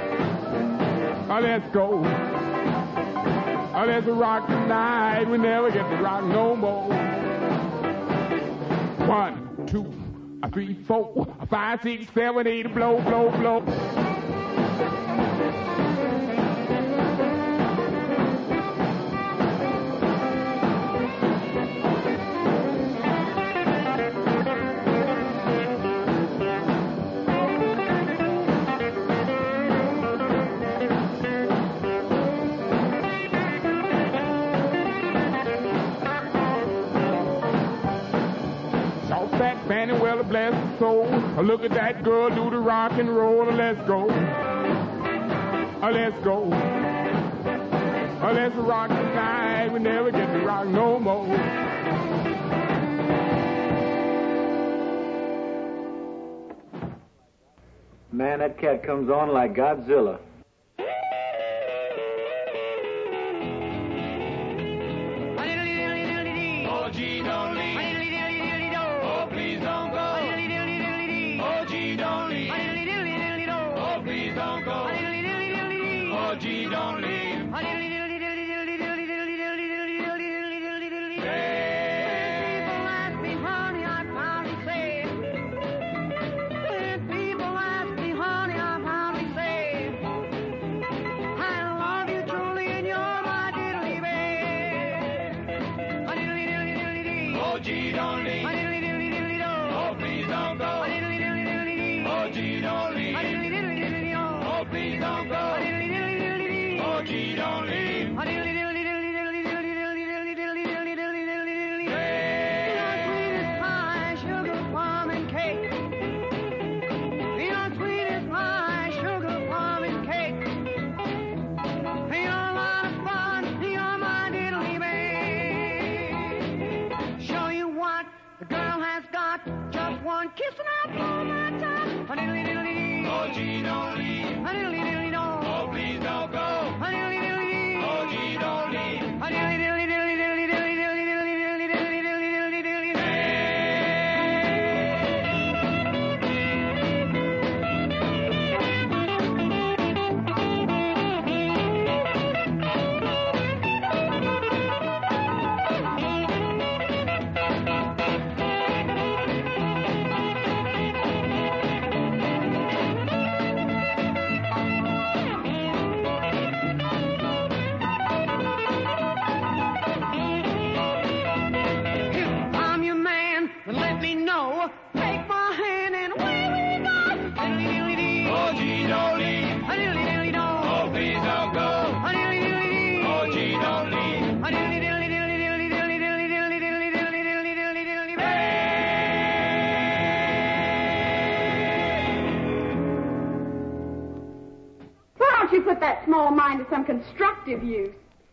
Let's go. Let's rock tonight. We never get to rock no more. 1, 2, 3, 4, 5, 6, 7, 8, blow, blow, blow. Fanny, well, bless her soul. Look at that girl do the rock and roll. Let's go. Let's go. Let's rock tonight. We never get to rock no more. Man, that cat comes on like Godzilla. Oh, gee, don't leave. Oh, please don't go. Oh, gee, don't leave. Oh, please don't go. Oh, gee, don't leave. Put that small mind to some constructive use.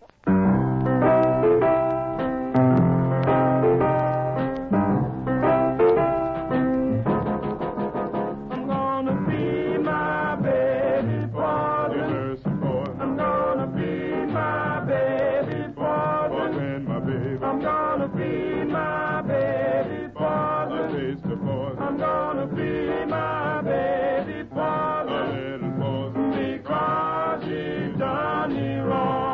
I'm gonna be my baby father. I'm gonna be my baby father. I'm gonna be my baby father. I'm gonna be my baby father. Because you've done me wrong.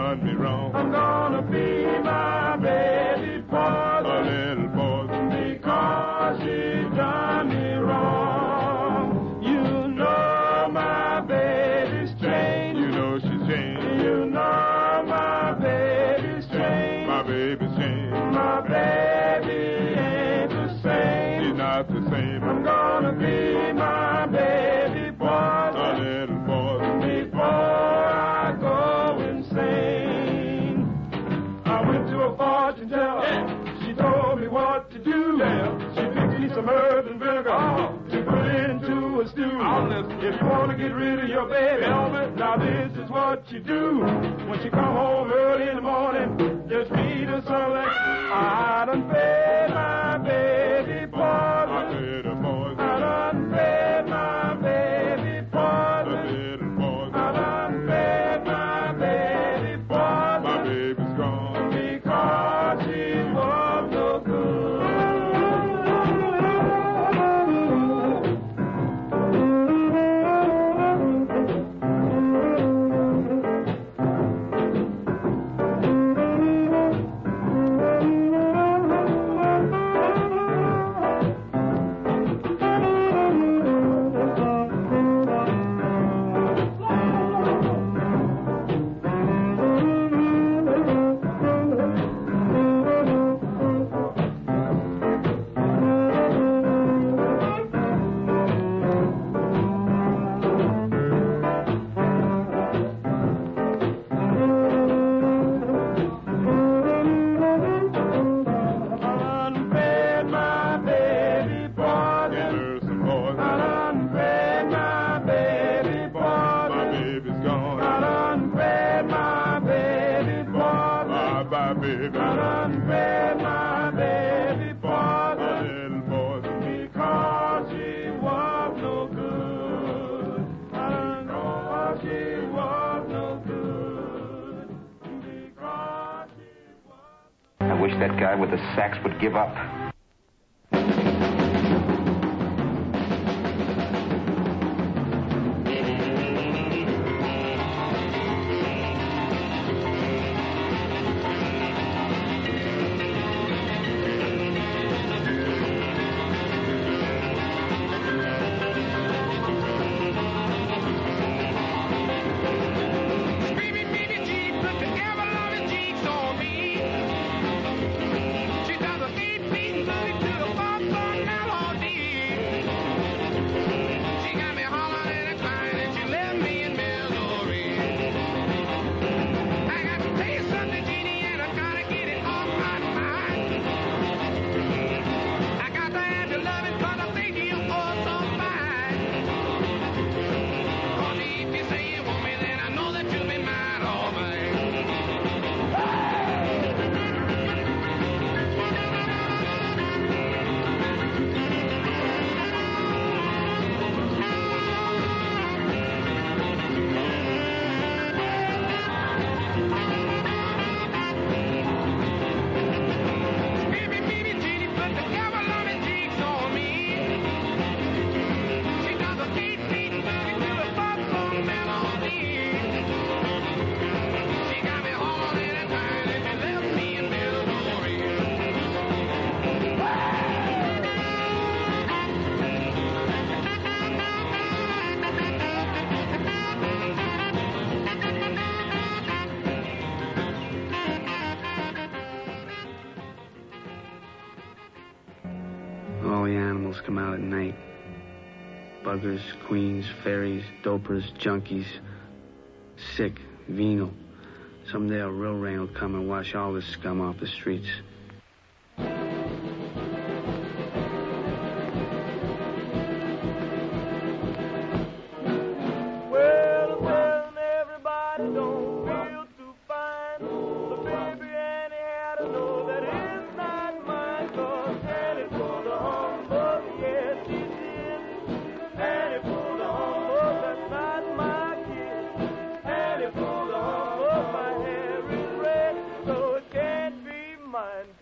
done me wrong. I'm gonna be my baby poison. A little poison. Because she done me wrong. You know my baby's changed. You know she's changed. You know my baby's changed. My baby's changed. My baby ain't the same. She's not the same. I'm gonna be my baby poison. A little poison. Before I go insane. I went to a fortune teller. She told me what to do. She fixed me some herbs and vinegar to put it into a stew. If you want to get rid of your baby, now this is what you do. When she come home early in the morning, just feed her some like I done fed my baby poison. I fed her poison. I done fed my baby poison. A little poison. I done fed my baby poison. My baby's gone. Because she was no good. I wish that guy with the sax would give up. All the animals come out at night. Buggers, queens, fairies, dopers, junkies, sick, venal. Someday a real rain will come and wash all this scum off the streets. Mine.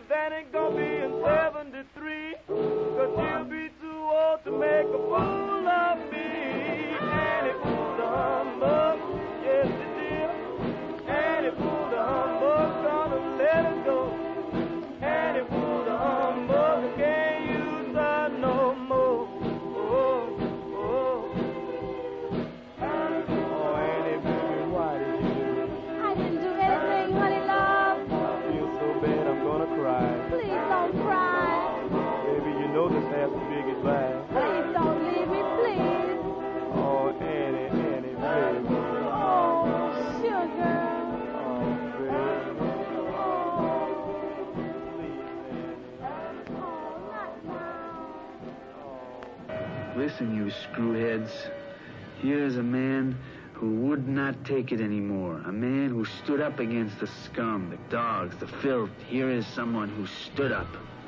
then it gonna be in 73. 'Cause you'll be too old to make a fool of me. And it fooled the humbug, yes it did. And it fooled the humbug, gonna let it go. And it fooled the humbug, can't use her no more. Oh, oh. Oh, Annie, baby, why did you do it? I didn't do anything, honey love. I feel so bad, I'm gonna cry. Please don't cry. Baby, you know this has to be goodbye. Please don't leave me, please. Oh, Annie, Annie, baby. Oh, sugar. Oh, baby. Listen, you screwheads. Here's a man who would not take it anymore. A man who stood up against the scum, the dogs, the filth. Here is someone who stood up.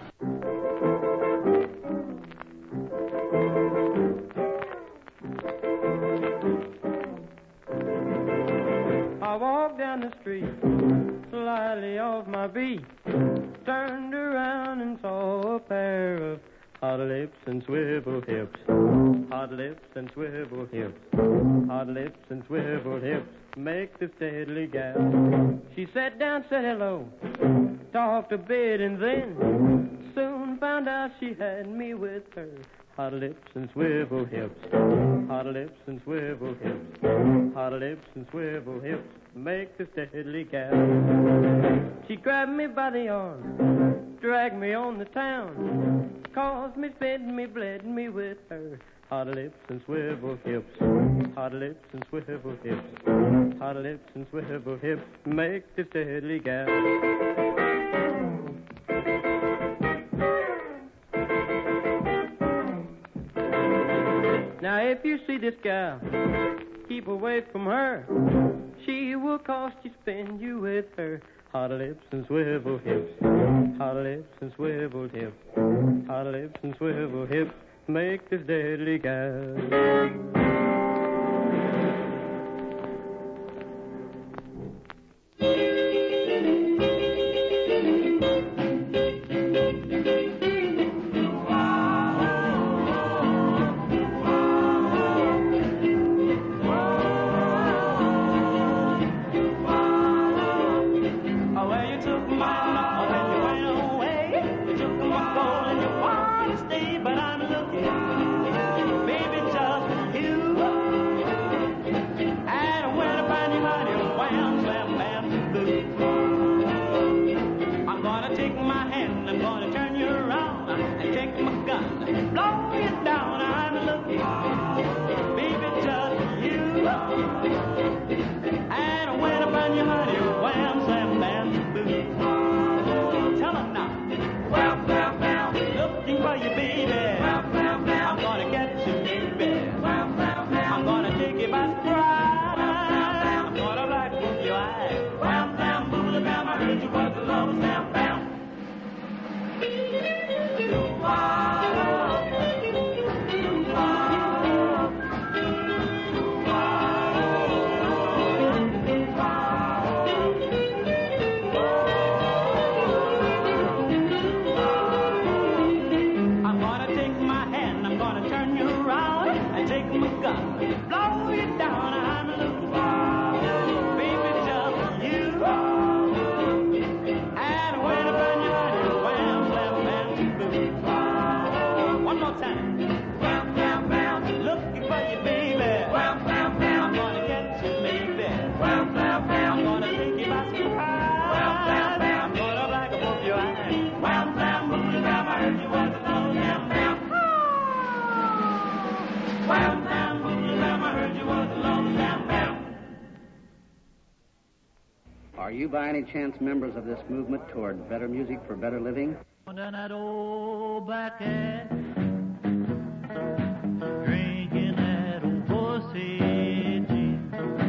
I walked down the street, slightly off my beat, turned around and saw a pair of hot lips and swivel hips, hot lips and swivel hips, hot lips and swivel hips, make this deadly gal. She sat down, said hello, talked a bit, and then soon found out she had me with her. Hot lips and swivel hips, hot lips and swivel hips, hot lips and swivel hips, make this deadly gal. She grabbed me by the arm, dragged me on the town, caused me, spit me, bled me with her. Hot lips and swivel hips, hot lips and swivel hips, hot lips and swivel hips, make this deadly gal. Now if you see this gal, keep away from her. She will cost you, spend you with her. Hot lips and swivel hips, hot lips and swivel hips, hot lips and swivel hips, make this deadly gal. Are you by any chance members of this movement toward better music for better living? Down that old back end, drinking that old pussy gin.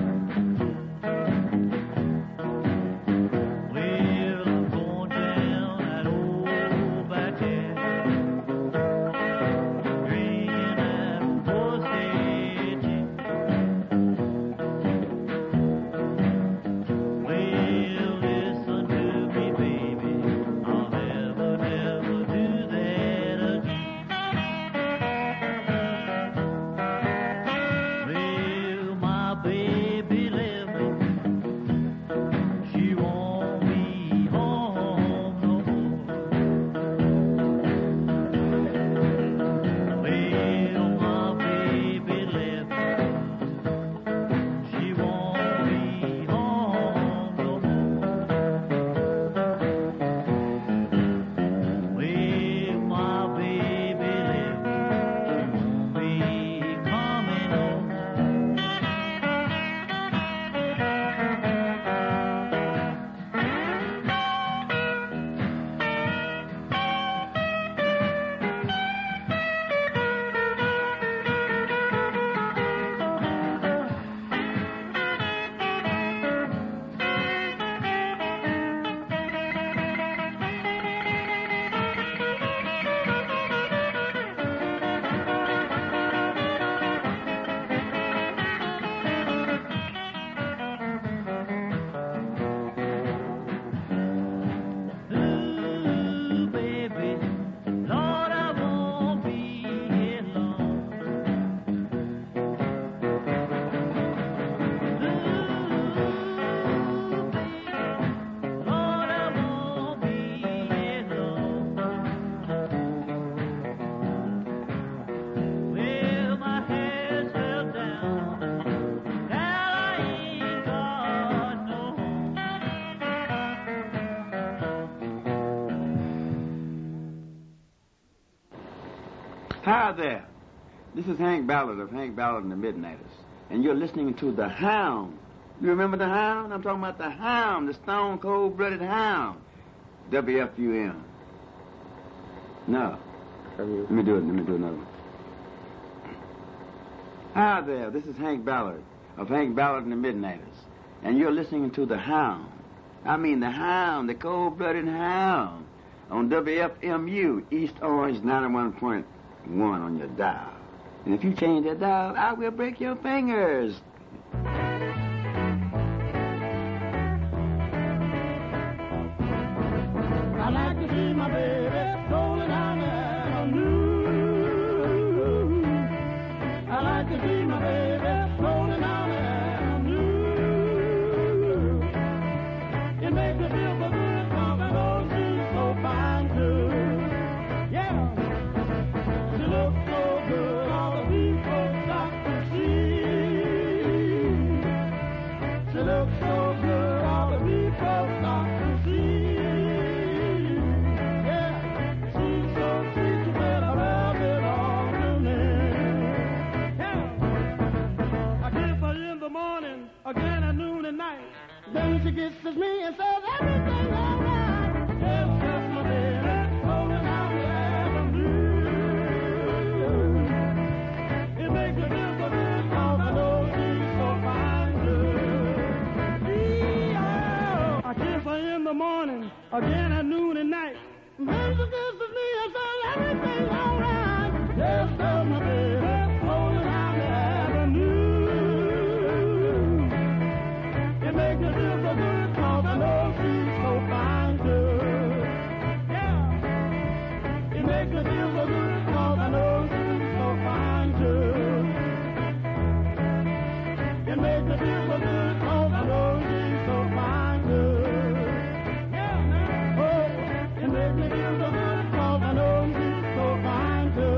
Well, I'm going down that old back end, drinking that old pussy gin. Well, listen to me, baby, I'll have Hi there. This is Hank Ballard of Hank Ballard and the Midnighters, and you're listening to The Hound. You remember The Hound? I'm talking about The Hound, the stone cold-blooded Hound. WFUM. No. Let me do another one. Hi there. This is Hank Ballard of Hank Ballard and the Midnighters, and you're listening to The Hound. I mean The Hound, the cold-blooded Hound, on WFMU, East Orange 91.1 on your dial. And if you change that dial, I will break your fingers. I like to see my baby rolling down the avenue. I like to see my baby rolling down the avenue. It makes me feel so good, cause I know she's so fine too. Yeah, she looks so good, all the people stop to see. She looks so good, all the people stop to see. Again at noon and night. Then she kisses me and says everything's alright. Yes, that's my baby, rolling down the avenue. It makes me feel so good, cause I know she's so fine too. Yeah. I kiss her in the morning, again at noon and night. Then she kisses me and says everything's alright. Yes, that's my baby, rolling down the avenue. It makes me feel so good, cause I know she's so fine too. Yeah. It makes me feel so good, cause I know she's so fine too. It makes me feel so good, cause I know she's so fine too. Yeah. Oh, it makes me feel so good, cause I know she's so fine too.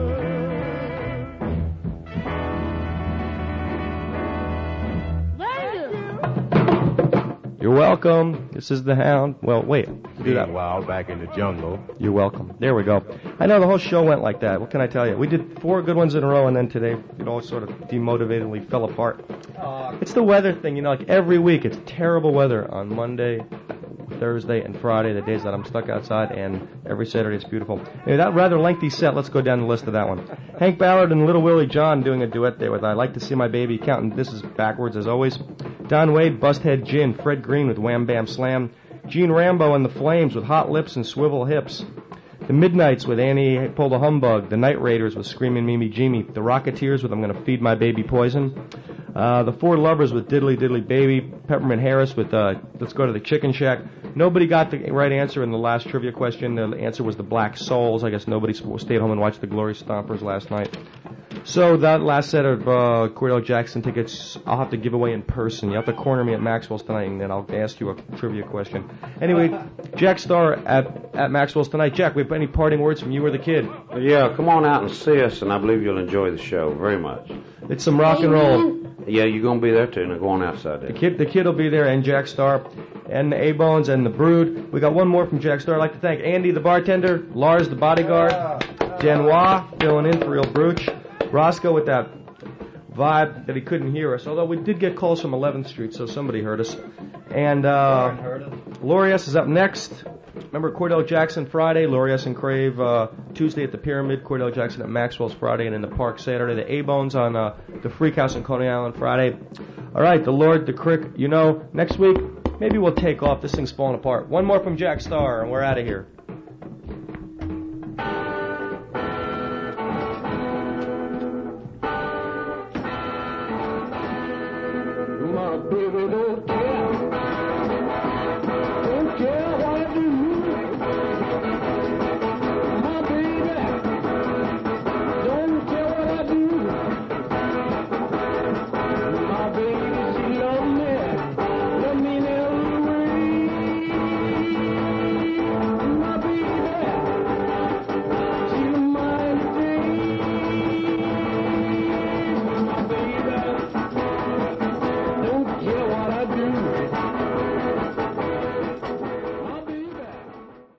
You're welcome. This is The Hound. Well, wait. Do that. Meanwhile, back in the jungle. You're welcome. There we go. I know the whole show went like that. What can I tell you? We did 4 good ones in a row, and then today it all sort of demotivatedly fell apart. It's the weather thing, like every week it's terrible weather on Monday, Thursday, and Friday, the days that I'm stuck outside, and every Saturday it's beautiful. Anyway, that rather lengthy set, let's go down the list of that one. Hank Ballard and Little Willie John doing a duet there with I Like to See My Baby Counting. This is backwards as always. Don Wade, Busthead Gin, Fred Green with Wham Bam Slam, Gene Rambo and the Flames with Hot Lips and Swivel Hips, the Midnights with Annie Pull the Humbug, the Night Raiders with Screamin' Mimi Jeanie, the Rocketeers with I'm Gonna Feed My Baby Poison, the Four Lovers with Diddly Diddly Baby, Peppermint Harris with Let's Go to the Chicken Shack. Nobody got the right answer in the last trivia question. The answer was the Black Souls. I guess nobody stayed home and watched the Glory Stompers last night. So that last set of Cordell Jackson tickets, I'll have to give away in person. You have to corner me at Maxwell's tonight, and then I'll ask you a trivia question. Anyway, Jack Starr at Maxwell's tonight. Jack, we have any parting words from you or the kid? Yeah, come on out and see us, and I believe you'll enjoy the show very much. It's some rock and roll. Yeah, you're going to be there, too. Now go on outside there. The kid will be there, and Jack Starr, and the A-Bones, and the Brood. We got one more from Jack Starr. I'd like to thank Andy, the bartender, Lars, the bodyguard, Danois, filling in for Real Brooch, Roscoe with that vibe that he couldn't hear us, although we did get calls from 11th Street, so somebody heard us. And Laurie S. is up next. Remember Cordell Jackson Friday, Laurie S. and Crave Tuesday at the Pyramid, Cordell Jackson at Maxwell's Friday, and in the Park Saturday. The A-Bones on the Freak House in Coney Island Friday. All right, the Lord, the Crick, next week, maybe we'll take off. This thing's falling apart. One more from Jack Starr, and we're out of here.